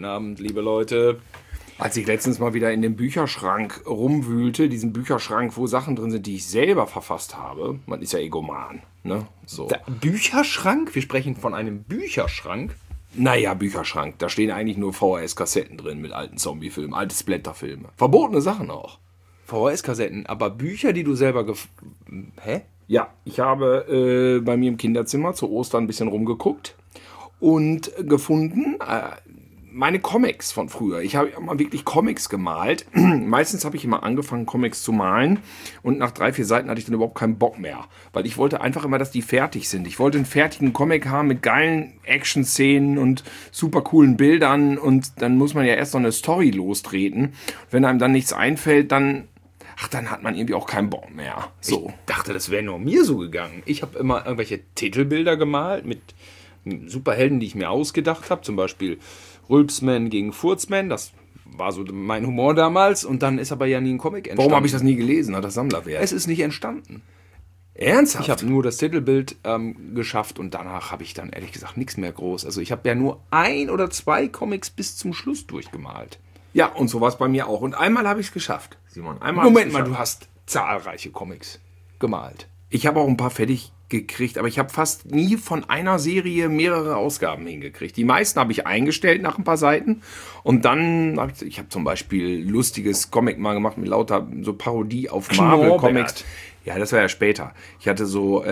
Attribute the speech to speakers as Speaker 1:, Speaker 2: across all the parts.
Speaker 1: Guten Abend, liebe Leute.
Speaker 2: Als ich letztens mal wieder in dem Bücherschrank rumwühlte, diesen Bücherschrank, wo Sachen drin sind, die ich selber verfasst habe, man ist ja Egoman, ne? So.
Speaker 1: Bücherschrank? Wir sprechen von einem Bücherschrank.
Speaker 2: Naja, Bücherschrank, da stehen eigentlich nur VHS-Kassetten drin mit alten Zombie-Filmen, alte Splatterfilme. Verbotene Sachen auch.
Speaker 1: VHS-Kassetten, aber Bücher, die du selber Hä?
Speaker 2: Ja, ich habe bei mir im Kinderzimmer zu Ostern ein bisschen rumgeguckt und gefunden, meine Comics von früher. Ich habe immer wirklich Comics gemalt. Meistens habe ich immer angefangen, Comics zu malen. Und nach 3-4 Seiten hatte ich dann überhaupt keinen Bock mehr. Weil ich wollte einfach immer, dass die fertig sind. Ich wollte einen fertigen Comic haben mit geilen Action-Szenen und super coolen Bildern. Und dann muss man ja erst noch eine Story lostreten. Wenn einem dann nichts einfällt, dann hat man irgendwie auch keinen Bock mehr. So.
Speaker 1: Ich dachte, das wäre nur mir so gegangen. Ich habe immer irgendwelche Titelbilder gemalt mit Superhelden, die ich mir ausgedacht habe. Zum Beispiel Rülpsman gegen Furzman, das war so mein Humor damals und dann ist aber ja nie ein Comic entstanden.
Speaker 2: Warum habe ich das nie gelesen? Hat das Sammlerwert?
Speaker 1: Es ist nicht entstanden.
Speaker 2: Ernsthaft?
Speaker 1: Ich habe nur das Titelbild geschafft und danach habe ich dann ehrlich gesagt nichts mehr groß. Also ich habe ja nur 1 oder 2 Comics bis zum Schluss durchgemalt.
Speaker 2: Ja, und so war es bei mir auch. Und einmal habe ich es geschafft, Simon.
Speaker 1: Moment mal, du hast zahlreiche Comics gemalt.
Speaker 2: Ich habe auch ein paar fertig gekriegt, aber ich habe fast nie von einer Serie mehrere Ausgaben hingekriegt. Die meisten habe ich eingestellt nach ein paar Seiten und dann habe ich habe zum Beispiel lustiges Comic mal gemacht mit lauter so Parodie auf Marvel-Comics. Ja, das war ja später. Ich hatte so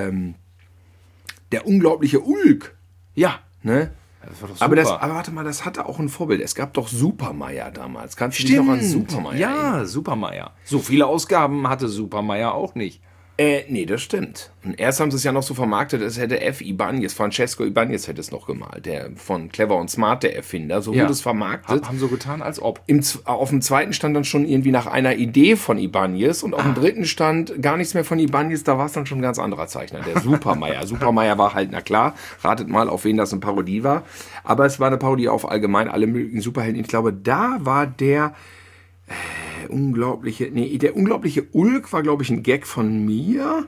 Speaker 2: der unglaubliche Ulk.
Speaker 1: Ja,
Speaker 2: Ne?
Speaker 1: das war doch
Speaker 2: Aber warte mal, das hatte auch ein Vorbild. Es gab doch Supermeier damals. Kannst du dich noch an Supermeier erinnern?
Speaker 1: Ja, Supermeier. So viele Ausgaben hatte Supermeier auch nicht.
Speaker 2: Nee, das stimmt. Und erst haben sie es ja noch so vermarktet, es hätte Francesco Ibanez hätte es noch gemalt, der von Clever und Smart, der Erfinder, so wurde es vermarktet.
Speaker 1: Haben so getan, als ob.
Speaker 2: Auf dem zweiten stand dann schon irgendwie nach einer Idee von Ibanez und auf dem dritten stand gar nichts mehr von Ibanez, da war es dann schon ein ganz anderer Zeichner, der Supermeier. Supermeier war halt, na klar, ratet mal, auf wen das eine Parodie war, aber es war eine Parodie auf allgemein alle möglichen Superhelden. Ich glaube, da war der unglaubliche Ulk war, glaube ich, ein Gag von mir.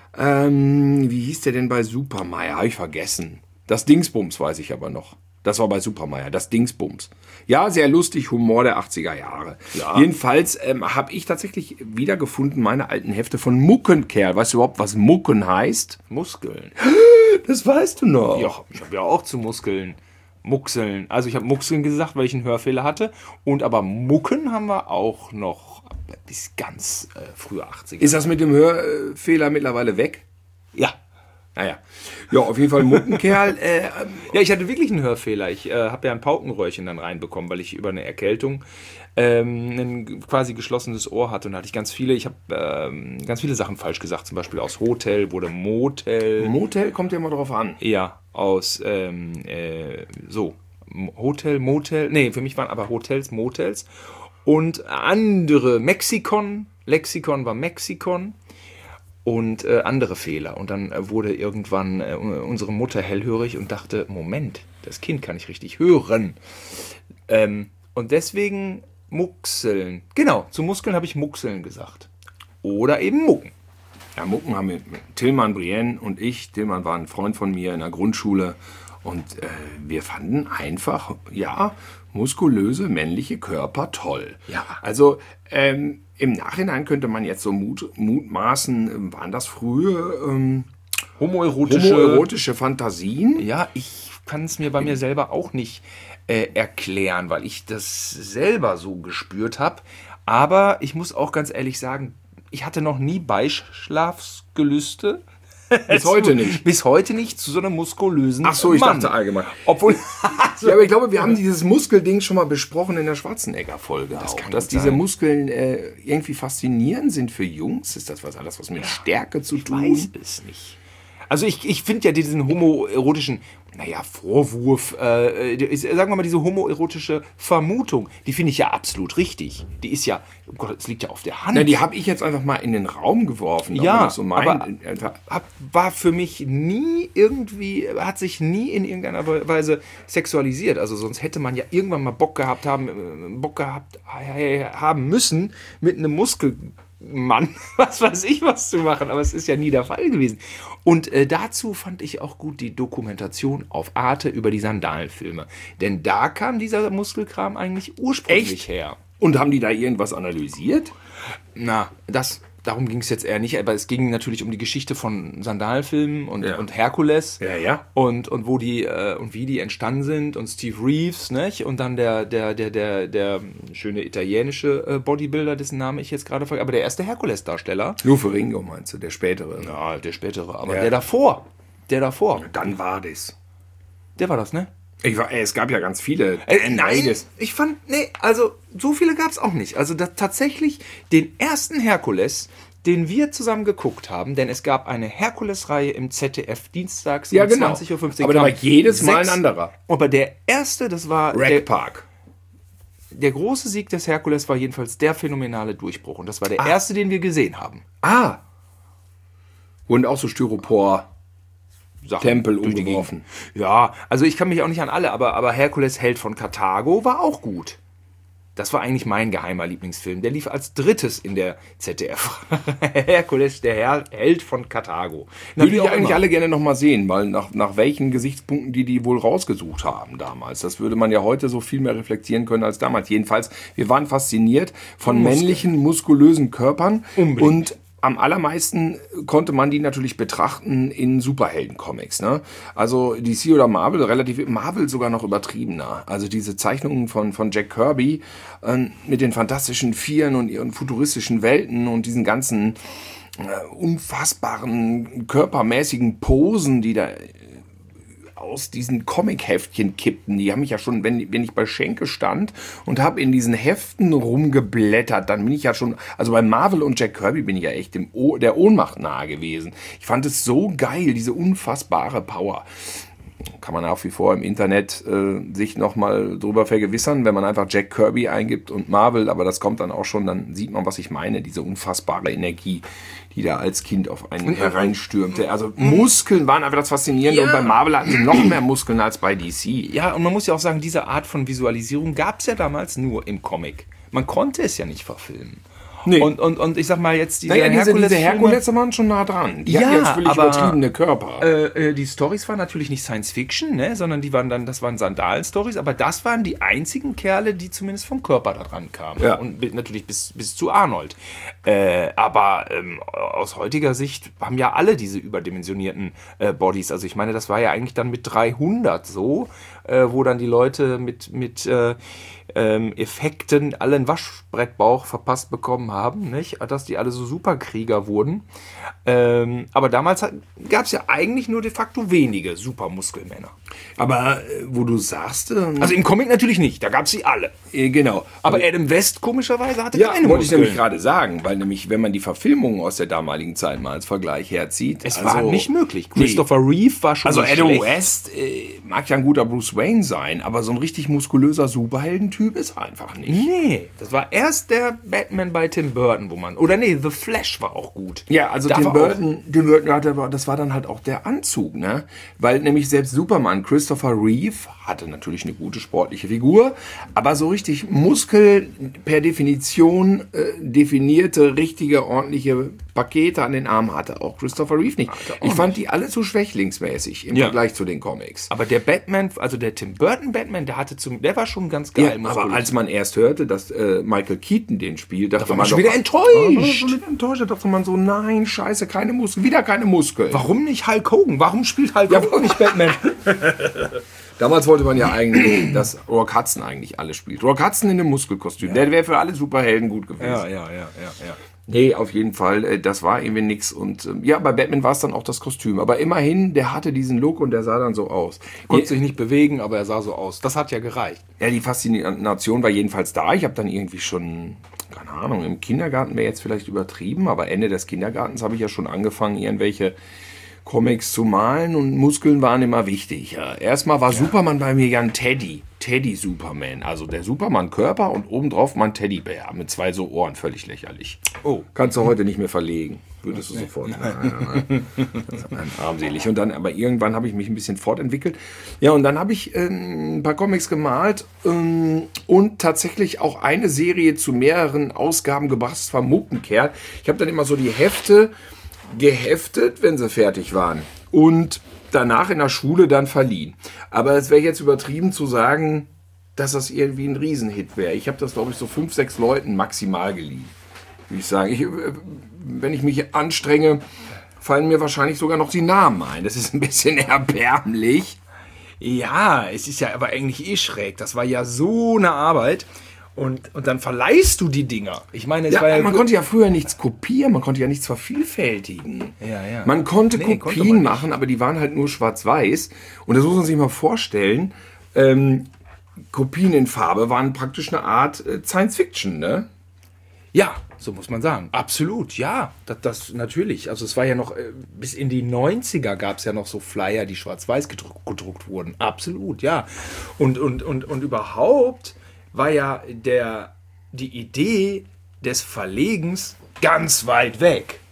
Speaker 2: Wie hieß der denn bei Supermeier? Habe ich vergessen. Das Dingsbums weiß ich aber noch. Das war bei Supermeier, das Dingsbums. Ja, sehr lustig, Humor der 80er Jahre. Ja. Jedenfalls habe ich tatsächlich wiedergefunden meine alten Hefte von Muckenkerl. Weißt du überhaupt, was Mucken heißt?
Speaker 1: Muskeln.
Speaker 2: Das weißt du noch.
Speaker 1: Ja, ich habe ja auch zu Muskeln. Muckseln. Also ich habe Muckseln gesagt, weil ich einen Hörfehler hatte. Und aber Mucken haben wir auch noch bis ganz frühe 80er.
Speaker 2: Ist das mit dem Hörfehler mittlerweile weg?
Speaker 1: Ja.
Speaker 2: Naja. Ja, auf jeden Fall Muckenkerl.
Speaker 1: Ja, ich hatte wirklich einen Hörfehler. Ich habe ja ein Paukenröhrchen dann reinbekommen, weil ich über eine Erkältung ein quasi geschlossenes Ohr hatte. Und da hatte ich ganz viele viele Sachen falsch gesagt. Zum Beispiel aus Hotel wurde Motel.
Speaker 2: Motel kommt ja immer drauf an.
Speaker 1: Ja, aus Hotel, Motel. Nee, für mich waren aber Hotels, Motels. Und andere, Lexikon war Mexikon. Und andere Fehler. Und dann wurde irgendwann unsere Mutter hellhörig und dachte, Moment, das Kind kann nicht richtig hören. Und deswegen Muckseln. Genau, zu Muskeln habe ich Muckseln gesagt. Oder eben Mucken.
Speaker 2: Ja, Mucken haben wir, Tillmann, Brienne und ich. Tillmann war ein Freund von mir in der Grundschule. Und wir fanden einfach, ja, muskulöse männliche Körper toll.
Speaker 1: Ja.
Speaker 2: Also im Nachhinein könnte man jetzt so mutmaßen, waren das frühe homoerotische Fantasien?
Speaker 1: Ja, ich kann es mir bei mir selber auch nicht erklären, weil ich das selber so gespürt habe. Aber ich muss auch ganz ehrlich sagen, ich hatte noch nie Beischlafsgelüste.
Speaker 2: Bis heute nicht.
Speaker 1: Bis heute nicht zu so einem muskulösen
Speaker 2: Ach so, ich
Speaker 1: Mann.
Speaker 2: dachte allgemein.
Speaker 1: Obwohl,
Speaker 2: ja, aber ich glaube, wir haben dieses Muskelding schon mal besprochen in der Schwarzenegger-Folge.
Speaker 1: Dass
Speaker 2: diese Muskeln irgendwie faszinierend sind für Jungs. Ist das was mit Stärke zu tun?
Speaker 1: Ich weiß es nicht. Also ich finde ja diesen homoerotischen, Vorwurf, sagen wir mal diese homoerotische Vermutung, die finde ich ja absolut richtig. Die ist ja, oh Gott, es liegt ja auf der Hand.
Speaker 2: Na, die habe ich jetzt einfach mal in den Raum geworfen.
Speaker 1: Ja,
Speaker 2: so
Speaker 1: aber war für mich hat sich nie in irgendeiner Weise sexualisiert. Also sonst hätte man ja irgendwann mal Bock gehabt haben müssen, mit einem Mann, was weiß ich, was zu machen. Aber es ist ja nie der Fall gewesen. Und dazu fand ich auch gut die Dokumentation auf Arte über die Sandalenfilme. Denn da kam dieser Muskelkram eigentlich ursprünglich her.
Speaker 2: Und haben die da irgendwas analysiert?
Speaker 1: Na, darum ging es jetzt eher nicht, aber es ging natürlich um die Geschichte von Sandalenfilmen und Herkules.
Speaker 2: Ja.
Speaker 1: Und wo die und wie die entstanden sind und Steve Reeves, nicht? Und dann der schöne italienische Bodybuilder, dessen Name ich jetzt gerade vergesse, aber der erste Herkules-Darsteller.
Speaker 2: Lou Ferrigno meinst du, der spätere?
Speaker 1: Ja, der spätere, aber der davor.
Speaker 2: Dann war das.
Speaker 1: Der war das, ne?
Speaker 2: Es gab ja ganz viele.
Speaker 1: Nein, ich fand, also so viele gab es auch nicht. Also tatsächlich den ersten Herkules, den wir zusammen geguckt haben, denn es gab eine Herkules-Reihe im ZDF dienstags um 20:15 Uhr.
Speaker 2: Aber da war jedes Mal ein anderer.
Speaker 1: Aber der erste, das war
Speaker 2: Rack Park.
Speaker 1: Der große Sieg des Herkules war jedenfalls der phänomenale Durchbruch. Und das war der erste, den wir gesehen haben.
Speaker 2: Und auch so Styropor.
Speaker 1: Sachen
Speaker 2: Tempel
Speaker 1: durch die
Speaker 2: umgeworfen.
Speaker 1: Gegend. Ja, also ich kann mich auch nicht an alle, aber Herkules Held von Karthago war auch gut. Das war eigentlich mein geheimer Lieblingsfilm. Der lief als drittes in der ZDF. Herkules, der Held von Karthago.
Speaker 2: Würde ich eigentlich alle gerne nochmal sehen, weil nach welchen Gesichtspunkten die wohl rausgesucht haben damals. Das würde man ja heute so viel mehr reflektieren können als damals. Jedenfalls, wir waren fasziniert von männlichen, muskulösen Körpern.
Speaker 1: Unbedingt.
Speaker 2: Und am allermeisten konnte man die natürlich betrachten in Superhelden-Comics. Ne? Also DC oder Marvel sogar noch übertriebener. Also diese Zeichnungen von Jack Kirby mit den Fantastischen Vieren und ihren futuristischen Welten und diesen ganzen unfassbaren körpermäßigen Posen, die da aus diesen Comic-Heftchen kippten. Die haben mich ja schon, wenn ich bei Schenke stand und habe in diesen Heften rumgeblättert, dann bin ich ja schon, also bei Marvel und Jack Kirby bin ich ja echt der Ohnmacht nahe gewesen. Ich fand es so geil, diese unfassbare Power. Kann man nach wie vor im Internet sich nochmal drüber vergewissern, wenn man einfach Jack Kirby eingibt und Marvel, aber das kommt dann auch schon, dann sieht man, was ich meine, diese unfassbare Energie, die da als Kind auf einen hereinstürmte. Also Muskeln waren einfach das Faszinierende und bei Marvel hatten sie noch mehr Muskeln als bei DC.
Speaker 1: Ja, und man muss ja auch sagen, diese Art von Visualisierung gab es ja damals nur im Comic. Man konnte es ja nicht verfilmen.
Speaker 2: Nee.
Speaker 1: Und ich sag mal jetzt
Speaker 2: diese Herkules waren schon nah dran. Die hatten jetzt völlig übertriebene Körper.
Speaker 1: Die Storys waren natürlich nicht Science Fiction, ne, sondern das waren Sandalen-Stories, aber das waren die einzigen Kerle, die zumindest vom Körper da dran kamen.
Speaker 2: Ja.
Speaker 1: Und natürlich bis zu Arnold. Aber aus heutiger Sicht haben ja alle diese überdimensionierten Bodies. Also ich meine, das war ja eigentlich dann mit 300 so, wo dann die Leute mit Effekten allen Waschbrettbauch verpasst bekommen haben, nicht? Dass die alle so Superkrieger wurden. Aber damals gab es ja eigentlich nur de facto wenige Supermuskelmänner.
Speaker 2: Aber wo du sagst...
Speaker 1: also im Comic natürlich nicht, da gab es sie alle.
Speaker 2: Genau.
Speaker 1: Aber Adam West komischerweise hatte keine Muskeln.
Speaker 2: Wollte ich nämlich gerade sagen, weil nämlich, wenn man die Verfilmungen aus der damaligen Zeit mal als Vergleich herzieht...
Speaker 1: Es war nicht möglich. Christopher Reeve war schon
Speaker 2: also Adam
Speaker 1: schlecht.
Speaker 2: West mag ja ein guter Bruce Wayne sein, aber so ein richtig muskulöser Superheldentyp ist er einfach nicht.
Speaker 1: Nee, das war erst der Batman bei Tim Burton, The Flash war auch gut.
Speaker 2: Ja, also Tim Burton das war dann halt auch der Anzug, ne? Weil nämlich selbst Superman, Christopher Reeve, hatte natürlich eine gute sportliche Figur, aber so richtig Muskel per Definition definierte, richtige, ordentliche Pakete an den Armen hatte auch Christopher Reeve nicht. Ich fand die alle zu schwächlingsmäßig im Vergleich zu den Comics.
Speaker 1: Aber der Batman, also der Tim Burton Batman, der war schon ganz geil.
Speaker 2: Ja, aber als man erst hörte, dass Michael Keaton den spielt, dachte man
Speaker 1: schon wieder
Speaker 2: enttäuscht. Da dachte man so, nein, scheiße, keine Muskeln, wieder keine Muskeln.
Speaker 1: Warum nicht Hulk Hogan? Warum spielt Hulk Hogan nicht Batman?
Speaker 2: Damals wollte man ja eigentlich, dass Rock Hudson eigentlich alles spielt. Rock Hudson in einem Muskelkostüm. Der wäre für alle Superhelden gut gewesen.
Speaker 1: Ja.
Speaker 2: Nee, auf jeden Fall, das war irgendwie nix. Und bei Batman war es dann auch das Kostüm. Aber immerhin, der hatte diesen Look und der sah dann so aus.
Speaker 1: Konnte sich nicht bewegen, aber er sah so aus. Das hat ja gereicht.
Speaker 2: Ja, die Faszination war jedenfalls da. Ich habe dann irgendwie schon, keine Ahnung, im Kindergarten wäre jetzt vielleicht übertrieben, aber Ende des Kindergartens habe ich ja schon angefangen, irgendwelche Comics zu malen und Muskeln waren immer wichtig. Ja. Erstmal war Superman bei mir ja ein Teddy. Teddy Superman. Also der Superman-Körper und obendrauf mein Teddybär mit 2 so Ohren. Völlig lächerlich.
Speaker 1: Oh.
Speaker 2: Kannst du heute nicht mehr verlegen. Würdest du sofort. Nein. Armselig. Und dann, aber irgendwann habe ich mich ein bisschen fortentwickelt. Ja, und dann habe ich ein paar Comics gemalt und tatsächlich auch eine Serie zu mehreren Ausgaben gebracht. Das war Muckenkerl. Ich habe dann immer so die Hefte geheftet, wenn sie fertig waren. Und danach in der Schule dann verliehen. Aber es wäre jetzt übertrieben zu sagen, dass das irgendwie ein Riesenhit wäre. Ich habe das, glaube ich, so 5, 6 Leuten maximal geliehen. Würde ich sagen. Wenn ich mich anstrenge, fallen mir wahrscheinlich sogar noch die Namen ein. Das ist ein bisschen erbärmlich.
Speaker 1: Ja, es ist ja aber eigentlich schräg. Das war ja so eine Arbeit. Und dann verleihst du die Dinger. Ich meine, es war ja
Speaker 2: man konnte ja früher nichts kopieren, man konnte ja nichts vervielfältigen.
Speaker 1: Ja.
Speaker 2: Man konnte Kopien machen, aber die waren halt nur schwarz-weiß. Und das muss man sich mal vorstellen. Kopien in Farbe waren praktisch eine Art Science-Fiction, ne?
Speaker 1: Ja, so muss man sagen. Absolut, ja. Das natürlich. Also es war ja noch, bis in die 90er gab es ja noch so Flyer, die schwarz-weiß gedruckt wurden. Absolut, ja. Und überhaupt war ja die Idee des Verlegens ganz weit weg.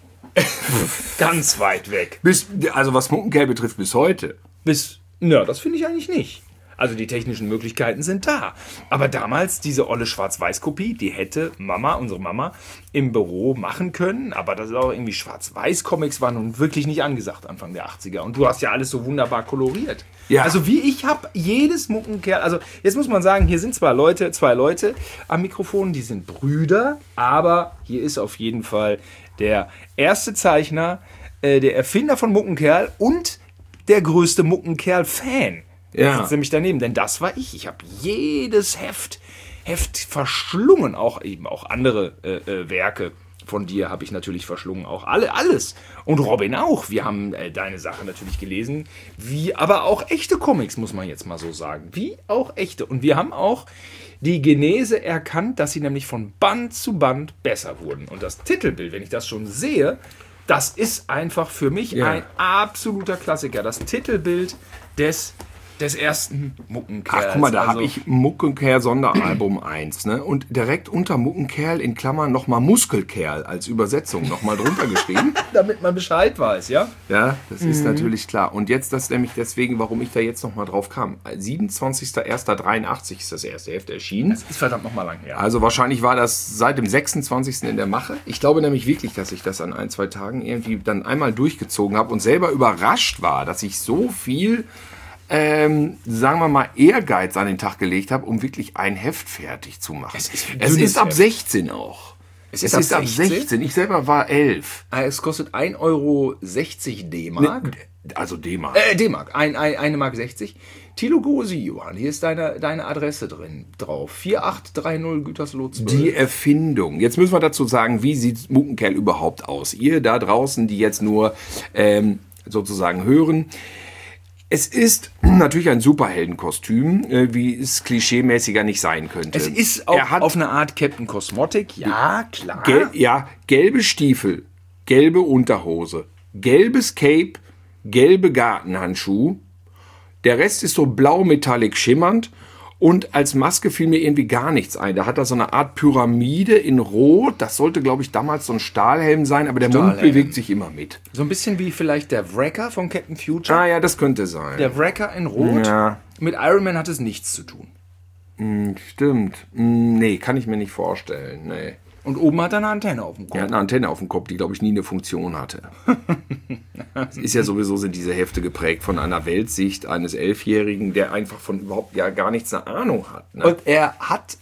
Speaker 1: Ganz weit weg.
Speaker 2: Also was Muckenkerl betrifft, bis heute.
Speaker 1: Das finde ich eigentlich nicht. Also die technischen Möglichkeiten sind da. Aber damals diese olle Schwarz-Weiß-Kopie, die hätte unsere Mama, im Büro machen können. Aber das ist auch irgendwie Schwarz-Weiß-Comics waren nun wirklich nicht angesagt Anfang der 80er. Und du hast ja alles so wunderbar koloriert. Ja. Also ich habe jedes Muckenkerl, also jetzt muss man sagen, hier sind zwei Leute am Mikrofon, die sind Brüder. Aber hier ist auf jeden Fall der erste Zeichner, der Erfinder von Muckenkerl und der größte Muckenkerl-Fan.
Speaker 2: Ja.
Speaker 1: Sitzt nämlich daneben, denn das war ich. Ich habe jedes Heft verschlungen, auch andere Werke von dir habe ich natürlich verschlungen, auch alles. Und Robin auch. Wir haben deine Sache natürlich gelesen, aber auch echte Comics, muss man jetzt mal so sagen. Wie auch echte. Und wir haben auch die Genese erkannt, dass sie nämlich von Band zu Band besser wurden. Und das Titelbild, wenn ich das schon sehe, das ist einfach für mich ein absoluter Klassiker. Das Titelbild des ersten Muckenkerls.
Speaker 2: Ach, guck mal, da habe ich Muckenkerl Sonderalbum 1, ne? Und direkt unter Muckenkerl in Klammern nochmal Muskelkerl als Übersetzung nochmal drunter geschrieben.
Speaker 1: Damit man Bescheid weiß, ja?
Speaker 2: Ja, das ist natürlich klar. Und jetzt, das nämlich deswegen, warum ich da jetzt nochmal drauf kam. 27.01.83 ist das erste Heft erschienen.
Speaker 1: Das ist verdammt nochmal lang her.
Speaker 2: Also wahrscheinlich war das seit dem 26. in der Mache. Ich glaube nämlich wirklich, dass ich das an 1, 2 Tagen irgendwie dann einmal durchgezogen habe und selber überrascht war, dass ich so viel sagen wir mal, Ehrgeiz an den Tag gelegt habe, um wirklich ein Heft fertig zu machen. Es ist ab 16 auch. Es ist ab 16. Ich selber war 11.
Speaker 1: Es kostet 1,60 Euro D-Mark.
Speaker 2: Also D-Mark.
Speaker 1: D-Mark. 1 Mark 60. Thilo Gosi, Johann, hier ist deine Adresse drauf. 4830 Gütersloh 12.
Speaker 2: Die Erfindung. Jetzt müssen wir dazu sagen, wie sieht Muckenkerl überhaupt aus? Ihr da draußen, die jetzt nur sozusagen hören. Es ist natürlich ein Superheldenkostüm, wie es klischeemäßiger nicht sein könnte.
Speaker 1: Es ist auch auf eine Art Captain Cosmotic, ja, klar.
Speaker 2: Gelbe Stiefel, gelbe Unterhose, gelbes Cape, gelbe Gartenhandschuhe. Der Rest ist so blau metallic schimmernd. Und als Maske fiel mir irgendwie gar nichts ein. Da hat er so eine Art Pyramide in Rot. Das sollte, glaube ich, damals so ein Stahlhelm sein, aber der Mund bewegt sich immer mit.
Speaker 1: So ein bisschen wie vielleicht der Wrecker von Captain Future.
Speaker 2: Ah ja, das könnte sein.
Speaker 1: Der Wrecker in Rot. Ja. Mit Iron Man hat es nichts zu tun.
Speaker 2: Stimmt. Nee, kann ich mir nicht vorstellen. Nee.
Speaker 1: Und oben hat er eine Antenne auf dem Kopf.
Speaker 2: Er hat eine Antenne auf dem Kopf, die, glaube ich, nie eine Funktion hatte. Es ist ja sowieso, sind diese Hefte geprägt von einer Weltsicht eines 11-Jährigen, der einfach von überhaupt ja gar nichts eine Ahnung hat. Ne?
Speaker 1: Und er hat,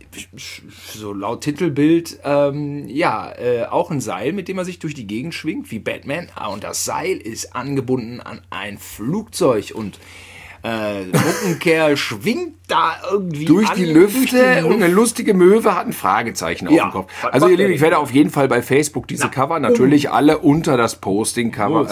Speaker 1: so laut Titelbild, auch ein Seil, mit dem er sich durch die Gegend schwingt, wie Batman. Und das Seil ist angebunden an ein Flugzeug und Muckenkerl schwingt da irgendwie
Speaker 2: durch die Lüfte und eine lustige Möwe hat ein Fragezeichen auf dem Kopf. Also ihr Lieben, ich werde auf jeden Fall bei Facebook diese Cover natürlich alle unter das Posting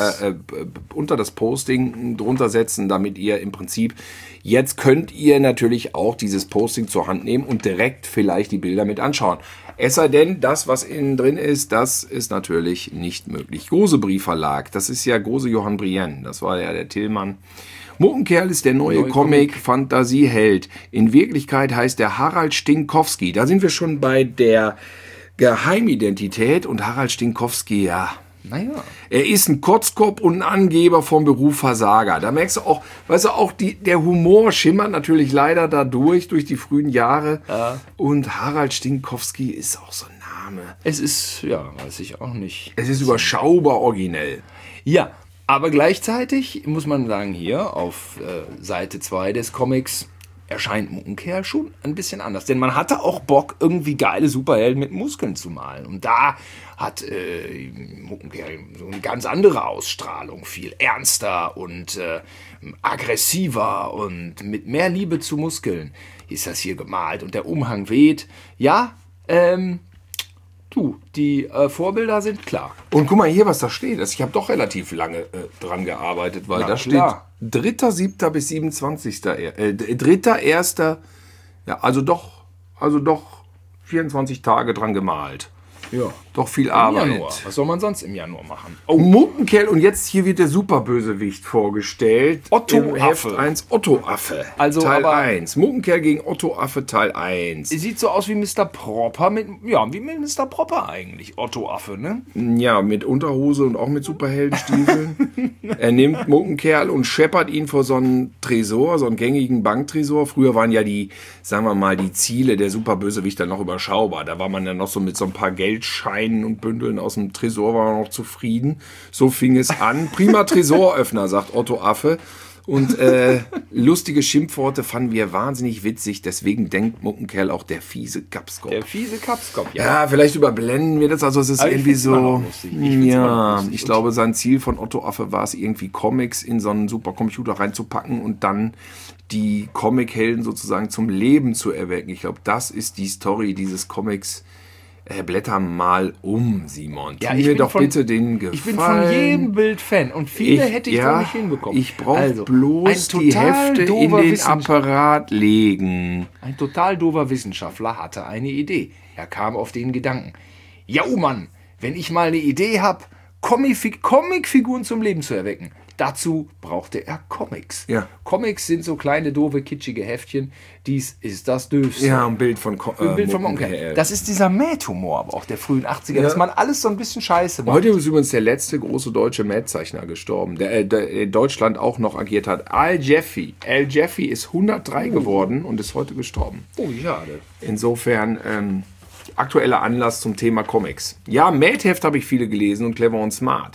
Speaker 2: drunter setzen, damit ihr im Prinzip jetzt könnt ihr natürlich auch dieses Posting zur Hand nehmen und direkt vielleicht die Bilder mit anschauen. Es sei denn, das, was innen drin ist, das ist natürlich nicht möglich. Gose Briefverlag, das ist ja Gose Johann Brienne, das war ja der Tillmann. Muckenkerl ist der neue Comic-Fantasieheld. In Wirklichkeit heißt er Harald Stinkowski. Da sind wir schon bei der Geheimidentität. Und Harald Stinkowski, ja...
Speaker 1: Naja.
Speaker 2: Er ist ein Kotzkopf und ein Angeber vom Beruf Versager. Da merkst du auch, weißt du, auch der Humor schimmert natürlich leider durch die frühen Jahre. Ja. Und Harald Stinkowski ist auch so ein Name.
Speaker 1: Es ist, ja, weiß ich auch nicht.
Speaker 2: Es ist überschaubar originell.
Speaker 1: Ja, aber gleichzeitig muss man sagen, hier auf Seite 2 des Comics erscheint Muckenkerl schon ein bisschen anders. Denn man hatte auch Bock, irgendwie geile Superhelden mit Muskeln zu malen. Und da hat Muckenkerl so eine ganz andere Ausstrahlung. Viel ernster und aggressiver und mit mehr Liebe zu Muskeln ist das hier gemalt. Und der Umhang weht. Ja, die Vorbilder sind klar.
Speaker 2: Und guck mal hier, was da steht. Ich habe doch relativ lange dran gearbeitet, weil da steht 3.7. bis 27. 3.1. Ja, also doch 24 Tage dran gemalt.
Speaker 1: Ja.
Speaker 2: Doch viel Arbeit.
Speaker 1: Januar. Was soll man sonst im Januar machen?
Speaker 2: Oh, Muckenkerl, und jetzt hier wird der Superbösewicht vorgestellt.
Speaker 1: Otto
Speaker 2: Heft
Speaker 1: Affe.
Speaker 2: 1, Otto Affe.
Speaker 1: Also,
Speaker 2: Teil 1. Muckenkerl gegen Otto Affe Teil 1.
Speaker 1: Sieht so aus wie Mr. Propper wie mit Mr. Propper eigentlich. Otto Affe, ne?
Speaker 2: Ja, mit Unterhose und auch mit Superheldenstiefeln. Er nimmt Muckenkerl und scheppert ihn vor so einen Tresor, so einen gängigen Banktresor. Früher waren ja die Ziele der Superbösewichter noch überschaubar. Da war man ja noch so mit so ein paar Geldscheinen und Bündeln aus dem Tresor war man noch zufrieden. So fing es an. Prima Tresoröffner, sagt Otto Affe. Und lustige Schimpfworte fanden wir wahnsinnig witzig. Deswegen denkt Muckenkerl auch der fiese Kapskopf.
Speaker 1: Der fiese Kapskopf, ja.
Speaker 2: Ja, vielleicht überblenden wir das. Also es ist
Speaker 1: aber
Speaker 2: irgendwie so...
Speaker 1: Ich
Speaker 2: Ich glaube, sein Ziel von Otto Affe war es, irgendwie Comics in so einen Supercomputer reinzupacken und dann die Comichelden sozusagen zum Leben zu erwecken. Ich glaube, das ist die Story dieses Comics. Blätter mal um, Simon.
Speaker 1: Ja,
Speaker 2: mir doch bitte den Gefallen.
Speaker 1: Ich bin von jedem Bild Fan und viele hätte ich doch nicht hinbekommen.
Speaker 2: Ich brauche bloß die Hefte in den Apparat legen.
Speaker 1: Ein total doofer Wissenschaftler hatte eine Idee. Er kam auf den Gedanken. Ja, Mann, wenn ich mal eine Idee habe, Comicfiguren zum Leben zu erwecken, dazu brauchte er Comics.
Speaker 2: Ja.
Speaker 1: Comics sind so kleine, doofe, kitschige Heftchen. Dies ist das Döfste.
Speaker 2: Ja, ein Bild von
Speaker 1: Muckenkerl. Das ist dieser Mad-Humor, aber auch der frühen 80er, dass man alles so ein bisschen scheiße macht.
Speaker 2: Heute ist übrigens der letzte große deutsche Mad-Zeichner gestorben, der in Deutschland auch noch agiert hat. Al Jeffy. Al Jeffy ist 103 geworden und ist heute gestorben.
Speaker 1: Oh, schade.
Speaker 2: Insofern aktueller Anlass zum Thema Comics. Ja, Mad-Heft habe ich viele gelesen und Clever und Smart.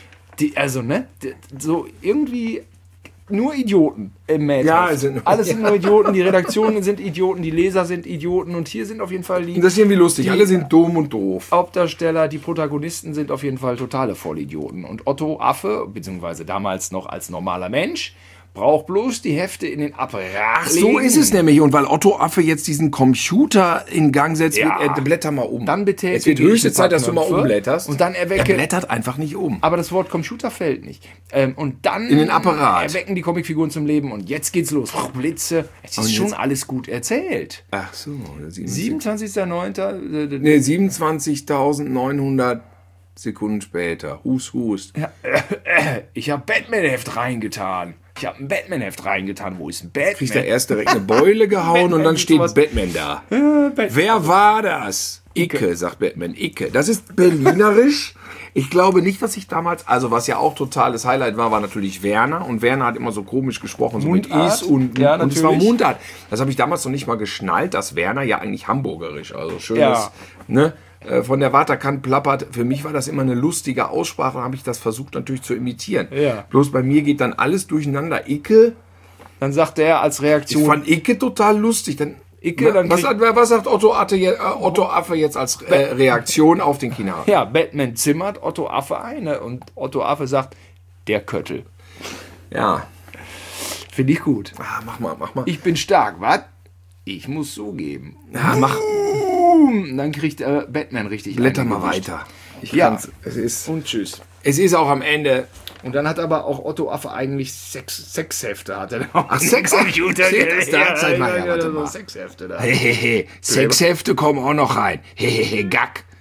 Speaker 1: So irgendwie nur Idioten im Mad.
Speaker 2: Ja,
Speaker 1: alles sind nur Idioten, die Redaktionen sind Idioten, die Leser sind Idioten und hier sind auf jeden Fall
Speaker 2: das ist irgendwie lustig, alle sind dumm und doof.
Speaker 1: Hauptdarsteller, die Protagonisten sind auf jeden Fall totale Vollidioten. Und Otto Affe, beziehungsweise damals noch als normaler Mensch, braucht bloß die Hefte in den Apparat.
Speaker 2: Ach, so ist es nämlich. Und weil Otto Affe jetzt diesen Computer in Gang setzt, blätter mal um.
Speaker 1: Dann betätige
Speaker 2: es wird höchste Zeit, dass du mal umblätterst.
Speaker 1: Und dann
Speaker 2: er blättert einfach nicht um.
Speaker 1: Aber das Wort Computer fällt nicht. Und dann
Speaker 2: in den Apparat
Speaker 1: erwecken die Comicfiguren zum Leben. Und jetzt geht's los. Blitze. Es ist schon alles gut erzählt.
Speaker 2: Ach so.
Speaker 1: 27.09.
Speaker 2: Nee, 27.900 Sekunden später. Hust.
Speaker 1: Ja, ich habe Batman-Heft reingetan. Wo ist ein Batman?
Speaker 2: Kriegt der erste direkt eine Beule gehauen und dann steht Batman da. Wer war das? Icke, sagt Batman. Icke. Das ist berlinerisch. Ich glaube nicht, dass ich damals, also was ja auch totales Highlight war natürlich Werner. Und Werner hat immer so komisch gesprochen, so
Speaker 1: Mundart.
Speaker 2: mit Is und es war Mundart. Das habe ich damals noch nicht mal geschnallt, dass Werner ja eigentlich hamburgerisch, also schönes, ne? Von der Waterkant plappert. Für mich war das immer eine lustige Aussprache, habe ich das versucht natürlich zu imitieren.
Speaker 1: Ja.
Speaker 2: Bloß bei mir geht dann alles durcheinander. Icke.
Speaker 1: Dann sagt er als Reaktion.
Speaker 2: Ich fand Icke total lustig. Was sagt Otto Affe jetzt als Reaktion auf den Kinderhaken?
Speaker 1: Ja, Batman zimmert Otto Affe ein und Otto Affe sagt, der Köttel.
Speaker 2: Ja.
Speaker 1: Finde ich gut.
Speaker 2: Mach mal.
Speaker 1: Ich bin stark, was? Ich muss so geben.
Speaker 2: Ja, mach.
Speaker 1: Dann kriegt Batman richtig.
Speaker 2: Blätter mal weiter.
Speaker 1: Und tschüss.
Speaker 2: Es ist auch am Ende.
Speaker 1: Und dann hat aber auch Otto Affe eigentlich Sexhefte.
Speaker 2: Ach, Sexhefte? Zeig mal her,
Speaker 1: Sexhefte da.
Speaker 2: Sexhefte kommen auch noch rein. Gack.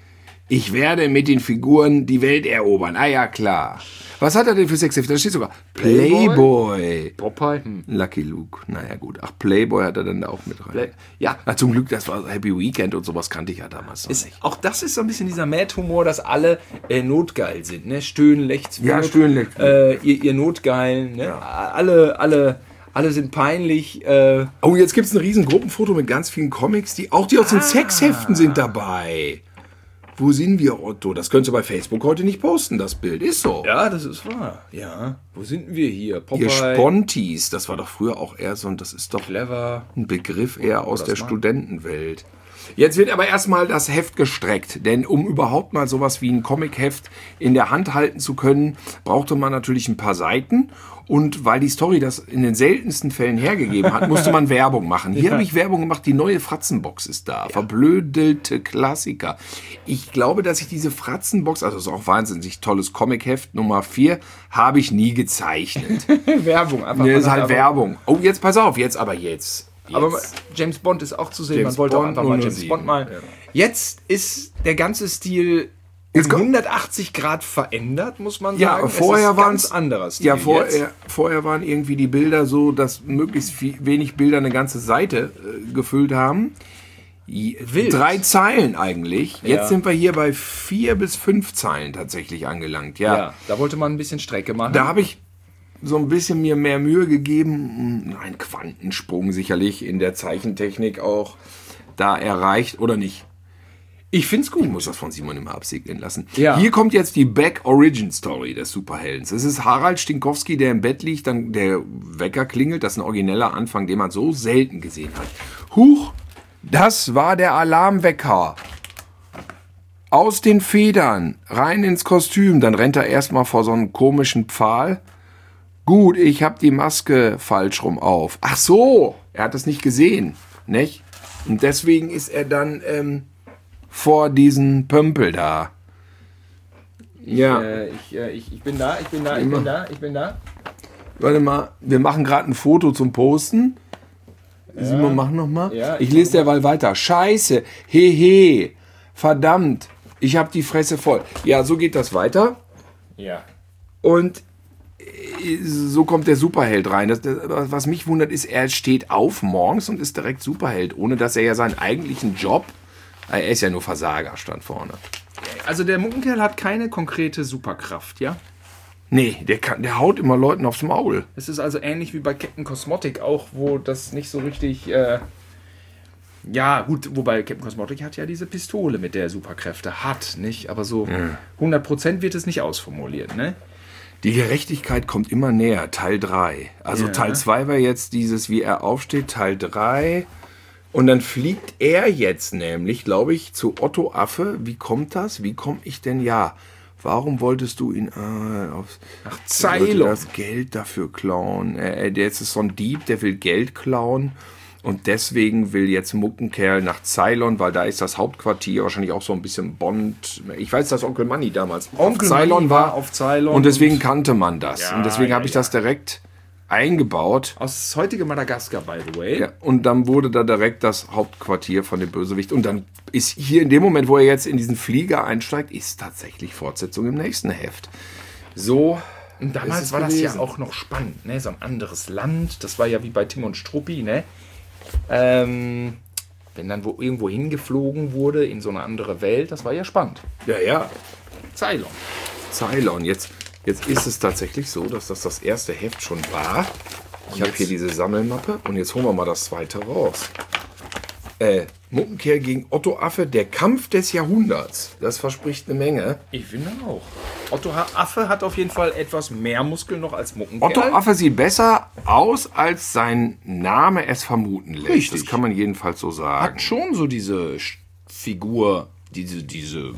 Speaker 2: Ich werde mit den Figuren die Welt erobern. Ah ja, klar. Was hat er denn für Sexhefte? Da steht sogar Playboy.
Speaker 1: Popeye?
Speaker 2: Lucky Luke. Naja, gut. Ach, Playboy hat er dann da auch mit rein.
Speaker 1: Ja.
Speaker 2: Zum Glück, das war Happy Weekend und sowas kannte ich ja damals noch nicht.
Speaker 1: Auch das ist so ein bisschen dieser Mad-Humor, dass alle notgeil sind. Ne? Stöhnen, Lechts,
Speaker 2: Ja, Stöhnen, Lechts,
Speaker 1: ihr Notgeilen. Ne? Ja. Alle sind peinlich.
Speaker 2: Oh, jetzt gibt es ein riesen Gruppenfoto mit ganz vielen Comics, die aus den Sexheften sind dabei. Wo sind wir, Otto? Das könntest du bei Facebook heute nicht posten, das Bild. Ist so.
Speaker 1: Ja, das ist wahr. Ja. Wo sind wir hier?
Speaker 2: Popeye. Ihr Spontis, das war doch früher auch eher so, und das ist doch
Speaker 1: clever.
Speaker 2: Ein Begriff eher aus der Studentenwelt. Jetzt wird aber erstmal das Heft gestreckt, denn um überhaupt mal sowas wie ein Comic-Heft in der Hand halten zu können, brauchte man natürlich ein paar Seiten. Und weil die Story das in den seltensten Fällen hergegeben hat, musste man Werbung machen. Hier habe ich Werbung gemacht, die neue Fratzenbox ist da. Ja. Verblödelte Klassiker. Ich glaube, dass ich diese Fratzenbox, also das ist auch wahnsinnig tolles Comic-Heft Nummer 4, habe ich nie gezeichnet.
Speaker 1: Werbung, einfach.
Speaker 2: Das ist halt Werbung. Oh, jetzt pass auf, jetzt.
Speaker 1: Aber James Bond ist auch zu sehen. Man wollte auch einfach mal James Bond mal. Ja. Jetzt ist der ganze Stil 180 Grad verändert, muss man sagen.
Speaker 2: Ja, vorher waren es
Speaker 1: anderes.
Speaker 2: Ja, vorher waren irgendwie die Bilder so, dass möglichst wenig Bilder eine ganze Seite gefüllt haben. Wild. 3 Zeilen eigentlich. Jetzt sind wir hier bei 4 bis 5 Zeilen tatsächlich angelangt. Ja,
Speaker 1: da wollte man ein bisschen Strecke machen.
Speaker 2: Da habe ich so ein bisschen mir mehr Mühe gegeben. Ein Quantensprung sicherlich in der Zeichentechnik auch da erreicht, oder nicht? Ich find's gut. Ich muss das von Simon immer absegnen lassen. Ja. Hier kommt jetzt die Back-Origin-Story des Superheldens. Es ist Harald Stinkowski, der im Bett liegt, dann der Wecker klingelt. Das ist ein origineller Anfang, den man so selten gesehen hat. Huch, das war der Alarmwecker. Aus den Federn, rein ins Kostüm. Dann rennt er erstmal vor so einem komischen Pfahl. Gut, ich hab die Maske falsch rum auf. Ach so, er hat es nicht gesehen, nicht? Und deswegen ist er dann vor diesen Pömpel da. Ja.
Speaker 1: Ich bin da.
Speaker 2: Warte mal, wir machen gerade ein Foto zum Posten. Ja. Simon, mach noch mal. Ja, ich lese derweil weiter. Scheiße, hehe, verdammt, ich hab die Fresse voll. Ja, so geht das weiter.
Speaker 1: Ja.
Speaker 2: Und so kommt der Superheld rein. Was mich wundert ist, er steht auf morgens und ist direkt Superheld, ohne dass er ja seinen eigentlichen Job... Er ist ja nur Versager, stand vorne.
Speaker 1: Also der Muckenkerl hat keine konkrete Superkraft, ja?
Speaker 2: Nee, der haut immer Leuten aufs Maul.
Speaker 1: Es ist also ähnlich wie bei Captain Cosmotic auch, wo das nicht so richtig... ja, gut, wobei Captain Cosmotic hat ja diese Pistole, mit der er Superkräfte hat, nicht? Aber so 100% wird es nicht ausformuliert, ne?
Speaker 2: Die Gerechtigkeit kommt immer näher, Teil 3. Also Teil 2 war jetzt dieses, wie er aufsteht, Teil 3... Und dann fliegt er jetzt nämlich, glaube ich, zu Otto Affe. Wie kommt das? Wie komme ich denn? Ja, warum wolltest du ihn
Speaker 1: nach Ceylon
Speaker 2: das Geld dafür klauen? Der ist so ein Dieb, der will Geld klauen. Und deswegen will jetzt Muckenkerl nach Ceylon, weil da ist das Hauptquartier, wahrscheinlich auch so ein bisschen Bond. Ich weiß, dass Onkel Manny damals
Speaker 1: auf Ceylon war. Auf Ceylon.
Speaker 2: Und deswegen kannte man das. Ja, und deswegen habe ich das direkt... eingebaut.
Speaker 1: Aus heutigem Madagaskar, by the way.
Speaker 2: Ja, und dann wurde da direkt das Hauptquartier von dem Bösewicht. Und dann ist hier in dem Moment, wo er jetzt in diesen Flieger einsteigt, ist tatsächlich Fortsetzung im nächsten Heft. So.
Speaker 1: Und damals war das ja auch noch spannend, ne? So ein anderes Land. Das war ja wie bei Tim und Struppi, ne? Wenn dann irgendwo hingeflogen wurde in so eine andere Welt, das war ja spannend.
Speaker 2: Ja.
Speaker 1: Ceylon.
Speaker 2: Jetzt ist es tatsächlich so, dass das erste Heft schon war. Ich habe hier diese Sammelmappe und jetzt holen wir mal das zweite raus. Muckenkerl gegen Otto Affe, der Kampf des Jahrhunderts. Das verspricht eine Menge.
Speaker 1: Ich finde auch. Otto Affe hat auf jeden Fall etwas mehr Muskeln noch als Muckenkerl.
Speaker 2: Otto Affe sieht besser aus, als sein Name es vermuten lässt. Richtig. Das kann man jedenfalls so sagen.
Speaker 1: Hat schon so diese Figur... Diese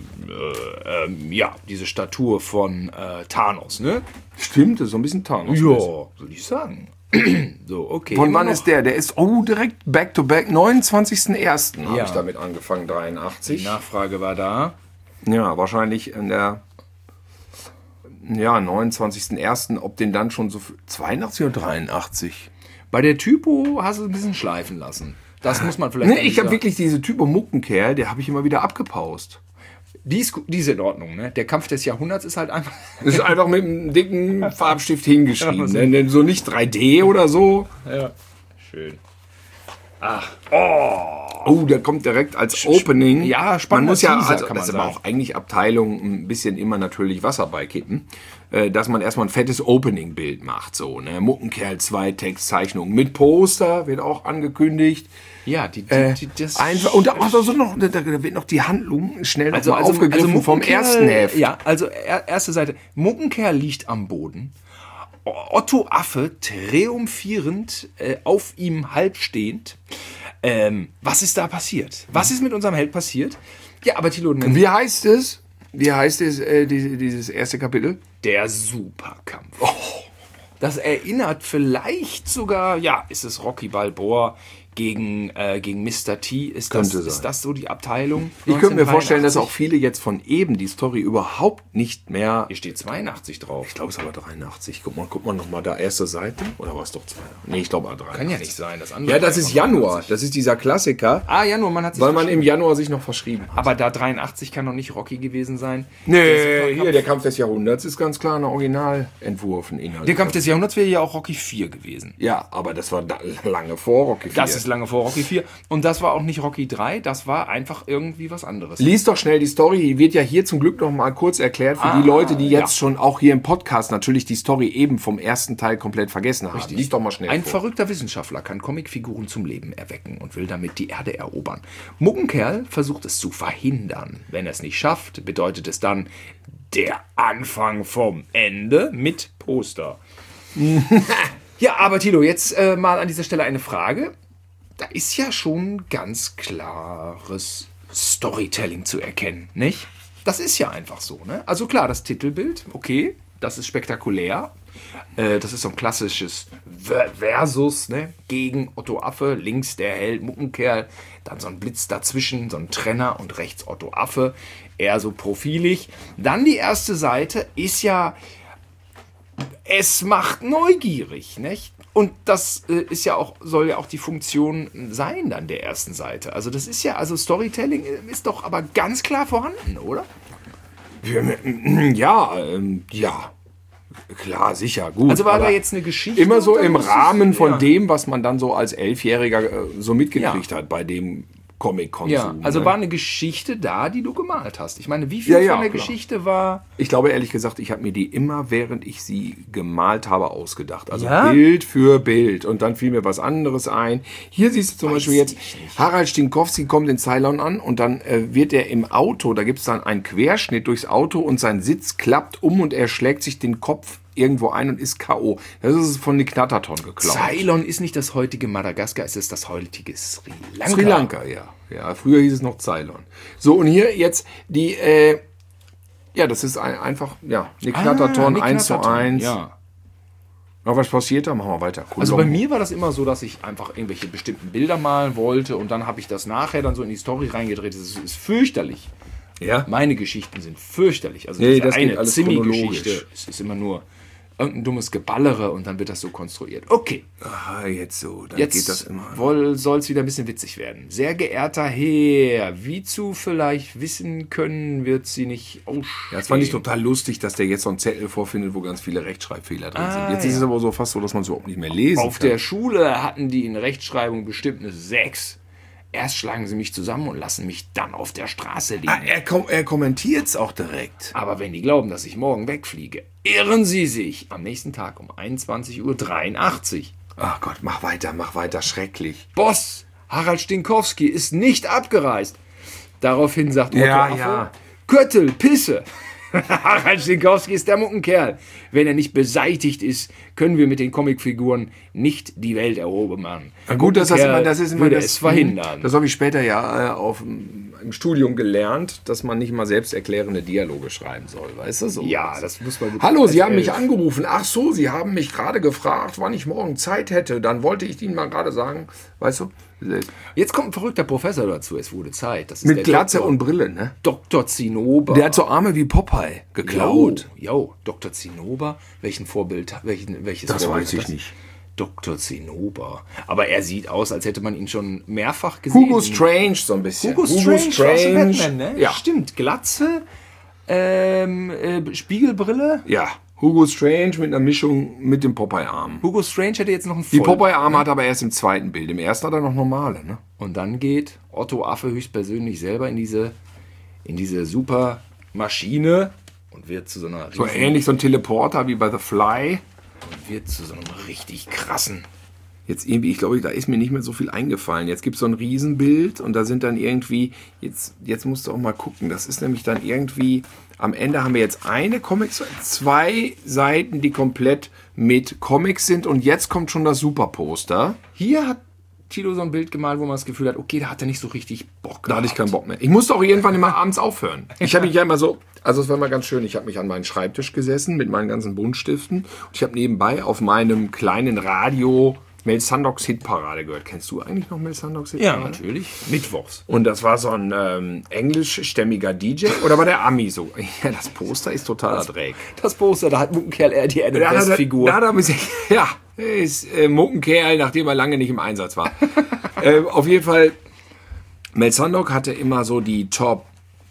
Speaker 1: Statur von Thanos, ne?
Speaker 2: Stimmt, das ist so ein bisschen Thanos.
Speaker 1: Ja, soll ich sagen. So, okay.
Speaker 2: Von wann ist der? Der ist, direkt back-to-back, 29.01. habe ich damit angefangen, 83.
Speaker 1: Die Nachfrage war da.
Speaker 2: Ja, wahrscheinlich in der 29.01., ob den dann schon so... 82 oder 83?
Speaker 1: Bei der Typo hast du ein bisschen schleifen lassen. Das muss man vielleicht
Speaker 2: ich habe wirklich diese Typo Muckenkerl, der habe ich immer wieder abgepaust.
Speaker 1: die ist in Ordnung, ne? Der Kampf des Jahrhunderts ist halt einfach...
Speaker 2: Das ist einfach mit einem dicken Farbstift hingeschrieben. Ne? So nicht 3D oder so.
Speaker 1: Ja, schön.
Speaker 2: Oh, der kommt direkt als Opening.
Speaker 1: Ja, spannender
Speaker 2: Man muss ja,
Speaker 1: Teaser,
Speaker 2: also,
Speaker 1: kann
Speaker 2: das
Speaker 1: man
Speaker 2: ist aber
Speaker 1: sagen.
Speaker 2: auch eigentlich Abteilung ein bisschen immer natürlich Wasser beikippen, dass man erstmal ein fettes Opening-Bild macht. So, ne? Muckenkerl 2, Textzeichnung mit Poster, wird auch angekündigt.
Speaker 1: Ja, das...
Speaker 2: Einfach, und da wird noch die Handlung schnell noch mal aufgegriffen vom
Speaker 1: Muckenkerl-
Speaker 2: ersten Heft.
Speaker 1: Ja, also erste Seite. Muckenkerl liegt am Boden. Otto Affe triumphierend auf ihm halbstehend. Was ist da passiert? Was ist mit unserem Held passiert? Ja, aber Thilo,
Speaker 2: Wie heißt es? Dieses erste Kapitel?
Speaker 1: der Superkampf. Das erinnert vielleicht sogar, ja, ist es Rocky Balboa gegen Mr. T? Ist das so die Abteilung?
Speaker 2: Ich könnte mir
Speaker 1: 1983?
Speaker 2: vorstellen, dass auch viele jetzt von eben die Story überhaupt nicht mehr...
Speaker 1: Hier steht 82 drauf.
Speaker 2: Ich glaube, es ist aber 83. Guck mal nochmal da, erste Seite. Oder war es doch 82? Nee, ich glaube 83.
Speaker 1: Kann ja nicht sein. Das andere
Speaker 2: Ja, das
Speaker 1: war
Speaker 2: ist
Speaker 1: von
Speaker 2: Januar.
Speaker 1: 89.
Speaker 2: Das ist dieser Klassiker,
Speaker 1: Januar, man hat sich
Speaker 2: weil man
Speaker 1: verschrieben.
Speaker 2: im Januar sich noch verschrieben hat.
Speaker 1: Aber da 83 kann noch nicht Rocky gewesen sein.
Speaker 2: Nee, hier, der Kampf des Jahrhunderts ist ganz klar ein Originalentwurf, ein Inhalt.
Speaker 1: Der Kampf des Jahrhunderts wäre ja auch Rocky 4 gewesen.
Speaker 2: Ja, aber das war lange vor Rocky IV.
Speaker 1: Das ist lange vor Rocky 4. Und das war auch nicht Rocky 3, das war einfach irgendwie was anderes.
Speaker 2: Lies doch schnell die Story. Die wird ja hier zum Glück noch mal kurz erklärt für die Leute, die jetzt schon auch hier im Podcast natürlich die Story eben vom ersten Teil komplett vergessen haben. Lies doch mal schnell
Speaker 1: Ein
Speaker 2: vor.
Speaker 1: verrückter Wissenschaftler kann Comicfiguren zum Leben erwecken und will damit die Erde erobern. Muckenkerl versucht es zu verhindern. Wenn er es nicht schafft, bedeutet es dann der Anfang vom Ende mit Poster. Ja, aber Thilo, jetzt mal an dieser Stelle eine Frage. Da ist ja schon ganz klares Storytelling zu erkennen, nicht? Das ist ja einfach so, ne? Also klar, das Titelbild, okay, das ist spektakulär. Das ist so ein klassisches Versus, ne? Gegen Otto Affe, links der Held Muckenkerl, dann so ein Blitz dazwischen, so ein Trenner und rechts Otto Affe, eher so profilig. Dann die erste Seite ist ja, es macht neugierig, nicht? Und das ist ja auch, soll ja auch die Funktion sein dann der ersten Seite. Also das ist ja, also Storytelling ist doch aber ganz klar vorhanden, oder?
Speaker 2: Ja. Klar, sicher, gut.
Speaker 1: Also war
Speaker 2: aber
Speaker 1: da jetzt eine Geschichte?
Speaker 2: immer so
Speaker 1: oder
Speaker 2: im
Speaker 1: muss es-
Speaker 2: Rahmen von
Speaker 1: ja.
Speaker 2: dem, was man dann so als Elfjähriger so mitgekriegt hat bei dem Comic-Konsum.
Speaker 1: Ja, also
Speaker 2: ne?
Speaker 1: war eine Geschichte da, die du gemalt hast. Ich meine, wie viel
Speaker 2: Ja, ja,
Speaker 1: von der
Speaker 2: klar.
Speaker 1: Geschichte war...
Speaker 2: Ich glaube ehrlich gesagt, ich habe mir die immer, während ich sie gemalt habe, ausgedacht. Also
Speaker 1: Ja?
Speaker 2: Bild für Bild. Und dann fiel mir was anderes ein. Hier siehst du zum Beispiel jetzt, Harald Stinkowski kommt in Ceylon an und dann wird er im Auto, da gibt es dann einen Querschnitt durchs Auto und sein Sitz klappt um und er schlägt sich den Kopf irgendwo ein und ist K.O. Das ist von Nick Knatterton geklaut.
Speaker 1: Ceylon ist nicht das heutige Madagaskar, es ist das heutige Sri Lanka.
Speaker 2: Sri Lanka, ja. Ja, früher hieß es noch Ceylon. So, und hier jetzt die, ja, das ist einfach, ja, Nick Knatterton,
Speaker 1: Nick
Speaker 2: 1:1.
Speaker 1: Knatterton, ja.
Speaker 2: Na, was passiert da? Machen wir weiter.
Speaker 1: Also bei mir war das immer so, dass ich einfach irgendwelche bestimmten Bilder malen wollte und dann habe ich das nachher dann so in die Story reingedreht. Das ist fürchterlich.
Speaker 2: Ja?
Speaker 1: Meine Geschichten sind fürchterlich. Also
Speaker 2: Nee,
Speaker 1: diese
Speaker 2: das geht
Speaker 1: eine
Speaker 2: alles
Speaker 1: Zimmi-Geschichte,
Speaker 2: chronologisch.
Speaker 1: es ist immer nur irgendein dummes Geballere und dann wird das so konstruiert. Okay,
Speaker 2: Aha, jetzt so, dann
Speaker 1: jetzt
Speaker 2: geht das immer.
Speaker 1: soll es wieder ein bisschen witzig werden. Sehr geehrter Herr, wie zu vielleicht wissen können, wird sie nicht ausstehen.
Speaker 2: Ja, das fand ich total lustig, dass der jetzt so einen Zettel vorfindet, wo ganz viele Rechtschreibfehler drin sind. Jetzt ist es aber so fast so, dass man es überhaupt nicht mehr lesen
Speaker 1: Auf
Speaker 2: kann.
Speaker 1: der Schule hatten die in Rechtschreibung bestimmt eine 6. Erst schlagen sie mich zusammen und lassen mich dann auf der Straße liegen.
Speaker 2: Er kommentiert es auch direkt.
Speaker 1: Aber wenn die glauben, dass ich morgen wegfliege, irren sie sich. Am nächsten Tag um 21:83 Uhr.
Speaker 2: Ach Gott, mach weiter, schrecklich.
Speaker 1: Boss, Harald Stinkowski ist nicht abgereist. Daraufhin sagt Otto
Speaker 2: Ja,
Speaker 1: Affe,
Speaker 2: ja.
Speaker 1: Köttel, Pisse. Harald Stinkowski ist der Muckenkerl. Wenn er nicht beseitigt ist, können wir mit den Comicfiguren nicht die Welt erobern.
Speaker 2: Na gut, das ist immer
Speaker 1: würde
Speaker 2: das
Speaker 1: es verhindern.
Speaker 2: Das habe ich später ja im Studium gelernt, dass man nicht mal selbsterklärende Dialoge schreiben soll, weißt du? So.
Speaker 1: Ja, das muss man...
Speaker 2: Hallo, Sie haben mich angerufen. Ach so, Sie haben mich gerade gefragt, wann ich morgen Zeit hätte. Dann wollte ich Ihnen mal gerade sagen, weißt du?
Speaker 1: Jetzt kommt ein verrückter Professor dazu. Es wurde Zeit. Das ist
Speaker 2: Mit
Speaker 1: der
Speaker 2: Glatze
Speaker 1: Doktor,
Speaker 2: und Brille, ne?
Speaker 1: Dr. Zinnober.
Speaker 2: Der hat so Arme wie Popeye geklaut.
Speaker 1: Jo, Dr. Zinnober. Welches
Speaker 2: Das
Speaker 1: Vorbild
Speaker 2: weiß
Speaker 1: hat
Speaker 2: ich nicht.
Speaker 1: Dr. Zinnober. Aber er sieht aus, als hätte man ihn schon mehrfach gesehen.
Speaker 2: Hugo Strange so ein bisschen.
Speaker 1: Hugo Strange. Aus dem Batman, ne?
Speaker 2: Ja.
Speaker 1: Stimmt. Glatze, Spiegelbrille.
Speaker 2: Ja, Hugo Strange mit einer Mischung mit dem Popeye-Arm.
Speaker 1: Hugo Strange hätte jetzt noch einen
Speaker 2: Die
Speaker 1: Voll.
Speaker 2: Popeye-Arme hat er aber erst im zweiten Bild. Im ersten hat er noch normale, ne?
Speaker 1: Und dann geht Otto Affe höchstpersönlich selber in diese super Maschine und wird zu so einer
Speaker 2: So ähnlich so ein Teleporter wie bei The Fly.
Speaker 1: wird zu so einem richtig krassen.
Speaker 2: Jetzt irgendwie, ich glaube, da ist mir nicht mehr so viel eingefallen. Jetzt gibt es so ein Riesenbild und da sind dann irgendwie, jetzt musst du auch mal gucken, das ist nämlich dann irgendwie, am Ende haben wir jetzt eine Comics, 2 Seiten, die komplett mit Comics sind und jetzt kommt schon das Superposter.
Speaker 1: Hier hat Tilo so ein Bild gemalt, wo man das Gefühl hat, okay, da hat er nicht so richtig Bock
Speaker 2: Da hatte ich keinen Bock mehr. Ich musste auch irgendwann immer abends aufhören. Ich habe mich ja immer so, also es war immer ganz schön, ich habe mich an meinen Schreibtisch gesessen mit meinen ganzen Buntstiften und ich habe nebenbei auf meinem kleinen Radio Mel Sandocks Hitparade gehört. Kennst du eigentlich noch Mel Sandocks Hitparade?
Speaker 1: Ja, natürlich. Mittwochs.
Speaker 2: Und das war so ein englischstämmiger DJ. Oder war der Ami so? Ja, das Poster ist totaler Dreck.
Speaker 1: Das Poster, da hat Muckenkerl eher die Adam
Speaker 2: Da
Speaker 1: West-Figur.
Speaker 2: hat er ein bisschen, ja, er ist Muckenkerl, nachdem er lange nicht im Einsatz war. Auf jeden Fall, Mel Sandock hatte immer so die Top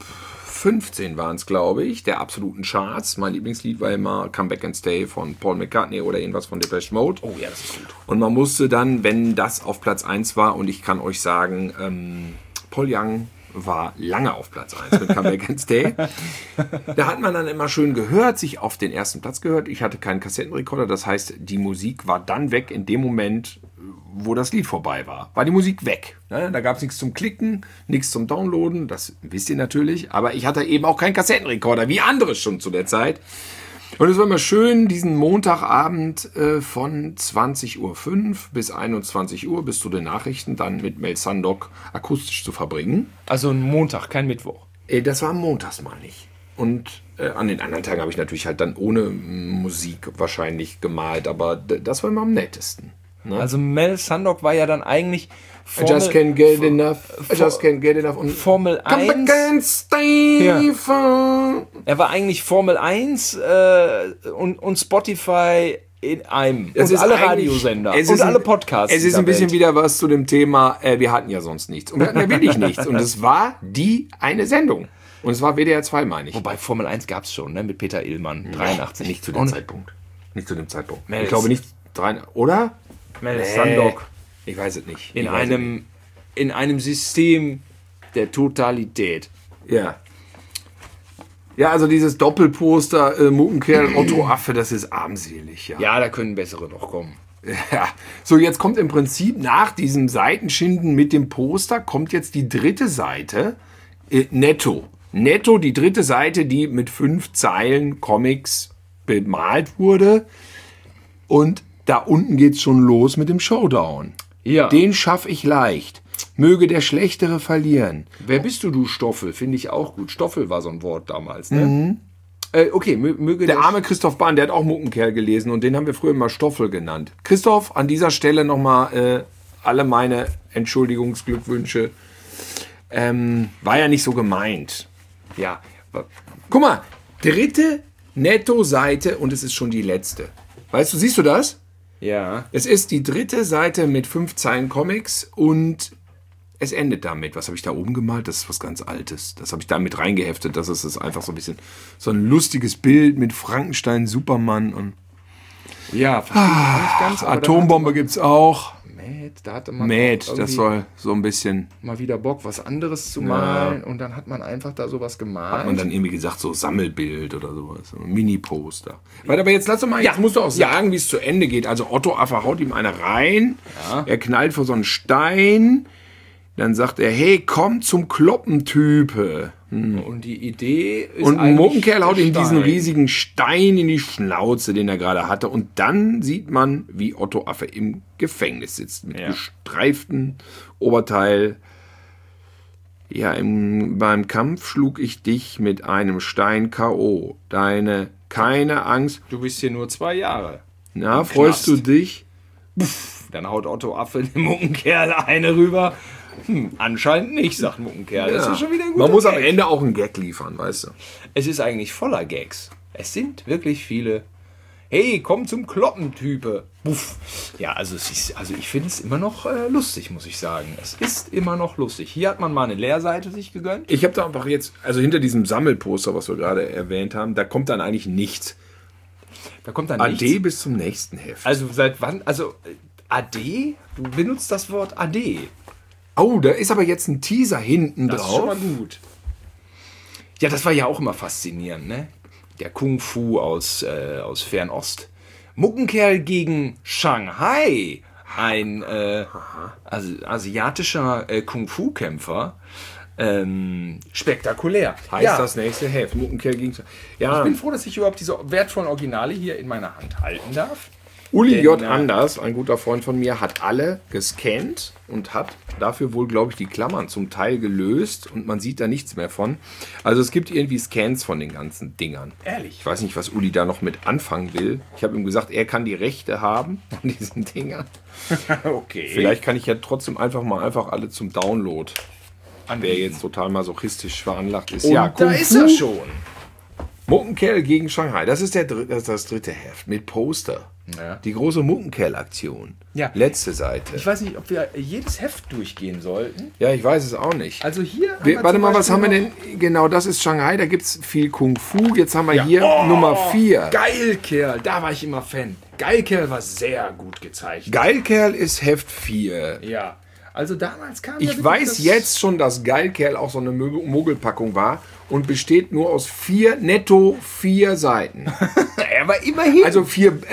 Speaker 2: 15 waren es, glaube ich, der absoluten Charts. Mein Lieblingslied war immer Come Back and Stay von Paul McCartney oder irgendwas von Depeche Mode.
Speaker 1: Oh ja, das ist gut.
Speaker 2: Und man musste dann, wenn das auf Platz 1 war, und ich kann euch sagen, Paul Young war lange auf Platz 1 mit Come Back and Stay. Da hat man dann immer schön gehört, sich auf den ersten Platz gehört. Ich hatte keinen Kassettenrekorder, das heißt, die Musik war dann weg in dem Moment, wo das Lied vorbei war. War die Musik weg. Ne? Da gab es nichts zum Klicken, nichts zum Downloaden, das wisst ihr natürlich. Aber ich hatte eben auch keinen Kassettenrekorder, wie andere schon zu der Zeit. Und es war immer schön, diesen Montagabend von 20.05 Uhr bis 21 Uhr bis zu den Nachrichten dann mit Mel Sandock akustisch zu verbringen.
Speaker 1: Also ein Montag, kein Mittwoch.
Speaker 2: Das war montags mal nicht. Und an den anderen Tagen habe ich natürlich halt dann ohne Musik wahrscheinlich gemalt, aber das war immer am nettesten. Ne?
Speaker 1: Also Mel Sandock war ja dann eigentlich
Speaker 2: I just can't get enough. I just can't get enough. Und
Speaker 1: Formel
Speaker 2: Come
Speaker 1: 1.
Speaker 2: back and stay
Speaker 1: Ja.
Speaker 2: for-
Speaker 1: Er war eigentlich Formel 1 und Spotify in einem.
Speaker 2: Es
Speaker 1: und
Speaker 2: ist
Speaker 1: alle
Speaker 2: eigentlich-
Speaker 1: Radiosender.
Speaker 2: es
Speaker 1: Und
Speaker 2: ist
Speaker 1: alle
Speaker 2: ein-
Speaker 1: Podcasts.
Speaker 2: Es ist
Speaker 1: dieser
Speaker 2: ein bisschen
Speaker 1: Welt.
Speaker 2: wieder was zu dem Thema, wir hatten ja sonst nichts. Und wir hatten ja wirklich nichts. Und es war die eine Sendung. Und es war WDR 2, meine ich.
Speaker 1: Wobei Formel 1 gab es schon, ne? Mit Peter Illmann, 83.
Speaker 2: Nicht zu dem
Speaker 1: Und
Speaker 2: Zeitpunkt. Nicht zu dem Zeitpunkt.
Speaker 1: Mel
Speaker 2: Ich glaube nicht. Oder?
Speaker 1: Mel Sandock
Speaker 2: Ich weiß es nicht.
Speaker 1: in
Speaker 2: Ich weiß es
Speaker 1: in einem System der Totalität.
Speaker 2: nicht. Ja. Ja, also dieses Doppelposter, Muckenkerl, Otto Affe, das ist armselig, ja.
Speaker 1: Ja, da können bessere noch kommen.
Speaker 2: Ja, so jetzt kommt im Prinzip nach diesem Seitenschinden mit dem Poster, kommt jetzt die dritte Seite, netto. Netto die dritte Seite, die mit 5 Zeilen Comics bemalt wurde. Und da unten geht's schon los mit dem Showdown.
Speaker 1: Ja.
Speaker 2: Den schaffe ich leicht. Möge der Schlechtere verlieren.
Speaker 1: Wer bist du, Stoffel? Finde ich auch gut. Stoffel war so ein Wort damals, ne? Okay, möge
Speaker 2: Der arme Christoph Bahn, der hat auch Muckenkerl gelesen und den haben wir früher immer Stoffel genannt. Christoph, an dieser Stelle nochmal alle meine Entschuldigungsglückwünsche. War ja nicht so gemeint.
Speaker 1: Ja,
Speaker 2: Guck mal, dritte Netto-Seite und es ist schon die letzte. Weißt du, siehst du das?
Speaker 1: ja.
Speaker 2: Es ist die dritte Seite mit 5 Zeilen Comics und es endet damit. Was habe ich da oben gemalt? Das ist was ganz Altes. Das habe ich da mit reingeheftet. Das ist einfach so ein bisschen so ein lustiges Bild mit Frankenstein, Superman und
Speaker 1: Ja, verstehe ich nicht ganz. aber
Speaker 2: Atombombe gibt's auch.
Speaker 1: da hatte man
Speaker 2: Mad,
Speaker 1: auch
Speaker 2: das
Speaker 1: irgendwie
Speaker 2: soll so ein bisschen.
Speaker 1: mal wieder Bock, was anderes zu malen. Und dann hat man einfach da sowas gemalt.
Speaker 2: Hat man dann irgendwie gesagt, so Sammelbild oder sowas. So ein Mini-Poster. Warte, aber jetzt lass doch mal, jetzt musst du auch sagen, wie es zu Ende geht. Also Otto Affe haut ihm eine rein.
Speaker 1: Ja.
Speaker 2: Er knallt vor so einen Stein. Dann sagt er, hey, komm zum Kloppentype.
Speaker 1: Und die Idee ist
Speaker 2: Und
Speaker 1: eigentlich
Speaker 2: Muckenkerl haut
Speaker 1: der
Speaker 2: ihm diesen
Speaker 1: Stein.
Speaker 2: riesigen Stein in die Schnauze, den er gerade hatte. Und dann sieht man, wie Otto Affe im Gefängnis sitzt. Mit gestreiftem Oberteil. Ja, beim Kampf schlug ich dich mit einem Stein K.O. Keine Angst.
Speaker 1: Du bist hier nur 2 Jahre.
Speaker 2: Na, freust du
Speaker 1: Knast.
Speaker 2: dich?
Speaker 1: Dann haut Otto Affe dem Muckenkerl eine rüber. Anscheinend nicht, sagt Muckenkerl. Das ist schon wieder ein guter
Speaker 2: Man muss am
Speaker 1: Gag.
Speaker 2: Ende auch einen Gag liefern, weißt du.
Speaker 1: Es ist eigentlich voller Gags. Es sind wirklich viele. Hey, komm zum Kloppen-Type. Buff. Ja, also ich finde es immer noch lustig, muss ich sagen. Es ist immer noch lustig. Hier hat man mal eine Leerseite sich gegönnt.
Speaker 2: Ich habe da einfach jetzt, also hinter diesem Sammelposter, was wir gerade erwähnt haben, da kommt dann eigentlich nichts.
Speaker 1: Da kommt dann
Speaker 2: AD
Speaker 1: nichts.
Speaker 2: bis zum nächsten Heft.
Speaker 1: Also seit wann? Also AD? Du benutzt das Wort AD.
Speaker 2: Oh, da ist aber jetzt ein Teaser hinten
Speaker 1: Das ist
Speaker 2: drauf.
Speaker 1: schon mal gut. Ja, das war ja auch immer faszinierend, ne? Der Kung Fu aus Fernost. Muckenkerl gegen Shanghai. Ein asiatischer Kung Fu-Kämpfer. Spektakulär.
Speaker 2: Heißt das nächste Heft. Muckenkerl gegen... Ja,
Speaker 1: Ich bin froh, dass ich überhaupt diese wertvollen Originale hier in meiner Hand halten darf.
Speaker 2: Uli
Speaker 1: Denn,
Speaker 2: J. Anders, ein guter Freund von mir, hat alle gescannt und hat dafür wohl, glaube ich, die Klammern zum Teil gelöst und man sieht da nichts mehr von. Also es gibt irgendwie Scans von den ganzen Dingern.
Speaker 1: Ehrlich?
Speaker 2: Ich weiß nicht, was Uli da noch mit anfangen will. Ich habe ihm gesagt, er kann die Rechte haben an diesen Dingern.
Speaker 1: Okay.
Speaker 2: Vielleicht kann ich ja trotzdem einfach alle zum Download. Wer jetzt total masochistisch veranlagt ist.
Speaker 1: Und
Speaker 2: ja,
Speaker 1: da
Speaker 2: Kung
Speaker 1: ist
Speaker 2: Fu,
Speaker 1: er schon.
Speaker 2: Muckenkerl gegen Shanghai. Das ist das dritte Heft mit Poster.
Speaker 1: Ja.
Speaker 2: Die große Muckenkerl-Aktion.
Speaker 1: Ja.
Speaker 2: Letzte Seite.
Speaker 1: Ich weiß nicht, ob wir jedes Heft durchgehen sollten.
Speaker 2: Ja, ich weiß es auch nicht.
Speaker 1: Also hier.
Speaker 2: Warte mal, was haben wir denn? Genau, das ist Shanghai. Da gibt es viel Kung Fu. Jetzt haben wir hier Nummer 4.
Speaker 1: Geilkerl, da war ich immer Fan. Geilkerl war sehr gut gezeichnet.
Speaker 2: Geilkerl ist Heft 4.
Speaker 1: Ja. Also damals kam
Speaker 2: Ich weiß jetzt schon, dass Geilkerl auch so eine Mogelpackung war und besteht nur aus netto 4 Seiten.
Speaker 1: Er war immerhin.
Speaker 2: Also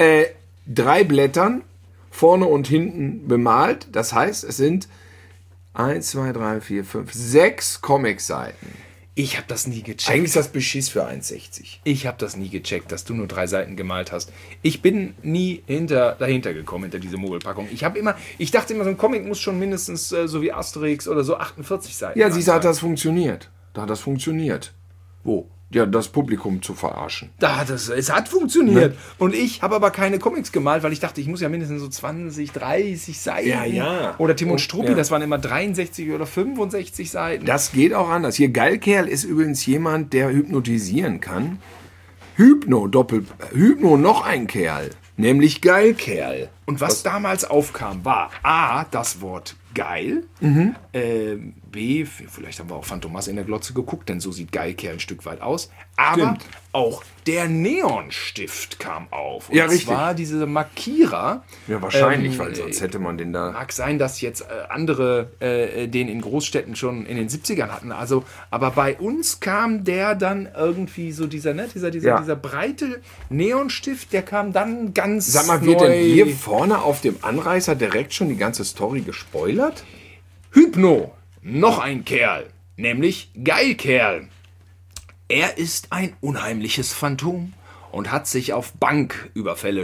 Speaker 2: 3 Blättern, vorne und hinten bemalt. Das heißt, es sind 1, 2, 3, 4, 5, 6 Comic-Seiten.
Speaker 1: ich habe das nie gecheckt.
Speaker 2: Eigentlich ist das Beschiss für 1,60.
Speaker 1: Ich habe das nie gecheckt, dass du nur 3 Seiten gemalt hast. Ich bin nie dahinter gekommen, hinter diese Mogelpackung. Ich dachte immer, so ein Comic muss schon mindestens so wie Asterix oder so 48 Seiten
Speaker 2: Ja,
Speaker 1: lang
Speaker 2: siehst du, hat
Speaker 1: sein.
Speaker 2: das funktioniert. Da hat das funktioniert.
Speaker 1: Wo?
Speaker 2: Ja, das Publikum zu verarschen.
Speaker 1: Es hat funktioniert. Und ich habe aber keine Comics gemalt, weil ich dachte, ich muss ja mindestens so 20, 30 Seiten.
Speaker 2: Ja, ja.
Speaker 1: Oder Tim und Struppi,
Speaker 2: ja.
Speaker 1: das waren immer 63 oder 65 Seiten.
Speaker 2: Das geht auch anders. Hier, Geilkerl ist übrigens jemand, der hypnotisieren kann. Hypno, noch ein Kerl. Nämlich Geilkerl.
Speaker 1: Und was damals aufkam, war A, das Wort geil, B, vielleicht haben wir auch Phantomas in der Glotze geguckt, denn so sieht Geilkerl ein Stück weit aus, aber
Speaker 2: Stimmt.
Speaker 1: auch der Neonstift kam auf. Und
Speaker 2: Ja, richtig.
Speaker 1: zwar diese Markierer.
Speaker 2: Ja, wahrscheinlich, weil sonst hätte man den da...
Speaker 1: Mag sein, dass jetzt andere den in Großstädten schon in den 70ern hatten. Also, aber bei uns kam der dann irgendwie so dieser breite Neonstift, der kam dann ganz
Speaker 2: Sag mal, wird denn hier vorne auf dem Anreißer direkt schon die ganze Story gespoilert?
Speaker 1: Hypno, noch ein Kerl, nämlich Geilkerl. Er ist ein unheimliches Phantom und hat sich auf Banküberfälle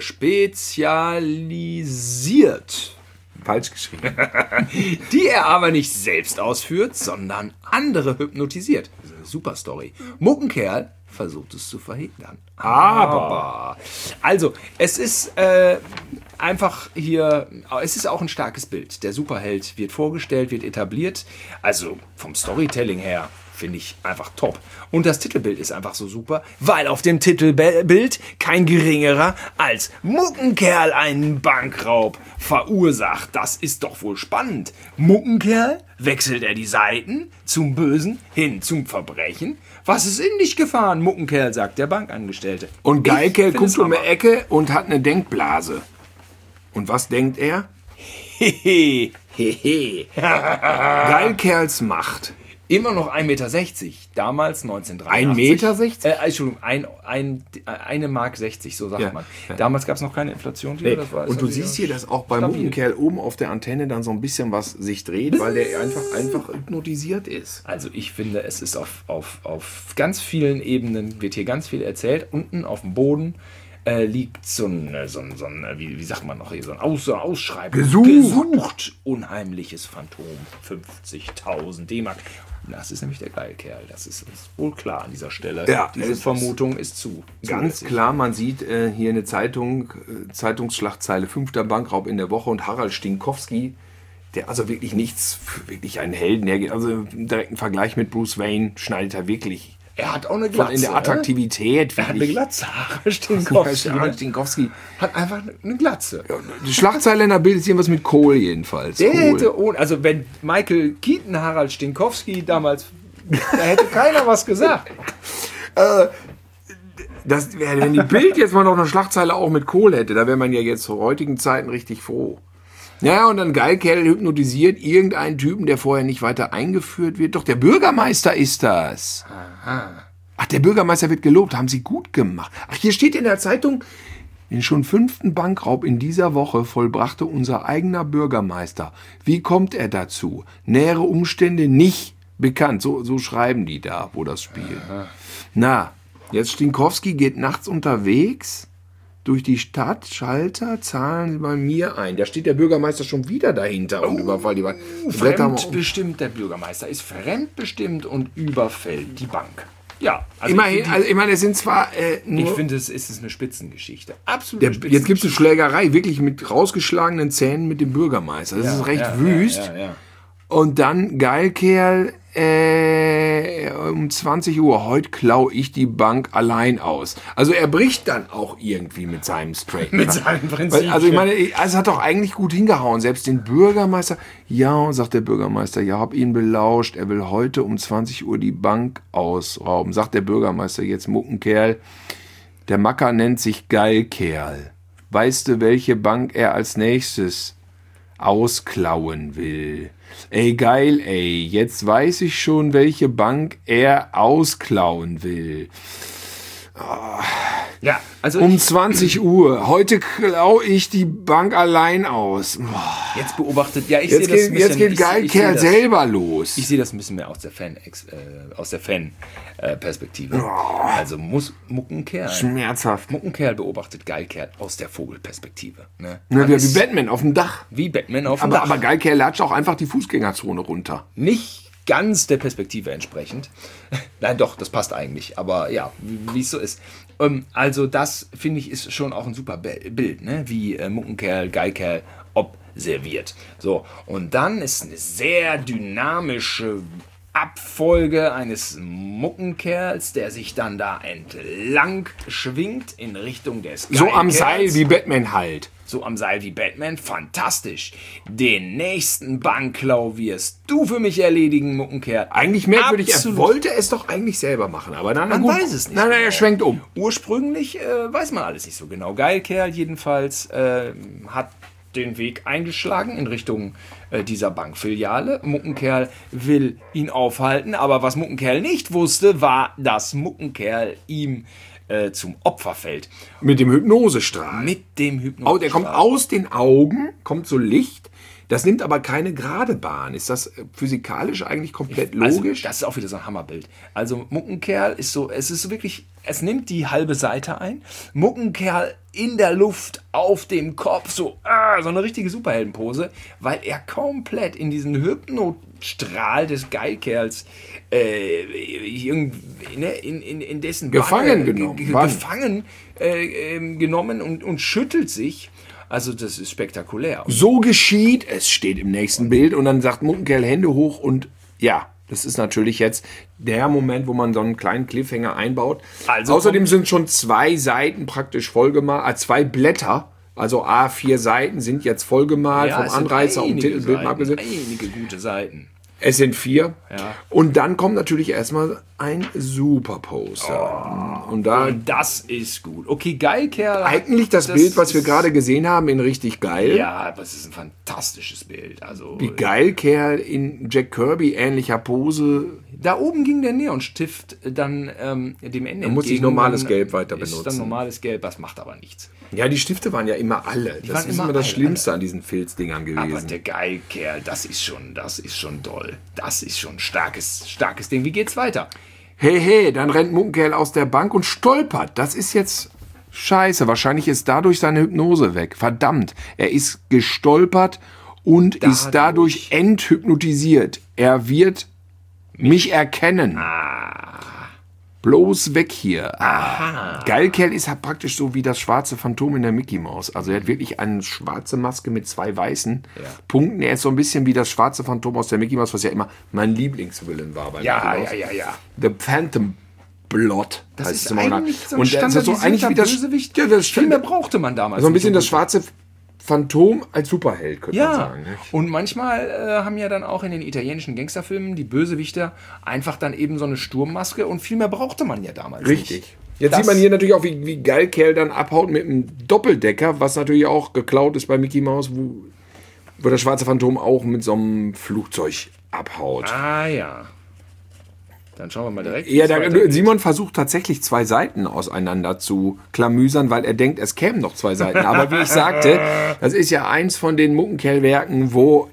Speaker 1: spezialisiert,
Speaker 2: Falsch geschrieben.
Speaker 1: die er aber nicht selbst ausführt, sondern andere hypnotisiert. Das ist eine super Story. Muckenkerl versucht es zu verhindern. Aber. Also, es ist einfach hier, es ist auch ein starkes Bild. Der Superheld wird vorgestellt, wird etabliert. Also vom Storytelling her finde ich einfach top. Und das Titelbild ist einfach so super, weil auf dem Titelbild kein geringerer als Muckenkerl einen Bankraub verursacht. Das ist doch wohl spannend. Muckenkerl, wechselt er die Seiten zum Bösen hin zum Verbrechen? Was ist in dich gefahren, Muckenkerl, sagt der Bankangestellte.
Speaker 2: Und Geilkerl
Speaker 1: Ich find's
Speaker 2: guckt um die
Speaker 1: Hammer.
Speaker 2: Ecke und hat eine Denkblase. Und was denkt er?
Speaker 1: Hehe.
Speaker 2: Hehe. Geilkerls Macht.
Speaker 1: Immer noch 1,60 Meter. Damals 1983.
Speaker 2: 1,60 Meter?
Speaker 1: Entschuldigung, eine Mark 60, so sagt
Speaker 2: Ja.
Speaker 1: man.
Speaker 2: Ja.
Speaker 1: Damals gab es noch keine Inflation.
Speaker 2: Nee.
Speaker 1: Das war
Speaker 2: Und du
Speaker 1: also
Speaker 2: siehst
Speaker 1: wieder
Speaker 2: hier, dass auch bei
Speaker 1: stabil.
Speaker 2: Muckenkerl oben auf der Antenne dann so ein bisschen was sich dreht, weil der einfach hypnotisiert ist.
Speaker 1: Also ich finde, es ist auf ganz vielen Ebenen, wird hier ganz viel erzählt. Unten auf dem Boden liegt so ein wie sagt man noch hier, so ein Ausschreibung. Gesucht. Unheimliches Phantom. 50.000 D-Mark. Das ist nämlich der Geilkerl. Das ist uns wohl klar an dieser Stelle.
Speaker 2: Ja,
Speaker 1: diese
Speaker 2: es
Speaker 1: Vermutung ist zu.
Speaker 2: Ganz klar, man sieht hier eine Zeitung, Zeitungsschlagzeile, 5. Bankraub in der Woche und Harald Stinkowski, der also wirklich nichts, wirklich einen Helden hergeht. Also im direkten Vergleich mit Bruce Wayne schneidet er wirklich
Speaker 1: Er hat auch eine Glatze.
Speaker 2: In der Attraktivität.
Speaker 1: Er hat eine Glatze. Stinkowski hat einfach eine Glatze.
Speaker 2: Die Schlagzeile in der Bild ist irgendwas mit Kohl jedenfalls.
Speaker 1: Der hätte also wenn Michael Keaton Harald Stinkowski damals, da hätte keiner was gesagt.
Speaker 2: Wenn die Bild jetzt mal noch eine Schlagzeile auch mit Kohl hätte, da wäre man ja jetzt zu heutigen Zeiten richtig froh. Ja, und dann Geilkerl hypnotisiert irgendeinen Typen, der vorher nicht weiter eingeführt wird. Doch der Bürgermeister ist das. Aha. Ach, der Bürgermeister wird gelobt. Haben sie gut gemacht. Ach, hier steht in der Zeitung, den schon 5. Bankraub in dieser Woche vollbrachte unser eigener Bürgermeister. Wie kommt er dazu? Nähere Umstände nicht bekannt. So schreiben die da, wo das spielt. Aha. Na, jetzt Stinkowski geht nachts unterwegs durch die Stadt. Schalter, zahlen Sie bei mir ein. Da steht der Bürgermeister schon wieder dahinter und überfällt die Bank.
Speaker 1: Fremdbestimmt, der Bürgermeister ist fremdbestimmt und überfällt die Bank. Ja, also
Speaker 2: immerhin, ich meine, es sind zwar
Speaker 1: ich finde, es ist eine Spitzengeschichte. Absolut.
Speaker 2: Jetzt gibt es eine Schlägerei, wirklich mit rausgeschlagenen Zähnen mit dem Bürgermeister. Das ist recht wüst.
Speaker 1: Ja.
Speaker 2: Und dann, Geilkerl, um 20 Uhr, heute klaue ich die Bank allein aus. Also er bricht dann auch irgendwie mit seinem Straight.
Speaker 1: Mit seinem Prinzip.
Speaker 2: Also ich meine, es hat doch eigentlich gut hingehauen. Selbst den Bürgermeister, ja, sagt der Bürgermeister, ja, hab ihn belauscht, er will heute um 20 Uhr die Bank ausrauben. Sagt der Bürgermeister jetzt, Muckenkerl, der Macker nennt sich Geilkerl. Weißt du, welche Bank er als nächstes ausklauen will? Ey, geil, ey, jetzt weiß ich schon, welche Bank er ausklauen will. Oh.
Speaker 1: Ja, also
Speaker 2: um 20 Uhr. Heute klaue ich die Bank allein aus. Oh.
Speaker 1: Jetzt beobachtet, ja,
Speaker 2: jetzt geht Geilkerl selber los.
Speaker 1: Ich sehe das ein bisschen mehr aus der Fan-Perspektive. Also muss Muckenkerl.
Speaker 2: Schmerzhaft.
Speaker 1: Muckenkerl beobachtet Geilkerl aus der Vogelperspektive. Ne?
Speaker 2: Wie Batman auf dem Dach.
Speaker 1: Wie Batman auf dem Dach.
Speaker 2: Aber Geilkerl latscht auch einfach die Fußgängerzone runter.
Speaker 1: Nicht ganz der Perspektive entsprechend. Nein, doch, das passt eigentlich. Aber ja, wie es so ist. Also das, finde ich, ist schon auch ein super Bild, ne? Wie Muckenkerl, Geilkerl observiert. So, und dann ist eine sehr dynamische Abfolge eines Muckenkerls, der sich dann da entlang schwingt in Richtung des Geilkerls.
Speaker 2: So am Seil wie Batman halt.
Speaker 1: So am Seil wie Batman, fantastisch. Den nächsten Bankklau wirst du für mich erledigen, Muckenkerl.
Speaker 2: Eigentlich merkwürdig, er wollte es doch eigentlich selber machen, aber dann
Speaker 1: man weiß es nicht.
Speaker 2: Nein, er schwenkt um.
Speaker 1: Ursprünglich weiß man alles nicht so genau. Geilkerl jedenfalls hat den Weg eingeschlagen in Richtung dieser Bankfiliale. Muckenkerl will ihn aufhalten, aber was Muckenkerl nicht wusste, war, dass Muckenkerl ihm zum Opfer fällt.
Speaker 2: Mit dem Hypnosestrahl.
Speaker 1: Oh,
Speaker 2: der kommt aus den Augen, kommt so Licht. Das nimmt aber keine gerade Bahn. Ist das physikalisch eigentlich komplett logisch?
Speaker 1: Also, das ist auch wieder so ein Hammerbild. Also Muckenkerl ist so, es ist so wirklich, es nimmt die halbe Seite ein. Muckenkerl in der Luft, auf dem Kopf, so eine richtige Superheldenpose, weil er komplett in diesen Hypnostrahl des Geilkerls in dessen
Speaker 2: gefangen
Speaker 1: genommen und schüttelt sich. Also das ist spektakulär.
Speaker 2: So geschieht, es steht im nächsten Bild und dann sagt Muckenkerl Hände hoch und ja, das ist natürlich jetzt der Moment, wo man so einen kleinen Cliffhanger einbaut. Also außerdem sind schon 2 Seiten praktisch vollgemalt, 2 Blätter, also A4 Seiten sind jetzt vollgemalt, vom Anreißer und Titelbild abgesehen.
Speaker 1: Einige gute Seiten.
Speaker 2: Es sind 4.
Speaker 1: Ja.
Speaker 2: Und dann kommt natürlich erstmal ein Superposter.
Speaker 1: Und das ist gut. Okay, Geilkerl.
Speaker 2: Eigentlich das Bild, was wir gerade gesehen haben, in richtig geil.
Speaker 1: Ja, aber es ist ein fantastisches Bild. Also,
Speaker 2: wie Geilkerl in Jack Kirby ähnlicher Pose.
Speaker 1: Da oben ging der Neonstift dann dem Ende.
Speaker 2: Da muss ich normales Gelb weiter benutzen.
Speaker 1: Ist dann normales Gelb, das macht aber nichts.
Speaker 2: Ja, die Stifte waren ja immer alle. Das ist immer das Schlimmste an diesen Filzdingern gewesen.
Speaker 1: Aber der Geilkerl, das ist schon toll. Das ist schon ein starkes Ding. Wie geht's weiter?
Speaker 2: Hey, dann rennt Muckenkerl aus der Bank und stolpert. Das ist jetzt scheiße. Wahrscheinlich ist dadurch seine Hypnose weg. Verdammt. Er ist gestolpert und ist dadurch enthypnotisiert. Er wird mich erkennen. Bloß weg hier. Geilkerl ist halt praktisch so wie das schwarze Phantom in der Mickey Maus. Also er hat wirklich eine schwarze Maske mit 2 weißen Punkten. Er ist so ein bisschen wie das schwarze Phantom aus der Mickey Maus, was ja immer mein Lieblingsvillain war bei Mickey Maus.
Speaker 1: Ja.
Speaker 2: The Phantom Blot.
Speaker 1: Das
Speaker 2: heißt
Speaker 1: ist
Speaker 2: es im Original.
Speaker 1: eigentlich so ein
Speaker 2: Und das ist so
Speaker 1: standardisierter
Speaker 2: eigentlich wie das,
Speaker 1: Bösewicht.
Speaker 2: ja, das
Speaker 1: Viel mehr brauchte man damals.
Speaker 2: so ein bisschen
Speaker 1: nicht,
Speaker 2: das schwarze Phantom als Superheld, könnte man
Speaker 1: Ja,
Speaker 2: sagen. Ne?
Speaker 1: und manchmal haben ja dann auch in den italienischen Gangsterfilmen die Bösewichter einfach dann eben so eine Sturmmaske und viel mehr brauchte man ja damals
Speaker 2: Richtig.
Speaker 1: nicht.
Speaker 2: Jetzt
Speaker 1: Das-
Speaker 2: sieht man hier natürlich auch, wie geil Kerl dann abhaut mit einem Doppeldecker, was natürlich auch geklaut ist bei Mickey Mouse, wo das schwarze Phantom auch mit so einem Flugzeug abhaut.
Speaker 1: Ah ja. Dann schauen wir mal direkt.
Speaker 2: Ja,
Speaker 1: wie es weitergeht.
Speaker 2: Simon versucht tatsächlich 2 Seiten auseinander zu klamüsern, weil er denkt, es kämen noch 2 Seiten. Aber wie ich sagte, das ist ja eins von den Muckenkerl-Werken, wo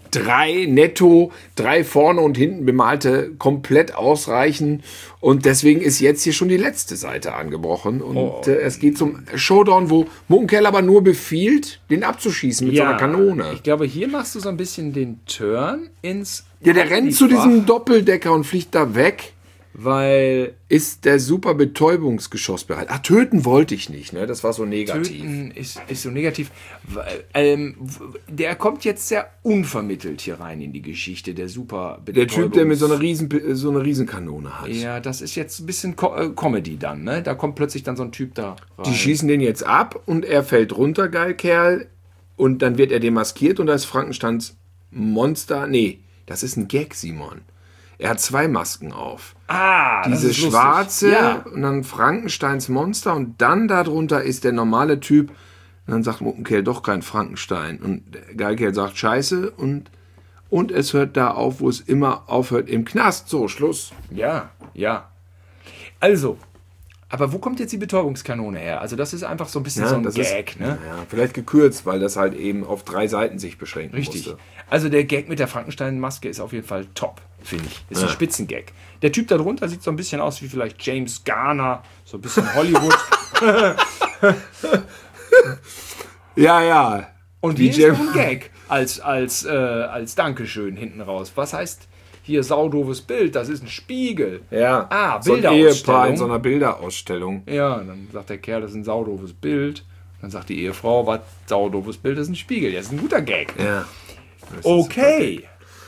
Speaker 2: 3 vorne und hinten bemalte komplett ausreichen. Und deswegen ist jetzt hier schon die letzte Seite angebrochen. Und es geht zum Showdown, wo Muckenkerl aber nur befiehlt, den abzuschießen mit so einer Kanone.
Speaker 1: Ich glaube, hier machst du so ein bisschen den Turn ins.
Speaker 2: Ja, der rennt zu diesem Doppeldecker und fliegt da weg.
Speaker 1: Weil
Speaker 2: Ist der super Betäubungsgeschoss bereit? Ach, töten wollte ich nicht, ne? Das war so negativ.
Speaker 1: Töten ist so negativ. Weil, der kommt jetzt sehr unvermittelt hier rein in die Geschichte, der super
Speaker 2: Der Typ, der mit so einer Riesenkanone hat.
Speaker 1: Ja, das ist jetzt ein bisschen Comedy dann, ne? Da kommt plötzlich dann so ein Typ da rein.
Speaker 2: Die schießen den jetzt ab und er fällt runter, geil Kerl. Und dann wird er demaskiert und da ist Frankensteins Monster. Nee, das ist ein Gag, Simon. Er hat 2 Masken auf.
Speaker 1: das
Speaker 2: Diese
Speaker 1: ist lustig.
Speaker 2: schwarze
Speaker 1: Ja.
Speaker 2: und dann Frankensteins Monster und dann darunter ist der normale Typ. Und dann sagt Muckenkerl doch kein Frankenstein. Und Geilkerl sagt Scheiße und es hört da auf, wo es immer aufhört, im Knast. So, Schluss.
Speaker 1: Ja. Also, aber wo kommt jetzt die Betäubungskanone her? Also das ist einfach so ein bisschen so ein
Speaker 2: das
Speaker 1: Gag, ne?
Speaker 2: Ja, vielleicht gekürzt, weil das halt eben auf 3 Seiten sich beschränken
Speaker 1: Richtig.
Speaker 2: musste.
Speaker 1: Also der Gag mit der Frankenstein-Maske ist auf jeden Fall top, finde ich. Ist ein Spitzengag. Der Typ da drunter sieht so ein bisschen aus wie vielleicht James Garner, so ein bisschen Hollywood.
Speaker 2: Ja.
Speaker 1: Und
Speaker 2: Wie
Speaker 1: hier ist
Speaker 2: James-
Speaker 1: noch ein Gag als Dankeschön hinten raus. Was heißt hier saudoofes Bild? Das ist ein Spiegel.
Speaker 2: Ja.
Speaker 1: Ah,
Speaker 2: so ein
Speaker 1: Bilderausstellung.
Speaker 2: Ehepaar in so einer Bilderausstellung.
Speaker 1: Ja, dann sagt der Kerl, das ist ein saudoofes Bild. Dann sagt die Ehefrau, was saudoofes Bild, das ist ein Spiegel. Das ist ein guter Gag.
Speaker 2: Ja.
Speaker 1: Okay.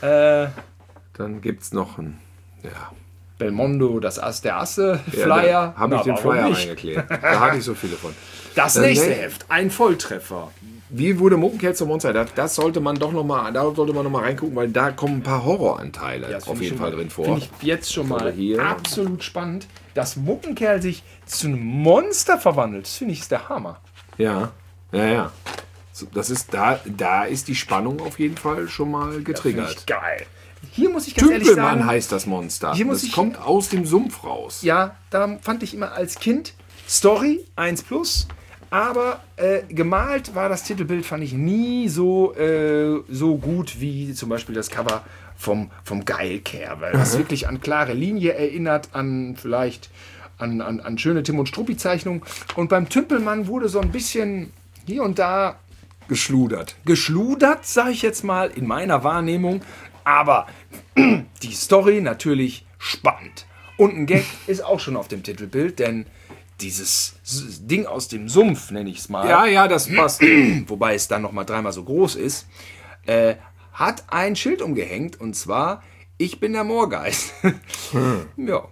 Speaker 2: Dann gibt's noch einen. Ja.
Speaker 1: Belmondo, das Ass der Asse, Flyer.
Speaker 2: Habe ich
Speaker 1: Na,
Speaker 2: den
Speaker 1: warum
Speaker 2: Flyer
Speaker 1: nicht?
Speaker 2: reingeklebt. Da hatte ich so viele von.
Speaker 1: Das nächste
Speaker 2: nee.
Speaker 1: Heft, ein Volltreffer.
Speaker 2: Wie wurde Muckenkerl zum Monster? Das sollte man doch noch mal, da sollte man noch mal reingucken, weil da kommen ein paar Horroranteile
Speaker 1: Das
Speaker 2: auf
Speaker 1: finde ich
Speaker 2: jeden
Speaker 1: schon
Speaker 2: Fall
Speaker 1: mal-
Speaker 2: drin vor.
Speaker 1: Finde ich jetzt schon mal
Speaker 2: hier.
Speaker 1: absolut spannend, dass Muckenkerl sich zu einem Monster verwandelt. Das finde ich ist der Hammer.
Speaker 2: Ja. So, das ist da ist die Spannung auf jeden Fall schon mal
Speaker 1: Finde
Speaker 2: getriggert.
Speaker 1: ich geil. Hier muss ich ganz ehrlich
Speaker 2: Tümpelmann
Speaker 1: sagen,
Speaker 2: heißt das Monster.
Speaker 1: Hier muss
Speaker 2: das
Speaker 1: ich-
Speaker 2: kommt aus dem Sumpf raus.
Speaker 1: ja, da fand ich immer als Kind Story 1+, aber gemalt war das Titelbild, fand ich nie so gut wie zum Beispiel das Cover vom Geilkerl, weil das wirklich an klare Linie erinnert, an vielleicht an schöne Tim und Struppi Zeichnungen. Und beim Tümpelmann wurde so ein bisschen hier und da
Speaker 2: Geschludert.
Speaker 1: geschludert, sage ich jetzt mal, in meiner Wahrnehmung. Aber die Story natürlich spannend. Und ein Gag ist auch schon auf dem Titelbild, denn dieses Ding aus dem Sumpf, nenne ich es mal,
Speaker 2: Ja, das passt.
Speaker 1: wobei es dann nochmal 3-mal so groß ist, hat ein Schild umgehängt und zwar: Ich bin der Moorgeist. Ja.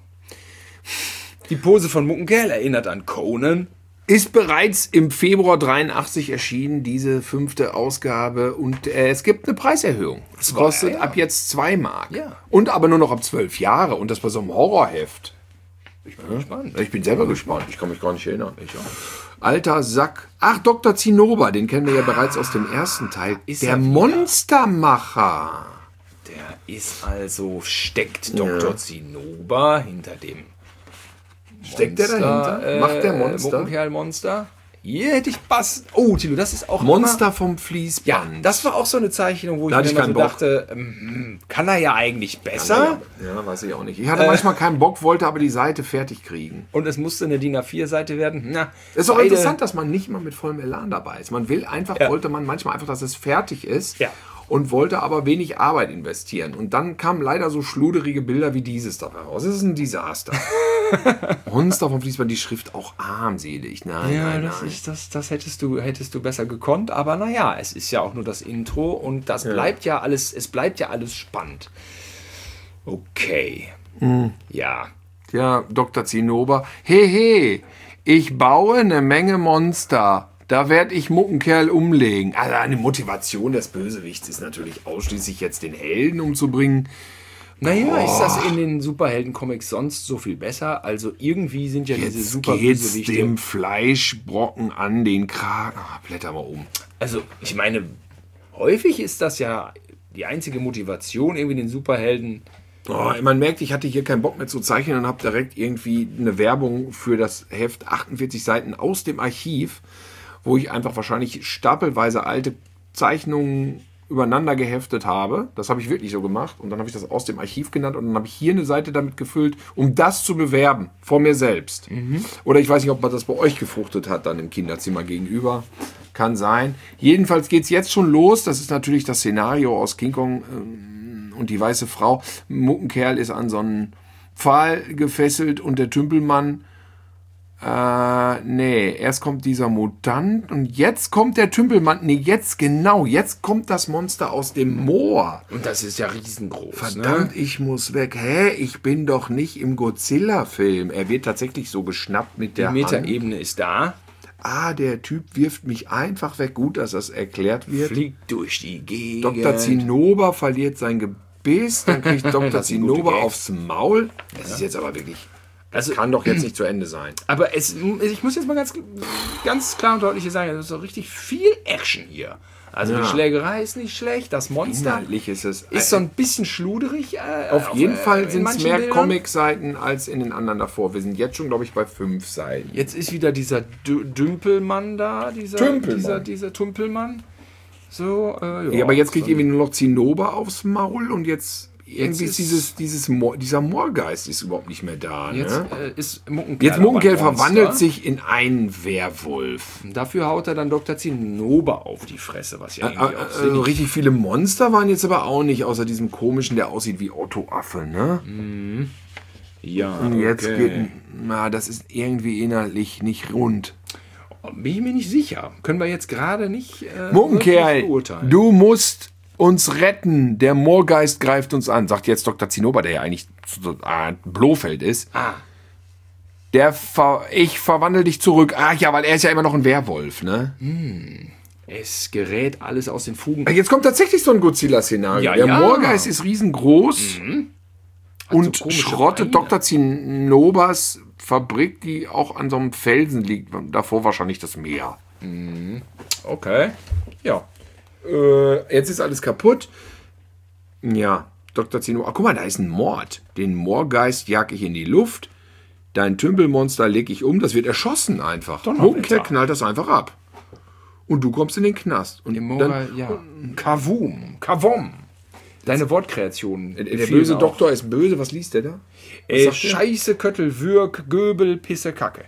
Speaker 1: Die Pose von Muckenkerl erinnert an Conan.
Speaker 2: Ist bereits im Februar 83 erschienen, diese 5. Ausgabe. Und es gibt eine Preiserhöhung. Es kostet ab jetzt 2 Mark.
Speaker 1: Ja.
Speaker 2: Und aber nur noch ab 12 Jahre. Und das bei so einem Horrorheft.
Speaker 1: Ich bin gespannt.
Speaker 2: Ich bin selber gespannt. Ich kann mich gar nicht erinnern. Ich auch. Alter Sack. Ach, Dr. Zinnober, den kennen wir ja bereits aus dem ersten Teil.
Speaker 1: ist
Speaker 2: Der
Speaker 1: er wieder.
Speaker 2: Monstermacher.
Speaker 1: Der ist also, steckt Dr. Zinnober hinter dem
Speaker 2: Steckt der dahinter? Macht der Monster?
Speaker 1: Muckenkerl-Monster. Hier hätte ich Bass. Oh, Tilo, das ist auch
Speaker 2: Monster
Speaker 1: immer,
Speaker 2: vom Fließband.
Speaker 1: Ja, das war auch so eine Zeichnung, wo
Speaker 2: Da
Speaker 1: ich
Speaker 2: hatte
Speaker 1: mir
Speaker 2: ich
Speaker 1: immer so
Speaker 2: keinen Bock.
Speaker 1: dachte, kann er ja eigentlich besser.
Speaker 2: Ja, weiß ich auch nicht. Ich hatte manchmal keinen Bock, wollte aber die Seite fertig kriegen.
Speaker 1: Und es musste eine DIN A4-Seite werden. Na,
Speaker 2: Es ist auch
Speaker 1: beide-
Speaker 2: interessant, dass man nicht mal mit vollem Elan dabei ist. Man will einfach, wollte man manchmal einfach, dass es fertig ist.
Speaker 1: Ja.
Speaker 2: Und wollte aber wenig Arbeit investieren. Und dann kamen leider so schluderige Bilder wie dieses dabei raus. Es ist ein Desaster. Monster vom Fließband, die Schrift auch armselig. Nein,
Speaker 1: Ja,
Speaker 2: nein,
Speaker 1: das
Speaker 2: nein.
Speaker 1: ist das hättest du besser gekonnt, aber naja, es ist ja auch nur das Intro und das bleibt ja alles, es bleibt ja alles spannend. Okay. Ja.
Speaker 2: Ja, Dr. Zinnober. Hey, ich baue eine Menge Monster. Da werde ich Muckenkerl umlegen. Also eine Motivation des Bösewichts ist natürlich ausschließlich jetzt den Helden umzubringen.
Speaker 1: Naja, ist das in den Superhelden-Comics sonst so viel besser? Also irgendwie sind ja diese
Speaker 2: Jetzt
Speaker 1: Superbösewichte...
Speaker 2: geht's dem Fleischbrocken an den Kragen. Blätter mal um.
Speaker 1: Also, ich meine, häufig ist das ja die einzige Motivation, irgendwie den Superhelden...
Speaker 2: Oh, man merkt, ich hatte hier keinen Bock mehr zu zeichnen und habe direkt irgendwie eine Werbung für das Heft 48 Seiten aus dem Archiv, wo ich einfach wahrscheinlich stapelweise alte Zeichnungen übereinander geheftet habe. Das habe ich wirklich so gemacht. Und dann habe ich das aus dem Archiv genannt und dann habe ich hier eine Seite damit gefüllt, um das zu bewerben, vor mir selbst. Oder ich weiß nicht, ob man das bei euch gefruchtet hat, dann im Kinderzimmer gegenüber. Kann sein. Jedenfalls geht es jetzt schon los. Das ist natürlich das Szenario aus King Kong und die weiße Frau. Muckenkerl ist an so einen Pfahl gefesselt und der Tümpelmann erst kommt dieser Mutant und jetzt kommt der Tümpelmann. Jetzt kommt das Monster aus dem Moor.
Speaker 1: Und das ist ja riesengroß.
Speaker 2: Verdammt, ich muss weg. Ich bin doch nicht im Godzilla-Film. Er wird tatsächlich so geschnappt mit der
Speaker 1: Die Metaebene ist da.
Speaker 2: Der Typ wirft mich einfach weg. Gut, dass das erklärt wird.
Speaker 1: Fliegt durch die Gegend.
Speaker 2: Dr. Zinnober verliert sein Gebiss. Dann kriegt Dr.
Speaker 1: Das sind gute
Speaker 2: Zinnober
Speaker 1: Gags.
Speaker 2: aufs Maul. Das ist jetzt aber wirklich... Das
Speaker 1: Also-
Speaker 2: kann doch jetzt nicht zu Ende sein.
Speaker 1: Aber ich muss jetzt mal ganz klar und deutlich sagen, es ist so richtig viel Action hier. Also
Speaker 2: Ja.
Speaker 1: die Schlägerei ist nicht schlecht, das Monster
Speaker 2: Inhaltlich ist es...
Speaker 1: ist so ein bisschen schluderig.
Speaker 2: Auf jeden Fall
Speaker 1: in
Speaker 2: sind es
Speaker 1: manchen
Speaker 2: mehr
Speaker 1: Bildern.
Speaker 2: Comicseiten als in den anderen davor. Wir sind jetzt schon, glaube ich, bei 5 Seiten.
Speaker 1: Jetzt ist wieder dieser Dümpelmann da, dieser Tümpelmann. So,
Speaker 2: Ja, aber jetzt kriegt
Speaker 1: so
Speaker 2: irgendwie nur noch Zinnober aufs Maul und jetzt irgendwie ist dieser Moorgeist ist überhaupt nicht mehr da.
Speaker 1: Jetzt
Speaker 2: Ne?
Speaker 1: ist Muckenkerl.
Speaker 2: Jetzt Muckenkerl
Speaker 1: aber ein Monster.
Speaker 2: verwandelt sich in einen Werwolf.
Speaker 1: Dafür haut er dann Dr. Zinnober auf die Fresse, was ja irgendwie auch
Speaker 2: Also richtig viele Monster waren jetzt aber auch nicht, außer diesem komischen, der aussieht wie Otto Affe, ne?
Speaker 1: Ja,
Speaker 2: Und jetzt
Speaker 1: okay.
Speaker 2: das ist irgendwie inhaltlich nicht rund.
Speaker 1: Bin ich mir nicht sicher. Können wir jetzt gerade nicht wirklich
Speaker 2: Muckenkerl,
Speaker 1: beurteilen.
Speaker 2: du musst uns retten. Der Moorgeist greift uns an, sagt jetzt Dr. Zinnober, der ja eigentlich Blofeld ist. Ich verwandle dich zurück. Ja, weil er ist ja immer noch ein Werwolf, ne?
Speaker 1: Es gerät alles aus den Fugen.
Speaker 2: Jetzt kommt tatsächlich so ein Godzilla-Szenario.
Speaker 1: Ja,
Speaker 2: der
Speaker 1: ja.
Speaker 2: Moorgeist ist riesengroß und
Speaker 1: so komische
Speaker 2: schrottet
Speaker 1: Beine.
Speaker 2: Dr. Zinnobers Fabrik, die auch an so einem Felsen liegt. Davor wahrscheinlich das Meer.
Speaker 1: Okay. Ja.
Speaker 2: Jetzt ist alles kaputt. Ja, Dr. Zinnober. Guck mal, da ist ein Mord. Den Moorgeist jag ich in die Luft. Dein Tümpelmonster leg ich um. Das wird erschossen einfach. Muckenkerl knallt das einfach ab. Und du kommst in den Knast. Und
Speaker 1: Kavom. Deine Wortkreationen.
Speaker 2: der böse Doktor ist böse. Was liest der da? Was sagt der?
Speaker 1: Scheiße, Köttel, Würg, Göbel, Pisse, Kacke.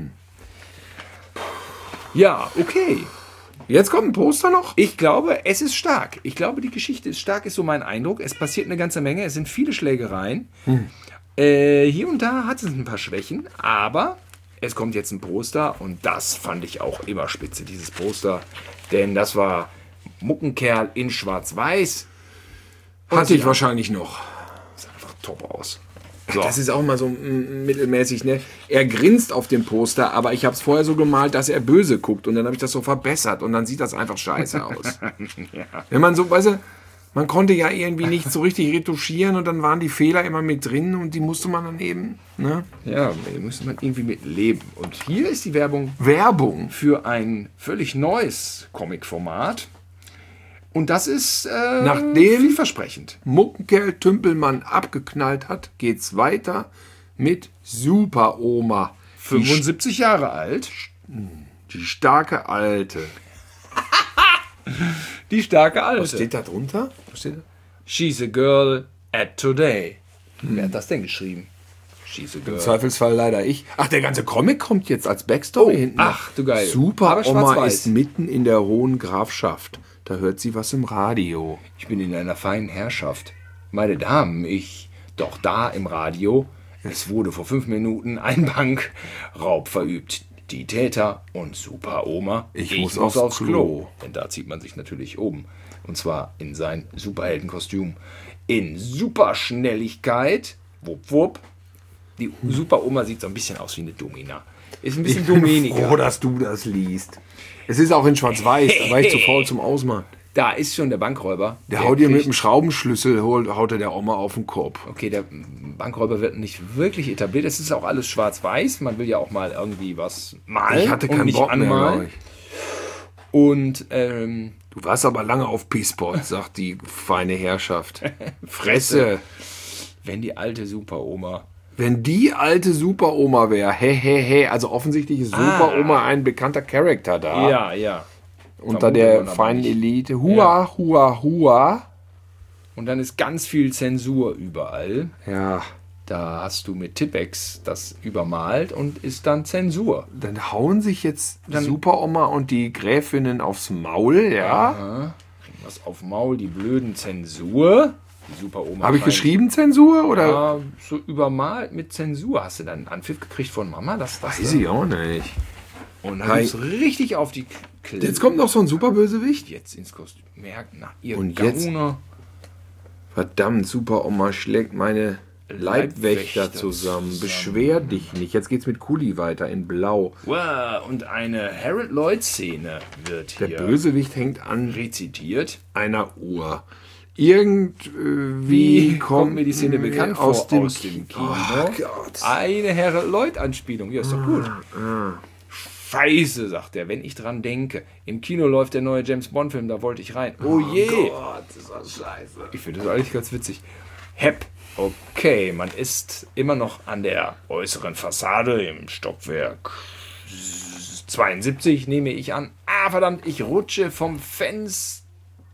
Speaker 1: Ja, okay.
Speaker 2: Jetzt kommt ein Poster noch.
Speaker 1: Ich glaube, es ist stark. Ich glaube, die Geschichte ist stark, ist so mein Eindruck. Es passiert eine ganze Menge. Es sind viele Schlägereien. Hier und da hat es ein paar Schwächen, aber es kommt jetzt ein Poster und das fand ich auch immer spitze, dieses Poster. Denn das war Muckenkerl in Schwarz-Weiß.
Speaker 2: Hatte ich wahrscheinlich noch.
Speaker 1: Sah einfach top aus.
Speaker 2: Das ist auch mal so mittelmäßig, ne? Er grinst auf dem Poster, aber ich habe es vorher so gemalt, dass er böse guckt und dann habe ich das so verbessert und dann sieht das einfach scheiße aus. Wenn man so, weißt du, man konnte ja irgendwie nicht so richtig retuschieren und dann waren die Fehler immer mit drin und die musste man dann eben, ne?
Speaker 1: Ja, da müsste man irgendwie mit leben. Und hier ist die Werbung
Speaker 2: Werbung.
Speaker 1: für ein völlig neues Comic-Format. Und das ist
Speaker 2: Nachdem
Speaker 1: vielversprechend.
Speaker 2: Muckenkerl Tümpelmann abgeknallt hat, geht's weiter mit Super Oma.
Speaker 1: 75 Jahre alt.
Speaker 2: Die starke Alte.
Speaker 1: Die starke Alte.
Speaker 2: Was steht da drunter? Was steht da?
Speaker 1: She's a girl at today. Wer hat das denn geschrieben? She's a girl.
Speaker 2: Im Zweifelsfall leider ich. Ach, der ganze Comic kommt jetzt als Backstory hinten.
Speaker 1: ach, du geil.
Speaker 2: Super
Speaker 1: Aber
Speaker 2: Oma
Speaker 1: schwarz-weiß.
Speaker 2: ist mitten in der hohen Grafschaft. Da hört sie was im Radio.
Speaker 1: Ich bin in einer feinen Herrschaft. Meine Damen, doch da im Radio. Es wurde vor 5 Minuten ein Bankraub verübt. Die Täter und Super Oma.
Speaker 2: Ich muss aufs Klo.
Speaker 1: Denn da zieht man sich natürlich um. Und zwar in sein Superheldenkostüm. In Superschnelligkeit. Wupp, wupp. Die Super-Oma sieht so ein bisschen aus wie eine Domina. Ist ein bisschen Dominika.
Speaker 2: Froh, dass du das liest. Es ist auch in Schwarz-Weiß, da war ich zu faul zum Ausmachen.
Speaker 1: Da ist schon der Bankräuber.
Speaker 2: Der haut dir mit dem Schraubenschlüssel, haut er der Oma auf den Kopf.
Speaker 1: Okay, der Bankräuber wird nicht wirklich etabliert. Es ist auch alles schwarz-weiß. Man will ja auch mal irgendwie was malen.
Speaker 2: Ich hatte
Speaker 1: und
Speaker 2: keinen
Speaker 1: nicht
Speaker 2: Bock mehr,
Speaker 1: anmalen.
Speaker 2: glaub ich.
Speaker 1: Und
Speaker 2: Du warst aber lange auf P-Spot, sagt die feine Herrschaft. Fresse.
Speaker 1: wenn die alte Super-Oma.
Speaker 2: Wenn die alte Super-Oma wäre, also offensichtlich ist Super-Oma ein bekannter Charakter da.
Speaker 1: Ja.
Speaker 2: Unter
Speaker 1: Vermutet
Speaker 2: der
Speaker 1: man aber
Speaker 2: feinen
Speaker 1: nicht.
Speaker 2: Elite. Hua.
Speaker 1: Und dann ist ganz viel Zensur überall.
Speaker 2: Ja,
Speaker 1: Da hast du mit Tippex das übermalt und ist dann Zensur.
Speaker 2: dann hauen sich jetzt Super-Oma und die Gräfinnen aufs Maul, ja.
Speaker 1: Kriegen was auf Maul, die blöden Zensur. Die Super-Oma.
Speaker 2: Habe ich
Speaker 1: scheint-
Speaker 2: geschrieben Zensur oder?
Speaker 1: Ja, so übermalt mit Zensur. Hast du dann einen Anpfiff gekriegt von Mama? Das
Speaker 2: Weiß ich auch nicht.
Speaker 1: Und dann ist richtig auf die
Speaker 2: Jetzt kommt noch so ein Superbösewicht.
Speaker 1: Jetzt ins Kostüm. Merkt nach ihr
Speaker 2: Und jetzt?
Speaker 1: Gaune.
Speaker 2: Verdammt, Super-Oma schlägt meine Leibwächter zusammen. Beschwer dich nicht. Jetzt geht's mit Kuli weiter in Blau.
Speaker 1: Wow, und eine Harold Lloyd-Szene wird
Speaker 2: Der
Speaker 1: hier
Speaker 2: Bösewicht hängt an
Speaker 1: rezitiert.
Speaker 2: einer Uhr. Irgendwie
Speaker 1: kommt mir die Szene bekannt
Speaker 2: aus
Speaker 1: vor
Speaker 2: dem
Speaker 1: aus dem Kino?
Speaker 2: Oh Gott.
Speaker 1: Eine Harold Lloyd-Anspielung. Ja, ist doch gut. Scheiße, sagt er, wenn ich dran denke. Im Kino läuft der neue James-Bond-Film, da wollte ich rein. Oh je.
Speaker 2: Gott, ist das scheiße.
Speaker 1: Ich finde das eigentlich ganz witzig. Hepp. Okay, man ist immer noch an der äußeren Fassade im Stockwerk 72, nehme ich an. Ah, verdammt, ich rutsche vom Fenster.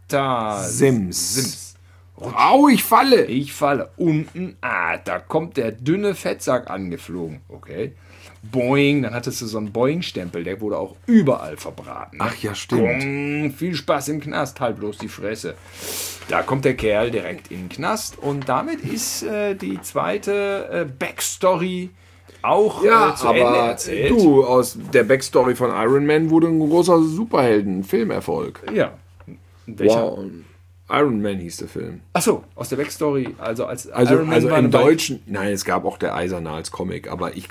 Speaker 2: Sims. Au, ich falle.
Speaker 1: Ich falle. Unten, da kommt der dünne Fettsack angeflogen. Okay. Boing, dann hattest du so einen Boing-Stempel, der wurde auch überall verbraten.
Speaker 2: Ach ja, stimmt.
Speaker 1: Boing, viel Spaß im Knast, halt bloß die Fresse. Da kommt der Kerl direkt in den Knast und damit ist die zweite Backstory auch zu Ende
Speaker 2: aber
Speaker 1: erzählt.
Speaker 2: du, aus der Backstory von Iron Man wurde ein großer Superhelden-Filmerfolg.
Speaker 1: Ja. Welcher?
Speaker 2: Wow. Iron Man hieß der Film.
Speaker 1: Achso, aus der Backstory, also als
Speaker 2: Also
Speaker 1: Iron Man war
Speaker 2: im
Speaker 1: dabei.
Speaker 2: Deutschen, nein, es gab auch der Eiserne als Comic, aber ich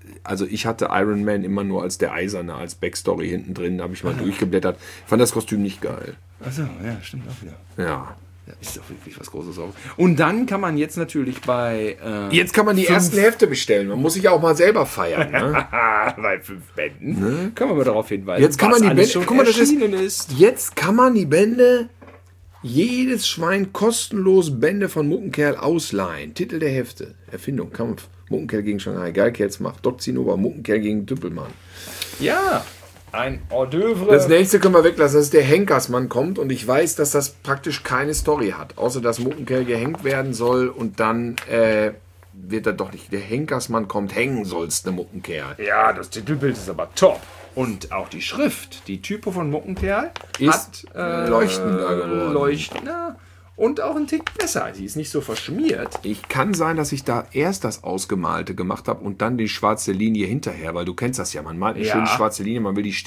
Speaker 2: hatte Iron Man immer nur als der Eiserne, als Backstory hinten drin, da habe ich mal durchgeblättert. Fand das Kostüm nicht geil.
Speaker 1: Achso, ja, stimmt auch wieder.
Speaker 2: Ja.
Speaker 1: Ja, ist doch wirklich was Großes auch. Und dann kann man jetzt natürlich bei
Speaker 2: Jetzt kann man die ersten Hefte bestellen. Man muss sich ja auch mal selber feiern. Ne?
Speaker 1: bei 5 Bänden können wir mal darauf hinweisen,
Speaker 2: Jetzt kann man die
Speaker 1: alles
Speaker 2: Bände,
Speaker 1: schon
Speaker 2: guck mal,
Speaker 1: erschienen ist.
Speaker 2: Jetzt kann man die Bände, jedes Schwein kostenlos Bände von Muckenkerl ausleihen. Titel der Hefte. Erfindung, Kampf. Muckenkerl gegen Shanghai. Geilkerls Macht. Doc Zinnober. Muckenkerl gegen Düppelmann.
Speaker 1: Ja, ein Hors d'oeuvre.
Speaker 2: Das nächste können wir weglassen, das ist der Henkersmann kommt und ich weiß, dass das praktisch keine Story hat, außer dass Muckenkerl gehängt werden soll und dann wird er doch nicht, der Henkersmann kommt, hängen sollst du Muckenkerl.
Speaker 1: Ja, das Titelbild ist aber top. Und auch die Schrift, die Typo von Muckenkerl
Speaker 2: Ist
Speaker 1: hat
Speaker 2: leuchtender geworden.
Speaker 1: leuchtender und auch ein Tick besser. Sie ist nicht so verschmiert.
Speaker 2: Ich kann sein, dass ich da erst das Ausgemalte gemacht habe und dann die schwarze Linie hinterher, weil du kennst das ja, man malt eine
Speaker 1: Ja.
Speaker 2: schöne schwarze Linie, man will die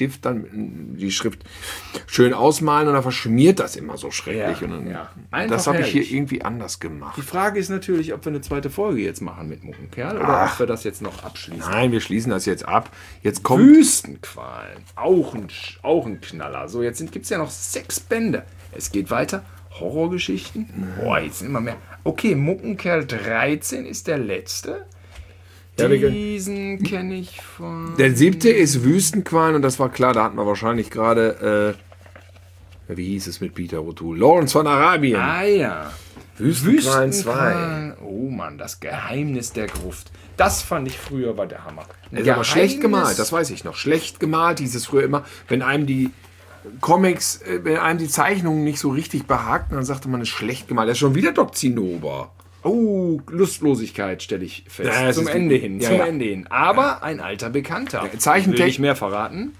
Speaker 2: die Schrift schön ausmalen und dann verschmiert das immer so schrecklich.
Speaker 1: Ja,
Speaker 2: und dann,
Speaker 1: ja. Einfach
Speaker 2: das habe ich hier
Speaker 1: herrlich.
Speaker 2: irgendwie anders gemacht.
Speaker 1: Die Frage ist natürlich, ob wir eine zweite Folge jetzt machen mit Muckenkerl oder ob wir das jetzt noch abschließen.
Speaker 2: Nein, wir schließen das jetzt ab. Jetzt kommt
Speaker 1: Wüstenqualen, auch ein Knaller. So, jetzt gibt es ja noch 6 Bände. Es geht weiter. Horrorgeschichten. Boah, jetzt sind immer mehr. Okay, Muckenkerl 13 ist der letzte.
Speaker 2: Ja,
Speaker 1: Diesen kenne ich von...
Speaker 2: Der 7. ist Wüstenqualen und das war klar, da hatten wir wahrscheinlich gerade, wie hieß es mit Peter O'Toole? Lawrence von Arabien.
Speaker 1: Ah ja.
Speaker 2: Wüstenqualen 2.
Speaker 1: Oh Mann, das Geheimnis der Gruft. Das fand ich früher war der Hammer.
Speaker 2: Ist aber schlecht gemalt, das weiß ich noch. Schlecht gemalt hieß es früher immer, wenn einem die Comics, wenn einem die Zeichnungen nicht so richtig behagten, dann sagte man, es ist schlecht gemalt. Das ist schon wieder Doc Zinnober.
Speaker 1: Oh, Lustlosigkeit stelle ich fest.
Speaker 2: Ja, es
Speaker 1: zum
Speaker 2: ist
Speaker 1: Ende
Speaker 2: die-
Speaker 1: hin,
Speaker 2: ja,
Speaker 1: zum
Speaker 2: ja.
Speaker 1: Ende hin. Aber ein alter Bekannter.
Speaker 2: Zeichentech-
Speaker 1: Will ich mehr verraten?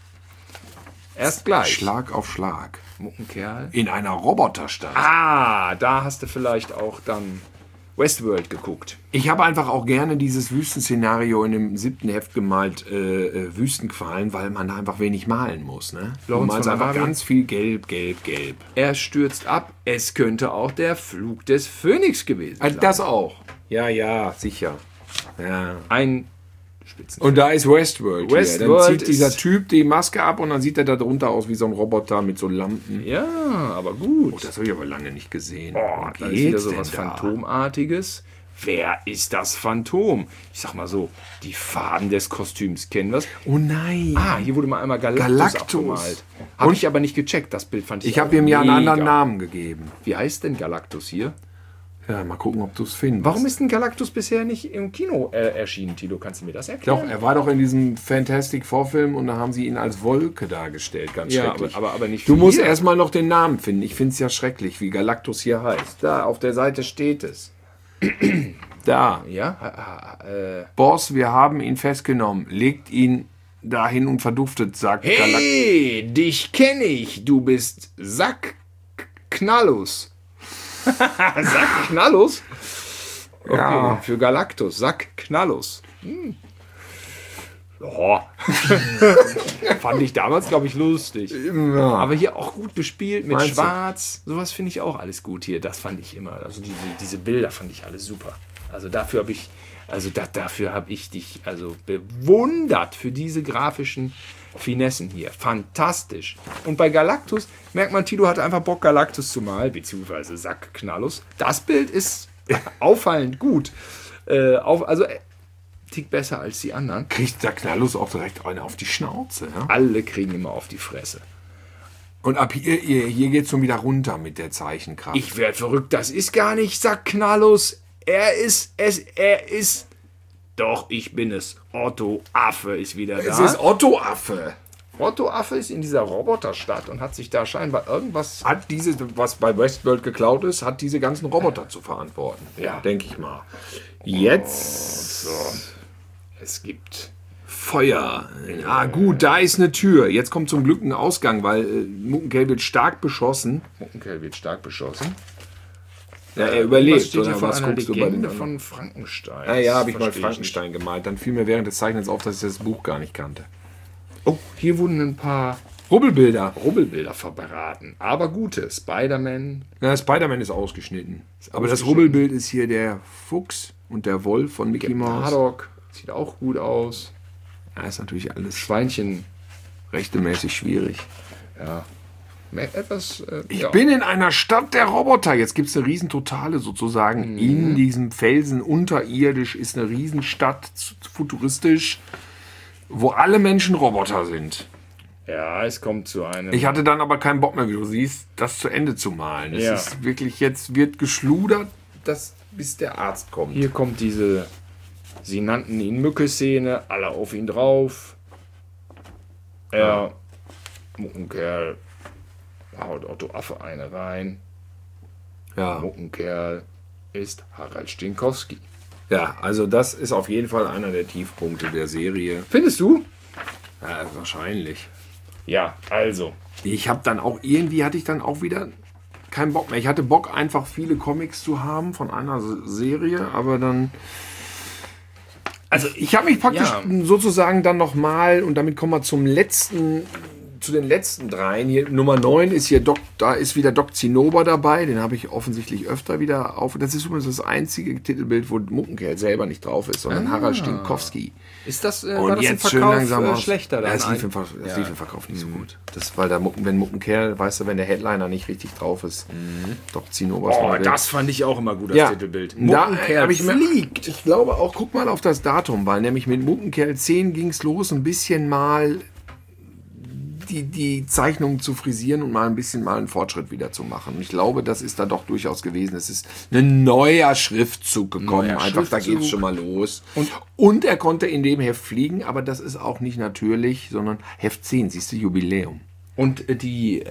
Speaker 1: Erst gleich.
Speaker 2: Schlag auf Schlag.
Speaker 1: Muckenkerl.
Speaker 2: In einer Roboterstadt.
Speaker 1: Ah, da hast du vielleicht auch dann Westworld geguckt.
Speaker 2: Ich habe einfach auch gerne dieses Wüstenszenario in dem 7. Heft gemalt, Wüstenqualen, weil man da einfach wenig malen muss. Ne? Du
Speaker 1: Lawrence
Speaker 2: malst
Speaker 1: von
Speaker 2: einfach
Speaker 1: Arabien.
Speaker 2: ganz viel gelb, gelb, gelb.
Speaker 1: Er stürzt ab. Es könnte auch der Flug des Phönix gewesen sein.
Speaker 2: Das auch. Ja, ja, sicher. Ja.
Speaker 1: Ein Spitzenfilm.
Speaker 2: Und da ist Westworld. Hier.
Speaker 1: Westworld
Speaker 2: Dann zieht dieser
Speaker 1: ist-
Speaker 2: Typ die Maske ab und dann sieht er da drunter aus wie so ein Roboter mit so Lampen.
Speaker 1: Ja, aber gut.
Speaker 2: Oh, das habe ich aber lange nicht gesehen.
Speaker 1: Oh,
Speaker 2: Wie
Speaker 1: da ist wieder
Speaker 2: geht's
Speaker 1: so was
Speaker 2: denn da?
Speaker 1: Phantomartiges. Wer ist das Phantom? Ich sag mal so, die Farben des Kostüms kennen wir.
Speaker 2: Oh nein.
Speaker 1: Ah, hier wurde mal einmal Galactus,
Speaker 2: Galactus.
Speaker 1: abgemalt. Habe
Speaker 2: Und-
Speaker 1: ich aber nicht gecheckt. Das Bild fand ich
Speaker 2: Ich habe
Speaker 1: auch
Speaker 2: ihm ja einen
Speaker 1: mega.
Speaker 2: anderen Namen gegeben.
Speaker 1: Wie heißt denn Galactus hier?
Speaker 2: Ja, mal gucken, ob du es findest.
Speaker 1: Warum ist denn Galactus bisher nicht im Kino erschienen, Tilo? Kannst du mir das erklären?
Speaker 2: Doch, er war doch in diesem Fantastic Four-Film und da haben sie ihn als Wolke dargestellt. Ganz
Speaker 1: ja,
Speaker 2: schrecklich.
Speaker 1: aber nicht
Speaker 2: Du musst
Speaker 1: hier.
Speaker 2: erstmal noch den Namen finden. Ich finde es ja schrecklich, wie Galactus hier heißt. Da, auf der Seite steht es. Da.
Speaker 1: Ja?
Speaker 2: Boss, wir haben ihn festgenommen. Legt ihn dahin und verduftet, sagt Galactus.
Speaker 1: Hey, dich kenne ich. Du bist Sack Knallus. Sack Knallus? Okay,
Speaker 2: Ja.
Speaker 1: für Galactus. Sack Knallus. Oh. Fand ich damals, glaube ich, lustig.
Speaker 2: Ja.
Speaker 1: Aber hier auch gut gespielt mit
Speaker 2: Meinst du?
Speaker 1: Schwarz. Sowas finde ich auch alles gut hier. Das fand ich immer. Also diese Bilder fand ich alle super. Also dafür habe ich, dich also bewundert für diese grafischen Finessen hier. Fantastisch. Und bei Galactus merkt man, Tilo hatte einfach Bock, Galactus zu malen, beziehungsweise Sack Knallus. Das Bild ist auffallend gut. Tick besser als die anderen.
Speaker 2: Kriegt der Knallus auch direkt eine auf die Schnauze. Ja?
Speaker 1: Alle kriegen immer auf die Fresse.
Speaker 2: Und ab hier geht es schon wieder runter mit der Zeichenkraft.
Speaker 1: Ich werde verrückt, das ist gar nicht Sack Knallus. Er ist. Doch, ich bin es. Otto Affe ist wieder da.
Speaker 2: Es ist Otto Affe.
Speaker 1: Otto Affe ist in dieser Roboterstadt und hat sich da scheinbar irgendwas.
Speaker 2: Hat diese, was bei Westworld geklaut ist, hat diese ganzen Roboter zu verantworten.
Speaker 1: Ja.
Speaker 2: Denke ich mal. Jetzt
Speaker 1: Es gibt.
Speaker 2: Feuer. Ah, gut, da ist eine Tür. Jetzt kommt zum Glück ein Ausgang, weil Muckenkerl wird stark beschossen.
Speaker 1: Muckenkerl wird stark beschossen.
Speaker 2: Ja, er
Speaker 1: Was
Speaker 2: überlebt.
Speaker 1: steht hier
Speaker 2: Oder
Speaker 1: von
Speaker 2: was
Speaker 1: einer
Speaker 2: guckst du bei den
Speaker 1: Legende
Speaker 2: anderen?
Speaker 1: von Frankenstein?
Speaker 2: Ah, ja, habe ich mal
Speaker 1: Verstehe
Speaker 2: Frankenstein gemalt. Dann fiel mir während des Zeichnens auf, dass ich das Buch gar nicht kannte.
Speaker 1: nicht. Oh, hier wurden ein paar
Speaker 2: Rubbelbilder.
Speaker 1: Rubbelbilder verbraten. Aber gute. Spider-Man.
Speaker 2: Ja, Spider-Man ist ausgeschnitten. Aber das
Speaker 1: ausgeschnitten.
Speaker 2: Rubbelbild ist hier der Fuchs und der Wolf von Mickey Mouse.
Speaker 1: Haddock. Sieht auch gut aus.
Speaker 2: Ja, ist natürlich alles
Speaker 1: Schweinchen.
Speaker 2: rechtemäßig schwierig.
Speaker 1: Ja. Etwas.
Speaker 2: Ich bin in einer Stadt der Roboter. Jetzt gibt es eine Riesentotale sozusagen. In diesem Felsen unterirdisch ist eine Riesenstadt, futuristisch, wo alle Menschen Roboter sind.
Speaker 1: Ja, es kommt zu einem.
Speaker 2: Ich hatte dann aber keinen Bock mehr, wie du siehst, das zu Ende zu malen. Es
Speaker 1: Ja.
Speaker 2: ist wirklich, jetzt wird geschludert, bis der Arzt kommt.
Speaker 1: Hier kommt diese. Sie nannten ihn Mücke-Szene, alle auf ihn drauf. Muckenkerl haut Otto Affe eine rein.
Speaker 2: Ja.
Speaker 1: Muckenkerl ist Harald Stinkowski.
Speaker 2: Ja, also das ist auf jeden Fall einer der Tiefpunkte der Serie.
Speaker 1: Findest du?
Speaker 2: Ja, wahrscheinlich.
Speaker 1: Ja, also.
Speaker 2: Hatte ich dann auch wieder keinen Bock mehr. Ich hatte Bock, einfach viele Comics zu haben von einer Serie, aber dann. Also ich habe mich praktisch sozusagen dann nochmal, und damit kommen wir zu den letzten dreien. Hier, Nummer 9 ist hier da ist wieder Doc Zinnober dabei, den habe ich offensichtlich öfter wieder auf. Das ist übrigens das einzige Titelbild, wo Muckenkerl selber nicht drauf ist, sondern Harald Stinkowski.
Speaker 1: Ist das,
Speaker 2: Und
Speaker 1: war das
Speaker 2: jetzt
Speaker 1: im
Speaker 2: schön
Speaker 1: Verkauf
Speaker 2: langsam aus.
Speaker 1: schlechter?
Speaker 2: Ja,
Speaker 1: Dann
Speaker 2: es lief im Verkauf nicht so gut. Das, weil wenn Muckenkerl, weißt du, wenn der Headliner nicht richtig drauf ist, Doc Zinnober ist
Speaker 1: Oh,
Speaker 2: mal weg.
Speaker 1: das fand ich auch immer gut, das
Speaker 2: Ja,
Speaker 1: Titelbild.
Speaker 2: da
Speaker 1: Muckenkerl
Speaker 2: habe ich mir,
Speaker 1: fliegt.
Speaker 2: ich glaube auch, guck mal auf das Datum, weil nämlich mit Muckenkerl 10 ging es los, ein bisschen mal die Zeichnungen zu frisieren und mal einen Fortschritt wieder zu machen. Und ich glaube, das ist da doch durchaus gewesen. Es ist ein neuer Schriftzug gekommen.
Speaker 1: Neuer
Speaker 2: Einfach, da
Speaker 1: Schriftzug.
Speaker 2: geht es schon mal los. Und er konnte in dem Heft fliegen, aber das ist auch nicht natürlich, sondern Heft 10, siehst du, Jubiläum.
Speaker 1: Und die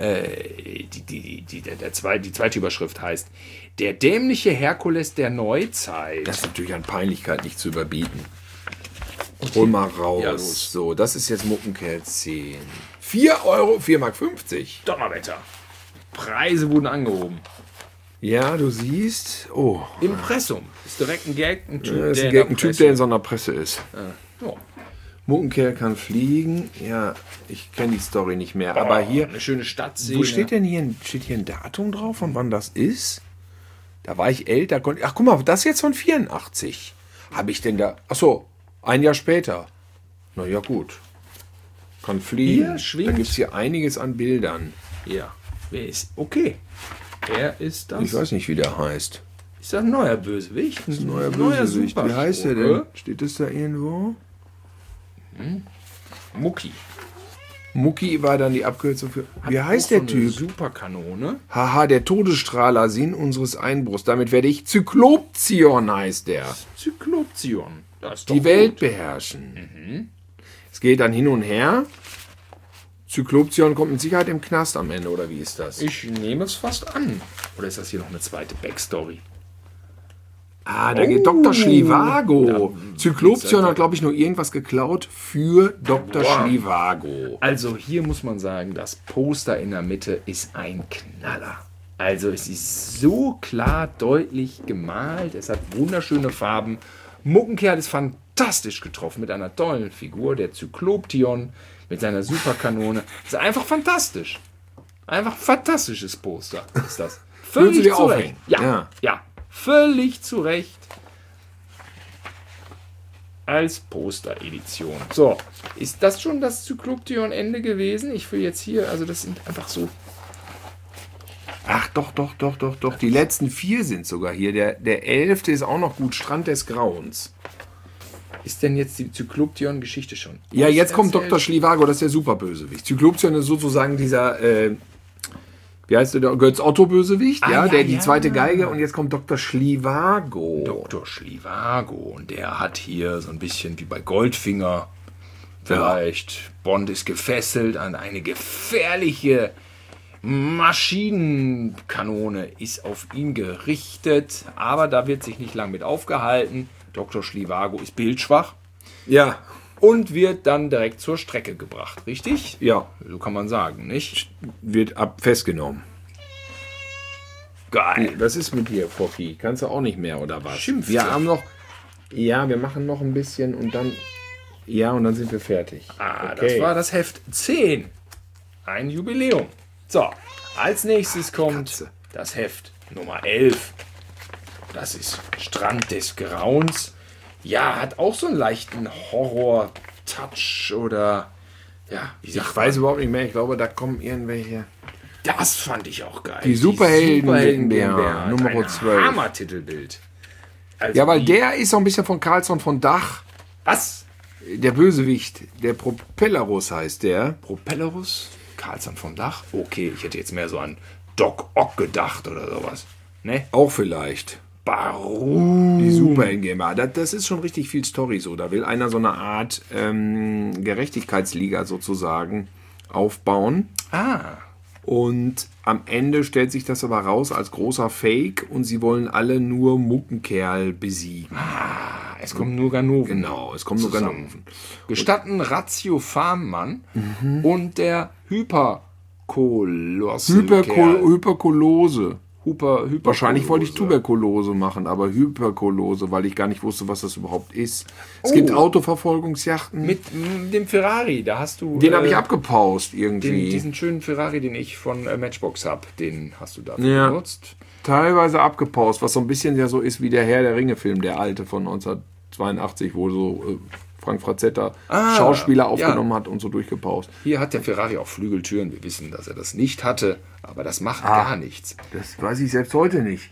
Speaker 1: zweite Überschrift heißt Der dämliche Herkules der Neuzeit.
Speaker 2: Das ist natürlich an Peinlichkeit nicht zu überbieten. Hol mal raus.
Speaker 1: Ja, los.
Speaker 2: So, das ist jetzt Muckenkerl 10. 4 Euro, 4,50 Mark.
Speaker 1: Donnerwetter. Preise wurden angehoben.
Speaker 2: Ja, du siehst. Oh,
Speaker 1: Impressum. Ist direkt ein Gag. Ein Typ,
Speaker 2: das ist
Speaker 1: der
Speaker 2: ein Typ, der in so einer Presse ist.
Speaker 1: Ja.
Speaker 2: Muckenkerl kann fliegen. Ja, ich kenne die Story nicht mehr. Aber hier,
Speaker 1: eine schöne Stadtszene.
Speaker 2: wo steht denn hier, steht hier ein Datum drauf, von wann das ist? Da war ich älter. Ach, guck mal, das ist jetzt von 84. habe ich denn da? Achso, ein Jahr später. Na ja, gut. Kann fliegen.
Speaker 1: Hier schwingt-
Speaker 2: Da gibt es hier einiges an Bildern.
Speaker 1: Ja. Wer ist? Okay. Wer ist das?
Speaker 2: Ich weiß nicht, wie der heißt.
Speaker 1: Ist das ein neuer Bösewicht? Ein
Speaker 2: Neuer Bösewicht. Wie heißt der denn?
Speaker 1: Superschurke?
Speaker 2: Steht das da irgendwo?
Speaker 1: Mucki.
Speaker 2: Mucki war dann die Abkürzung für. Wie
Speaker 1: Hat
Speaker 2: heißt
Speaker 1: auch
Speaker 2: der
Speaker 1: so eine
Speaker 2: Typ?
Speaker 1: Superkanone.
Speaker 2: Haha, der Todesstrahler, Sinn unseres Einbruchs. Damit werde ich Zyklopzion, heißt der.
Speaker 1: Zyklopzion. Das ist doch
Speaker 2: Die Welt
Speaker 1: gut.
Speaker 2: beherrschen. Es geht dann hin und her. Zyklopzion kommt mit Sicherheit im Knast am Ende, oder wie ist das?
Speaker 1: Ich nehme es fast an. Oder ist das hier noch eine zweite Backstory?
Speaker 2: Ah, da geht Dr. Schlivago.
Speaker 1: Da-
Speaker 2: Zyklopzion hat, glaube ich, nur irgendwas geklaut für Dr.
Speaker 1: Boah.
Speaker 2: Schlivago.
Speaker 1: Also hier muss man sagen, das Poster in der Mitte ist ein Knaller. Also es ist so klar, deutlich gemalt. Es hat wunderschöne Farben. Muckenkerl ist fantastisch getroffen mit einer tollen Figur. Der Zykloption mit seiner Superkanone. Ist einfach fantastisch. Einfach fantastisches Poster ist das.
Speaker 2: Würdest du dir
Speaker 1: zu Recht.
Speaker 2: aufhängen?
Speaker 1: Ja,
Speaker 2: Ja.
Speaker 1: ja, völlig zu Recht. Als Poster-Edition. So, ist das schon das Zykloption-Ende gewesen? Ich will jetzt hier, also das sind einfach so.
Speaker 2: Ach, doch. Die letzten 4 sind sogar hier. Der 11. ist auch noch gut. Strand des Grauens.
Speaker 1: Ist denn jetzt die Zykloption-Geschichte schon?
Speaker 2: Ja, jetzt kommt
Speaker 1: auserzählt?
Speaker 2: Dr. Schlivago, das ist der Superbösewicht. Zyklopzion ist sozusagen dieser, wie heißt der, Götz-Otto-Bösewicht,
Speaker 1: Ah,
Speaker 2: ja,
Speaker 1: ja,
Speaker 2: der die
Speaker 1: ja.
Speaker 2: zweite Geige, und jetzt kommt Dr. Schlivago.
Speaker 1: Dr. Schlivago. Und der hat hier so ein bisschen wie bei Goldfinger vielleicht. Bond ist gefesselt an eine gefährliche Maschinenkanone, ist auf ihn gerichtet. Aber da wird sich nicht lang mit aufgehalten. Dr. Schlivago ist bildschwach
Speaker 2: Ja,
Speaker 1: und wird dann direkt zur Strecke gebracht. Richtig?
Speaker 2: ja,
Speaker 1: So kann man sagen, nicht?
Speaker 2: wird festgenommen.
Speaker 1: Geil.
Speaker 2: Was ist mit dir, Foffi? Kannst du auch nicht mehr, oder was?
Speaker 1: Schimpft
Speaker 2: Wir
Speaker 1: sie.
Speaker 2: haben noch, ja, wir machen noch ein bisschen und dann, ja, und dann sind wir fertig.
Speaker 1: Ah, das war das Heft 10. Ein Jubiläum. So, als nächstes kommt
Speaker 2: Katze.
Speaker 1: das Heft Nummer 11. Das ist Strand des Grauens. Ja, hat auch so einen leichten Horror-Touch oder, ja, wie
Speaker 2: Ich
Speaker 1: sagt
Speaker 2: weiß überhaupt nicht mehr, ich glaube, da kommen irgendwelche.
Speaker 1: das fand ich auch geil.
Speaker 2: Die Superhelden
Speaker 1: GmbH,
Speaker 2: Nummer
Speaker 1: ein
Speaker 2: 12.
Speaker 1: Hammer-Titelbild. Also
Speaker 2: Ja, weil
Speaker 1: die-
Speaker 2: der ist so ein bisschen von Carlsson von Dach.
Speaker 1: Was?
Speaker 2: Der Bösewicht, der Propellerus heißt der.
Speaker 1: Propellerus? Karlsson vom Dach? Okay, ich hätte jetzt mehr so an Doc Ock gedacht oder sowas. Ne?
Speaker 2: Auch vielleicht.
Speaker 1: Baru.
Speaker 2: Die Superhelden GmbH. Das ist schon richtig viel Story so. Da will einer so eine Art Gerechtigkeitsliga sozusagen aufbauen.
Speaker 1: Ah.
Speaker 2: Und am Ende stellt sich das aber raus als großer Fake und sie wollen alle nur Muckenkerl besiegen.
Speaker 1: Es kommen nur Ganoven.
Speaker 2: Genau, es kommen nur
Speaker 1: zusammen.
Speaker 2: Ganoven.
Speaker 1: Gestatten Ratio Farmmann und der Hyperkolosse.
Speaker 2: Hyperkolose.
Speaker 1: Hyperkolose.
Speaker 2: Wahrscheinlich wollte ich Tuberkulose machen, aber Hyperkolose, weil ich gar nicht wusste, was das überhaupt ist. Es gibt Autoverfolgungsjachten.
Speaker 1: Mit dem Ferrari, da hast du.
Speaker 2: Den habe ich abgepaust irgendwie.
Speaker 1: Diesen schönen Ferrari, den ich von Matchbox habe, den hast du dafür
Speaker 2: Ja.
Speaker 1: benutzt.
Speaker 2: Teilweise abgepaust, was so ein bisschen ja so ist wie der Herr der Ringe-Film, der alte von 1982, wo so Frank Frazetta Schauspieler aufgenommen hat und so durchgepaust.
Speaker 1: Hier hat der Ferrari auch Flügeltüren. Wir wissen, dass er das nicht hatte, aber das macht gar nichts.
Speaker 2: Das weiß ich selbst heute nicht.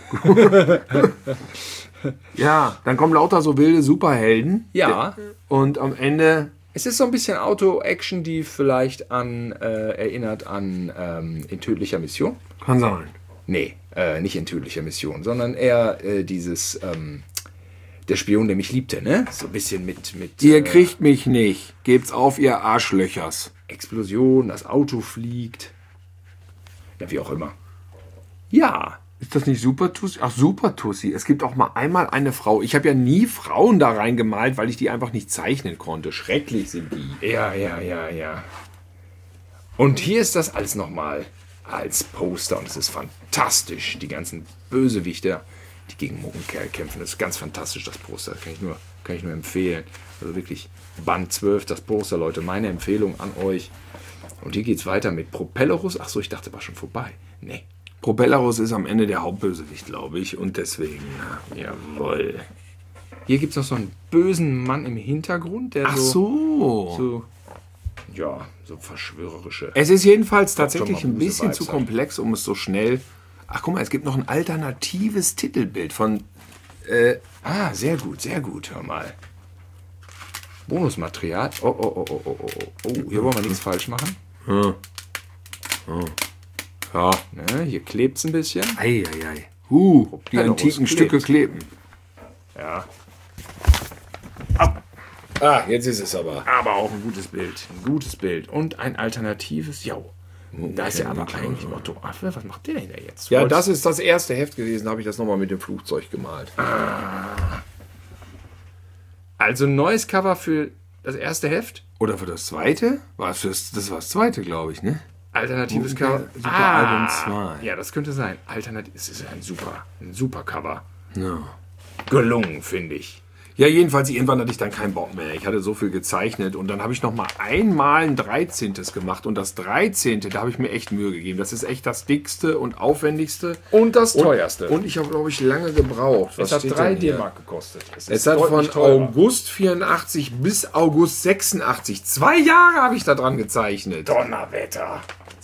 Speaker 2: Ja, dann kommen lauter so wilde Superhelden.
Speaker 1: Ja.
Speaker 2: Und am Ende,
Speaker 1: Es ist so ein bisschen Auto-Action, die vielleicht erinnert an In tödlicher Mission.
Speaker 2: kann sein.
Speaker 1: Nee, nicht in tödlicher Mission, sondern eher dieses der Spion, der mich liebte, ne? So ein bisschen mit
Speaker 2: Ihr kriegt mich nicht. Gebt's auf, ihr Arschlöchers.
Speaker 1: Explosion, das Auto fliegt. Ja, wie auch immer. Ja.
Speaker 2: Ist das nicht Super Tussi? Ach, Super Tussi. Es gibt auch mal einmal eine Frau. Ich habe ja nie Frauen da reingemalt, weil ich die einfach nicht zeichnen konnte. Schrecklich sind die.
Speaker 1: Ja. Und hier ist das alles nochmal als Poster und es ist fantastisch. Die ganzen Bösewichter, die gegen Muckenkerl kämpfen, das ist ganz fantastisch, das Poster. Das kann ich nur empfehlen. Also wirklich Band 12, das Poster, Leute. Meine Empfehlung an euch. Und hier geht es weiter mit Propellerus. Ach so, ich dachte, war schon vorbei. Nee.
Speaker 2: Propellerus ist am Ende der Hauptbösewicht, glaube ich. Und deswegen,
Speaker 1: Jawohl. Hier gibt es noch so einen bösen Mann im Hintergrund, der
Speaker 2: Ach so.
Speaker 1: so verschwörerische.
Speaker 2: Es ist jedenfalls tatsächlich
Speaker 1: schon mal
Speaker 2: ein bisschen
Speaker 1: Buse-Vibes
Speaker 2: zu
Speaker 1: hat.
Speaker 2: komplex, um es so schnell... Ach, guck mal, es gibt noch ein alternatives Titelbild von...
Speaker 1: Sehr gut, hör mal. Bonusmaterial. Oh, hier wollen wir nichts falsch machen.
Speaker 2: Ja.
Speaker 1: Ne, hier klebt es ein bisschen.
Speaker 2: Eieiei. Die
Speaker 1: Propellerus
Speaker 2: antiken
Speaker 1: klebt.
Speaker 2: Stücke kleben.
Speaker 1: Ja.
Speaker 2: Jetzt ist es aber.
Speaker 1: Aber auch ein gutes Bild. Ein gutes Bild. Und ein alternatives, Da ist ja aber eigentlich Motto Affe. Was macht der denn da jetzt?
Speaker 2: Ja, das ist das erste Heft gewesen, da habe ich das nochmal mit dem Flugzeug gemalt.
Speaker 1: Also neues Cover für das erste Heft.
Speaker 2: Oder für das zweite? Das war das zweite, glaube ich, ne?
Speaker 1: Alternatives Cover.
Speaker 2: Superalbum 2.
Speaker 1: Ja, das könnte sein. Es ist ein super Cover.
Speaker 2: Ja.
Speaker 1: Gelungen, finde ich.
Speaker 2: Ja, jedenfalls, irgendwann hatte ich dann keinen Bock mehr. Ich hatte so viel gezeichnet und dann habe ich noch mal einmal ein 13. gemacht. Und das 13., da habe ich mir echt Mühe gegeben. Das ist echt das dickste und aufwendigste.
Speaker 1: Und das teuerste.
Speaker 2: Und ich habe, glaube ich, lange gebraucht.
Speaker 1: es hat
Speaker 2: steht
Speaker 1: 3
Speaker 2: denn hier?
Speaker 1: D-Mark gekostet.
Speaker 2: Es hat von August 84 bis August 86, 2 Jahre habe ich da dran gezeichnet.
Speaker 1: Donnerwetter.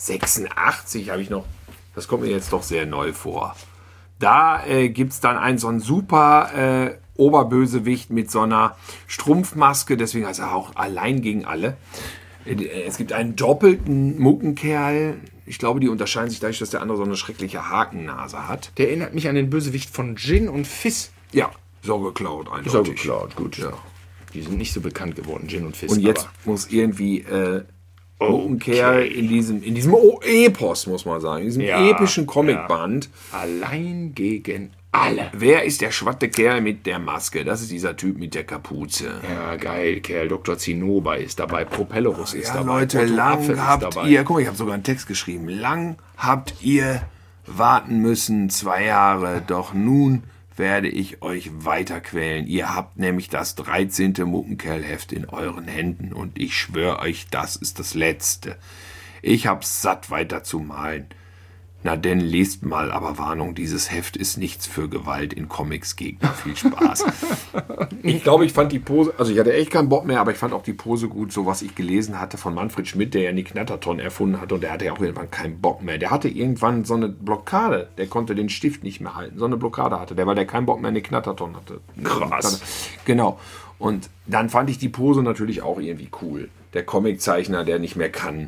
Speaker 2: 86 habe ich noch. Das kommt mir jetzt doch sehr neu vor. Da gibt es dann so einen super Oberbösewicht mit so einer Strumpfmaske, deswegen heißt er auch allein gegen alle. Es gibt einen doppelten Muckenkerl. Ich glaube, die unterscheiden sich dadurch, dass der andere so eine schreckliche Hakennase hat.
Speaker 1: Der erinnert mich an den Bösewicht von Gin und Fizz.
Speaker 2: Ja, so geklaut eindeutig.
Speaker 1: Ist auch geklaut, gut.
Speaker 2: Ja.
Speaker 1: Die sind nicht so bekannt geworden, Gin und Fizz.
Speaker 2: Und jetzt muss irgendwie Muckenkerl in diesem Epos, muss man sagen, in diesem epischen Comicband.
Speaker 1: Allein gegen alle.
Speaker 2: Wer ist der schwatte Kerl mit der Maske? Das ist dieser Typ mit der Kapuze.
Speaker 1: Ja, geil, Kerl. Dr. Zinnober ist dabei. Propellerus ist
Speaker 2: Ja,
Speaker 1: dabei.
Speaker 2: Leute,
Speaker 1: Otto Apfel
Speaker 2: lang
Speaker 1: ist
Speaker 2: habt
Speaker 1: dabei.
Speaker 2: ihr, guck mal, ich habe sogar einen Text geschrieben, lang habt ihr warten müssen, 2 Jahre, doch nun werde ich euch weiter quälen. Ihr habt nämlich das 13. Muckenkerl-Heft in euren Händen und ich schwöre euch, das ist das letzte. Ich hab's satt, weiter zu malen. Na denn, lest mal, aber Warnung, dieses Heft ist nichts für Gewalt in Comics Gegner. Viel Spaß. Ich glaube, ich fand die Pose, also ich hatte echt keinen Bock mehr, aber ich fand auch die Pose gut, so was ich gelesen hatte von Manfred Schmidt, der ja die Knatterton erfunden hat und der hatte ja auch irgendwann keinen Bock mehr. Der hatte irgendwann so eine Blockade, der konnte den Stift nicht mehr halten, so eine Blockade hatte der, weil der keinen Bock mehr in die Knatterton hatte.
Speaker 1: Krass.
Speaker 2: Genau. Und dann fand ich die Pose natürlich auch irgendwie cool. Der Comiczeichner, der nicht mehr kann.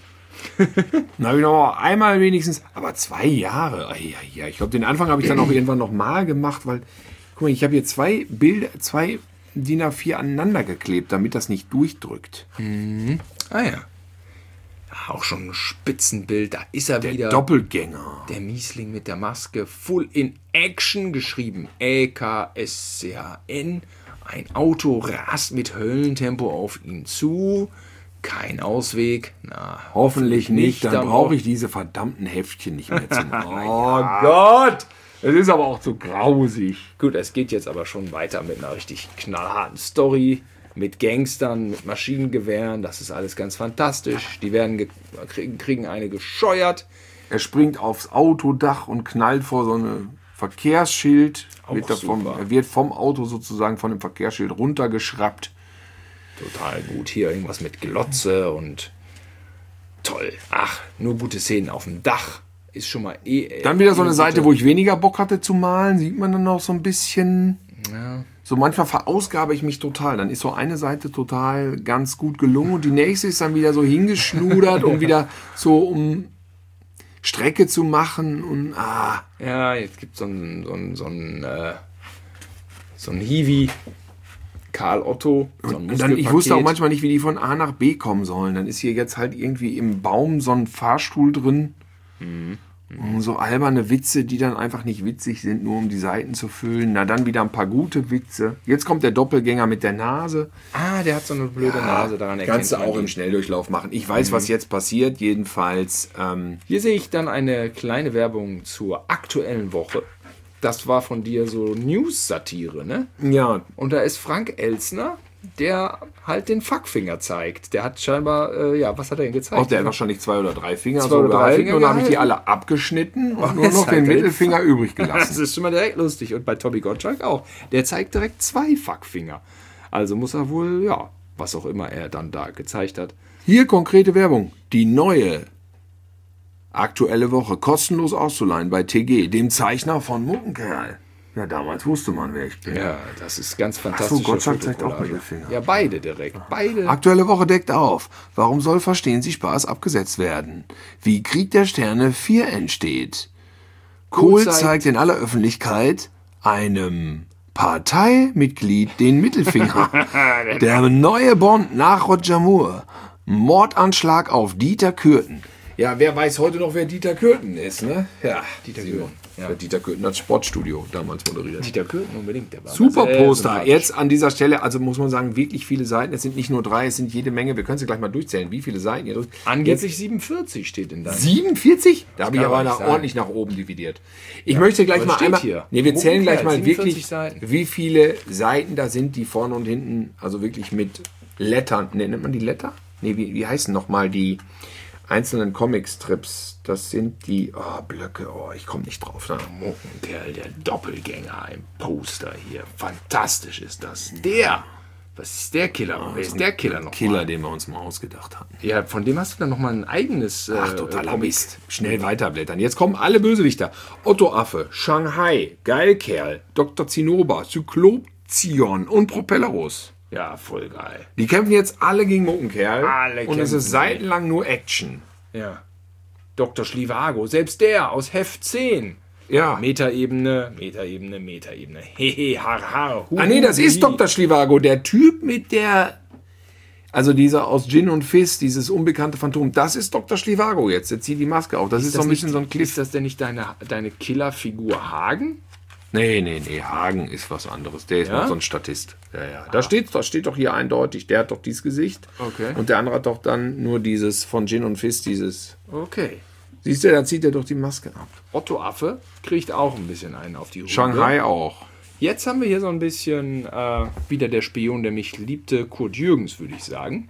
Speaker 2: Dann habe ich noch einmal wenigstens, aber 2 Jahre. Ja, ich glaube, den Anfang habe ich dann auch irgendwann noch mal gemacht, weil, guck mal, ich habe hier 2 Bilder, 2 DIN A4 aneinander geklebt, damit das nicht durchdrückt.
Speaker 1: Ja, auch schon ein Spitzenbild. Da ist er
Speaker 2: Der
Speaker 1: wieder.
Speaker 2: Doppelgänger.
Speaker 1: Der Miesling mit der Maske. Full in Action geschrieben. EKSCHN. Ein Auto rast mit Höllentempo auf ihn zu. Kein Ausweg. Na,
Speaker 2: Hoffentlich nicht, dann
Speaker 1: Dann
Speaker 2: brauche ich diese verdammten Heftchen nicht mehr zum... Oh Gott! Es ist aber auch zu grausig.
Speaker 1: Gut, es geht jetzt aber schon weiter mit einer richtig knallharten Story. Mit Gangstern, mit Maschinengewehren. Das ist alles ganz fantastisch. Die werden kriegen eine gescheuert.
Speaker 2: Er springt aufs Autodach und knallt vor so ein Verkehrsschild.
Speaker 1: Auch super.
Speaker 2: Er wird vom Auto sozusagen von dem Verkehrsschild runtergeschraubt.
Speaker 1: Total gut. Hier irgendwas mit Glotze und toll. Ach, nur gute Szenen auf dem Dach. Ist schon mal
Speaker 2: Dann wieder so eine Seite, wo ich weniger Bock hatte zu malen. Sieht man dann auch so ein bisschen...
Speaker 1: Ja.
Speaker 2: So manchmal verausgabe ich mich total. Dann ist so eine Seite total ganz gut gelungen und die nächste ist dann wieder so hingeschludert, um wieder so um Strecke zu machen und
Speaker 1: Ja, jetzt gibt es so ein Hiwi, Karl Otto. So ein
Speaker 2: und dann, ich wusste auch
Speaker 1: Muskelpaket.
Speaker 2: manchmal nicht, wie die von A nach B kommen sollen. Dann ist hier jetzt halt irgendwie im Baum so ein Fahrstuhl drin. Und so alberne Witze, die dann einfach nicht witzig sind, nur um die Seiten zu füllen. Na, dann wieder ein paar gute Witze. Jetzt kommt der Doppelgänger mit der Nase.
Speaker 1: Der hat so eine blöde Nase, daran erkennt
Speaker 2: Kannst du
Speaker 1: man
Speaker 2: auch
Speaker 1: ihn.
Speaker 2: im Schnelldurchlauf machen. Ich weiß, was jetzt passiert. Jedenfalls,
Speaker 1: Hier sehe ich dann eine kleine Werbung zur aktuellen Woche. Das war von dir so News-Satire, ne?
Speaker 2: ja,
Speaker 1: Und da ist Frank Elstner, der halt den Fuckfinger zeigt. Der hat scheinbar, was hat er denn gezeigt?
Speaker 2: Auch der hat wahrscheinlich 2 oder 3 Finger
Speaker 1: Zwei oder drei
Speaker 2: gehalten
Speaker 1: Finger
Speaker 2: und dann habe ich die
Speaker 1: gehalten.
Speaker 2: alle abgeschnitten und
Speaker 1: Und
Speaker 2: nur
Speaker 1: er
Speaker 2: noch
Speaker 1: zeigt
Speaker 2: den
Speaker 1: den
Speaker 2: Mittelfinger übrig
Speaker 1: Das
Speaker 2: gelassen.
Speaker 1: ist schon mal direkt lustig. Und bei Tommy Gottschalk auch. Der zeigt direkt 2 Fuckfinger. Also muss er wohl, was auch immer er dann da gezeigt hat.
Speaker 2: Hier konkrete Werbung. Die neue Aktuelle Woche kostenlos auszuleihen bei TG, dem Zeichner von Muckenkerl. Ja, damals wusste man, wer ich bin.
Speaker 1: Ja, das ist ganz fantastisch.
Speaker 2: Gottschalk zeigt auch Mittelfinger.
Speaker 1: Ja, beide direkt. Beide.
Speaker 2: Aktuelle Woche deckt auf. Warum soll Verstehen Sie Spaß abgesetzt werden? Wie Krieg der Sterne 4 entsteht. Kohl zeigt in aller Öffentlichkeit einem Parteimitglied den Mittelfinger. Der neue Bond nach Roger Moore. Mordanschlag auf Dieter Kürten. Ja, wer weiß heute noch, wer Dieter Kürten ist, ne? Ja,
Speaker 1: Dieter
Speaker 2: Simon.
Speaker 1: Kürten. Ja.
Speaker 2: Dieter Kürten hat Sportstudio damals moderiert.
Speaker 1: Dieter Kürten unbedingt. Der war
Speaker 2: Super
Speaker 1: sehr
Speaker 2: Poster.
Speaker 1: sympathisch.
Speaker 2: Jetzt an dieser Stelle, also muss man sagen, wirklich viele Seiten. Es sind nicht nur 3, es sind jede Menge. Wir können sie gleich mal durchzählen, wie viele Seiten hier drin.
Speaker 1: Angeblich 47 steht in deinem.
Speaker 2: 47? Da habe ich
Speaker 1: kann
Speaker 2: aber
Speaker 1: aber nicht sein.
Speaker 2: ordentlich nach oben dividiert. Ich möchte gleich
Speaker 1: aber
Speaker 2: mal
Speaker 1: steht
Speaker 2: einmal.
Speaker 1: hier.
Speaker 2: Nee, wir zählen gleich mal
Speaker 1: 47
Speaker 2: wirklich,
Speaker 1: Seiten.
Speaker 2: wie viele Seiten da sind, die vorne und hinten, also wirklich mit Lettern. Ne, nennt man die Letter? Nee, wie heißen nochmal die einzelnen Comicstrips? Das sind die Blöcke. Oh, ich komme nicht drauf. Ne?
Speaker 1: Muckenkerl, der Doppelgänger im Poster hier. Fantastisch ist das. Was ist der Killer? Wer ist der Killer noch?
Speaker 2: Killer, den wir uns mal ausgedacht hatten.
Speaker 1: Ja, von dem hast du dann nochmal ein eigenes.
Speaker 2: Ach, totaler
Speaker 1: Comic.
Speaker 2: Mist. Schnell weiterblättern. Jetzt kommen alle Bösewichter. Otto Affe, Shanghai, Geilkerl, Dr. Zinnober, Cyclopzion und Propellerus.
Speaker 1: Ja, voll geil.
Speaker 2: Die kämpfen jetzt alle gegen Muckenkerl.
Speaker 1: Alle
Speaker 2: und es
Speaker 1: kämpfen
Speaker 2: ist seitenlang nur Action.
Speaker 1: Ja. Dr. Schlivago, selbst der aus Heft 10.
Speaker 2: Ja.
Speaker 1: Metaebene. Hehe, har, har. Hu,
Speaker 2: Ah nee, das
Speaker 1: hu,
Speaker 2: ist
Speaker 1: hi.
Speaker 2: Dr. Schlivago, der Typ mit der... Also dieser aus Gin und Fizz, dieses unbekannte Phantom, das ist Dr. Schlivago jetzt. Der zieht die Maske auf. Das ist so ein bisschen so ein Cliff.
Speaker 1: Ist das denn nicht deine Killerfigur Hagen?
Speaker 2: Nee, Hagen ist was anderes. Der ist
Speaker 1: Ja?
Speaker 2: noch so ein Statist. Ja. Da steht doch hier eindeutig, der hat doch dieses Gesicht.
Speaker 1: Okay.
Speaker 2: Und der andere hat doch dann nur dieses von Gin und Fizz, dieses...
Speaker 1: Okay.
Speaker 2: Siehst du, da zieht er doch die Maske ab.
Speaker 1: Otto Affe kriegt auch ein bisschen einen auf die Rübe.
Speaker 2: Shanghai auch.
Speaker 1: Jetzt haben wir hier so ein bisschen wieder der Spion, der mich liebte, Kurt Jürgens, würde ich sagen.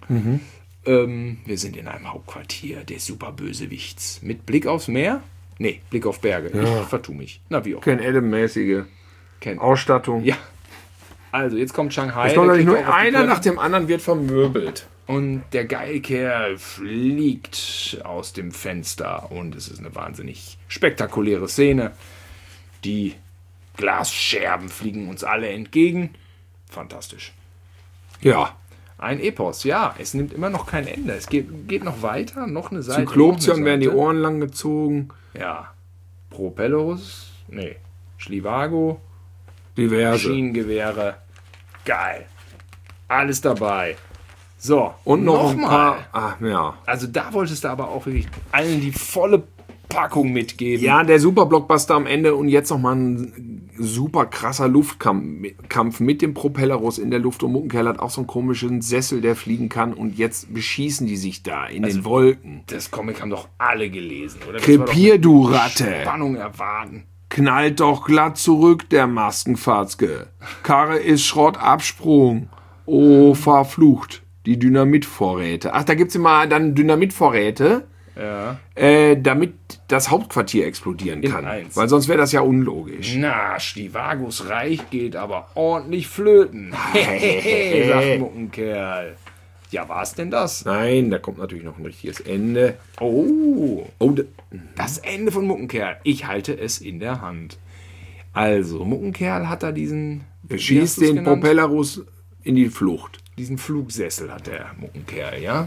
Speaker 1: Wir sind in einem Hauptquartier des Superbösewichts. Mit Blick aufs Meer? Nee, Blick auf Berge. Ich vertue mich. Na, wie auch.
Speaker 2: Ken Adam-mäßige Ausstattung.
Speaker 1: Ja. Also, jetzt kommt Shanghai.
Speaker 2: Es kommt
Speaker 1: der
Speaker 2: natürlich
Speaker 1: kriegt
Speaker 2: nur
Speaker 1: auch auf die
Speaker 2: einer
Speaker 1: Plätze.
Speaker 2: nach dem anderen wird vermöbelt.
Speaker 1: Und der Geilkerl fliegt aus dem Fenster. Und es ist eine wahnsinnig spektakuläre Szene. Die Glasscherben fliegen uns alle entgegen. Fantastisch.
Speaker 2: Ja.
Speaker 1: Ein Epos, ja. Es nimmt immer noch kein Ende. Es geht noch weiter, noch eine Seite.
Speaker 2: Cyclopzion
Speaker 1: noch eine
Speaker 2: werden die
Speaker 1: Seite.
Speaker 2: Ohren lang gezogen.
Speaker 1: Ja. Propellerus, nee. Schlivago,
Speaker 2: Diverse.
Speaker 1: Maschinengewehre. Geil. Alles dabei. So.
Speaker 2: Und noch ein
Speaker 1: mal.
Speaker 2: paar. Ach, ja.
Speaker 1: Also da wolltest du aber auch wirklich allen die volle Packung mitgeben.
Speaker 2: Ja, der super Blockbuster am Ende und jetzt nochmal ein super krasser Luftkampf mit dem Propellerus in der Luft. Und Muckenkerl hat auch so einen komischen Sessel, der fliegen kann. Und jetzt beschießen die sich da in den Wolken.
Speaker 1: Das Comic haben doch alle gelesen, oder? Das
Speaker 2: Krepier,
Speaker 1: war doch
Speaker 2: du Ratte.
Speaker 1: Spannung erwarten.
Speaker 2: Knallt doch glatt zurück, der Maskenfatzke. Karre ist Schrottabsprung. Oh, verflucht. Die Dynamitvorräte. Ach, da gibt's immer dann Dynamitvorräte,
Speaker 1: Ja.
Speaker 2: damit das Hauptquartier explodieren kann.
Speaker 1: eins.
Speaker 2: Weil sonst wäre das ja unlogisch.
Speaker 1: Na, Stivagos Reich geht aber ordentlich flöten. Hehehe, sagt Muckenkerl. Ja, war's denn das?
Speaker 2: Nein, da kommt natürlich noch ein richtiges Ende.
Speaker 1: Oh,
Speaker 2: Oh,
Speaker 1: das Ende von Muckenkerl. Ich halte es in der Hand. Also, Muckenkerl hat da diesen... wie hast
Speaker 2: schießt
Speaker 1: du's
Speaker 2: den
Speaker 1: genannt?
Speaker 2: Propellerus in die Flucht.
Speaker 1: Diesen Flugsessel hat der Muckenkerl, ja?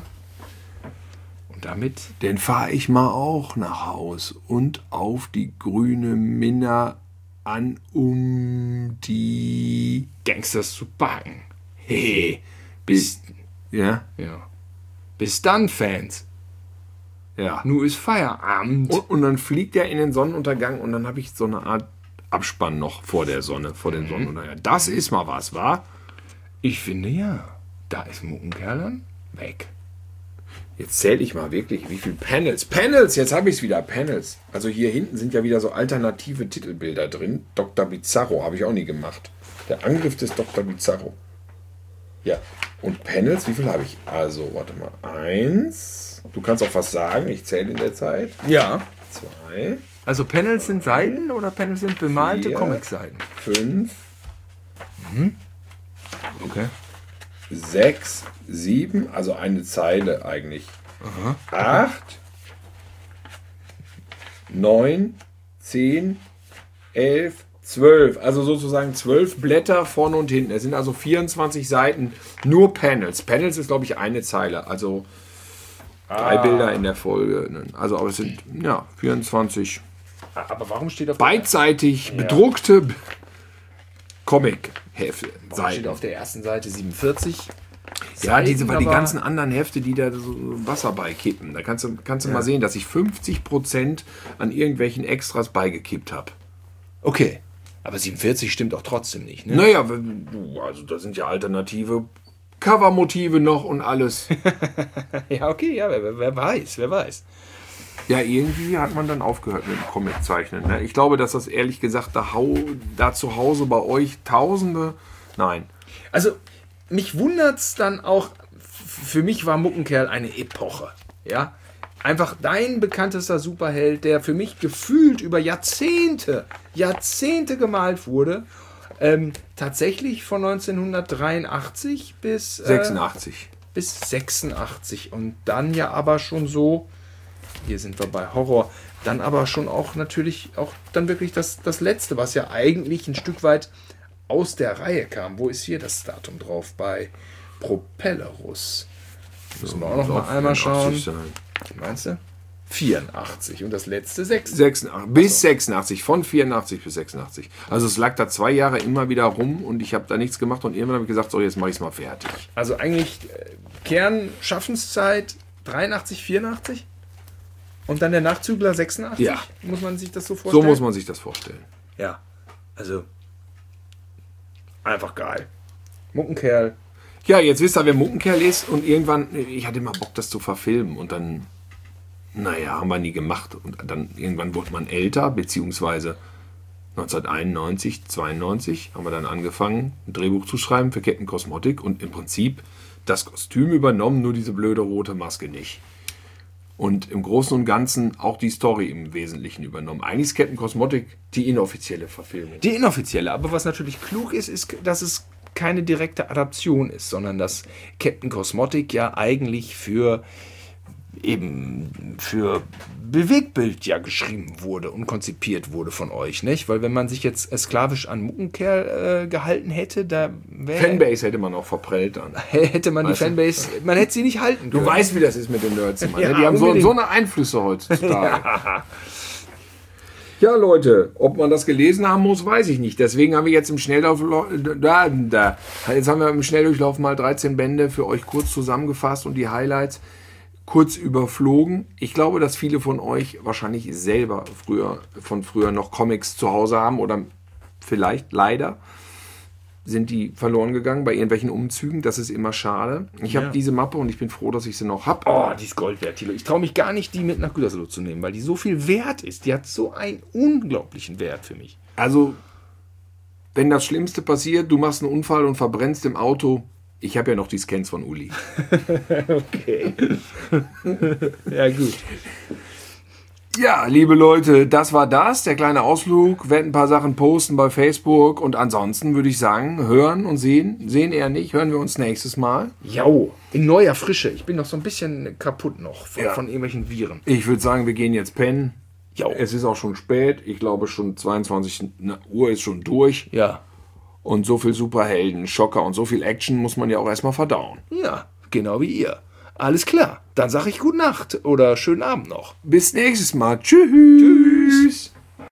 Speaker 1: Und damit...
Speaker 2: Denn fahr ich mal auch nach Haus und auf die grüne Minna an, um die...
Speaker 1: Gangsters zu packen. Hehe. Bis...
Speaker 2: Ja,
Speaker 1: Ja. Bis dann, Fans.
Speaker 2: ja.
Speaker 1: Nu ist Feierabend.
Speaker 2: Und dann fliegt er in den Sonnenuntergang und dann habe ich so eine Art Abspann noch vor der Sonne, vor den Sonnenuntergang. Das ist mal was, wa?
Speaker 1: Ich finde ja. Da ist Muckenkerl dann weg.
Speaker 2: Jetzt zähle ich mal wirklich, wie viele Panels. Panels, jetzt habe ich es wieder, Panels. Also hier hinten sind ja wieder so alternative Titelbilder drin. Dr. Bizarro habe ich auch nie gemacht. Der Angriff des Dr. Bizarro. Ja. Und Panels, wie viel habe ich? Also, warte mal. 1. Du kannst auch was sagen. Ich zähle in der Zeit.
Speaker 1: Ja.
Speaker 2: 2.
Speaker 1: Also Panels sind Seiten oder Panels sind bemalte
Speaker 2: 4,
Speaker 1: Comic-Seiten?
Speaker 2: 5.
Speaker 1: Okay.
Speaker 2: 6, 7. Also eine Zeile eigentlich. 8. 9, 10, 11, 12. Also sozusagen 12 Blätter vorne und hinten. Es sind also 24 Seiten, nur Panels. Panels ist, glaube ich, eine Zeile. Also 3 Bilder in der Folge. Also aber es sind 24
Speaker 1: Aber warum steht auf
Speaker 2: beidseitig bedruckte Comic-Hefte.
Speaker 1: warum steht auf der ersten Seite 47?
Speaker 2: Ja, weil die
Speaker 1: aber-
Speaker 2: ganzen anderen Hefte, die da so Wasser beikippen. Da kannst du mal sehen, dass ich 50% an irgendwelchen Extras beigekippt habe.
Speaker 1: Okay. Aber 47 stimmt doch trotzdem nicht, ne?
Speaker 2: Naja, also da sind ja alternative Covermotive noch und alles.
Speaker 1: Ja, okay, ja, wer weiß.
Speaker 2: Ja, irgendwie hat man dann aufgehört mit dem Comiczeichnen. Ne? Ich glaube, dass das ehrlich gesagt da zu Hause bei euch Tausende. Nein.
Speaker 1: Also, mich wundert's dann auch, für mich war Muckenkerl eine Epoche, ja? Einfach dein bekanntester Superheld, der für mich gefühlt über Jahrzehnte gemalt wurde. Tatsächlich von 1983 bis
Speaker 2: 86.
Speaker 1: bis 86 und dann ja aber schon so, hier sind wir bei Horror, dann aber schon auch natürlich auch dann wirklich das Letzte, was ja eigentlich ein Stück weit aus der Reihe kam. Wo ist hier das Datum drauf? Bei Propellerus. Müssen wir auch noch mal einmal schauen. Meinst du? 84 und das letzte
Speaker 2: 86, bis 86, von 84 bis 86. Also es lag da 2 Jahre immer wieder rum und ich habe da nichts gemacht und irgendwann habe ich gesagt, so jetzt mache ich es mal fertig.
Speaker 1: Also eigentlich Kernschaffenszeit 83, 84 und dann der Nachzügler 86?
Speaker 2: Ja.
Speaker 1: Muss man sich das so vorstellen?
Speaker 2: So muss man sich das vorstellen.
Speaker 1: Ja, also einfach geil. Muckenkerl.
Speaker 2: Ja, jetzt wisst ihr, wer Muckenkerl ist und irgendwann, ich hatte immer Bock, das zu verfilmen und dann, haben wir nie gemacht und dann irgendwann wurde man älter, beziehungsweise 1991, 92 haben wir dann angefangen, ein Drehbuch zu schreiben für Captain Cosmotic und im Prinzip das Kostüm übernommen, nur diese blöde rote Maske nicht. Und im Großen und Ganzen auch die Story im Wesentlichen übernommen. Eigentlich ist Captain Cosmotic die inoffizielle Verfilmung.
Speaker 1: Die inoffizielle, aber was natürlich klug ist, ist, dass es keine direkte Adaption ist, sondern dass Captain Cosmotic ja eigentlich für Bewegtbild ja geschrieben wurde und konzipiert wurde von euch, nicht? Weil wenn man sich jetzt sklavisch an Muckenkerl gehalten hätte, da
Speaker 2: Fanbase hätte man auch verprellt dann.
Speaker 1: hätte man die Fanbase, man hätte sie nicht halten können.
Speaker 2: Du weißt, wie das ist mit den Nerds. Mann.
Speaker 1: Ja,
Speaker 2: Die haben so
Speaker 1: unbedingt.
Speaker 2: eine Einflüsse heutzutage. Ja, Leute, ob man das gelesen haben muss, weiß ich nicht. Deswegen haben wir jetzt im Schnelldurchlauf mal 13 Bände für euch kurz zusammengefasst und die Highlights kurz überflogen. Ich glaube, dass viele von euch wahrscheinlich selber von früher noch Comics zu Hause haben oder vielleicht leider sind die verloren gegangen bei irgendwelchen Umzügen. Das ist immer schade. Ich habe diese Mappe und ich bin froh, dass ich sie noch habe.
Speaker 1: Oh, die ist Gold wert, Thilo. Ich traue mich gar nicht, die mit nach Gütersloh zu nehmen, weil die so viel wert ist. Die hat so einen unglaublichen Wert für mich.
Speaker 2: Also, wenn das Schlimmste passiert, du machst einen Unfall und verbrennst im Auto, ich habe ja noch die Scans von Uli.
Speaker 1: Okay. Ja, gut.
Speaker 2: Ja, liebe Leute, das war der kleine Ausflug. Werden ein paar Sachen posten bei Facebook und ansonsten würde ich sagen, hören und sehen eher nicht, hören wir uns nächstes Mal.
Speaker 1: Jau, in neuer Frische. Ich bin noch so ein bisschen kaputt noch von irgendwelchen Viren.
Speaker 2: Ich würde sagen, wir gehen jetzt pennen.
Speaker 1: Jo.
Speaker 2: Es ist auch schon spät. Ich glaube, schon 22 Uhr ist schon durch.
Speaker 1: Ja.
Speaker 2: Und so viel Superhelden, Schocker und so viel Action muss man ja auch erstmal verdauen.
Speaker 1: Ja, genau wie ihr. Alles klar. Dann sage ich gute Nacht oder schönen Abend noch.
Speaker 2: Bis nächstes Mal. Tschüss.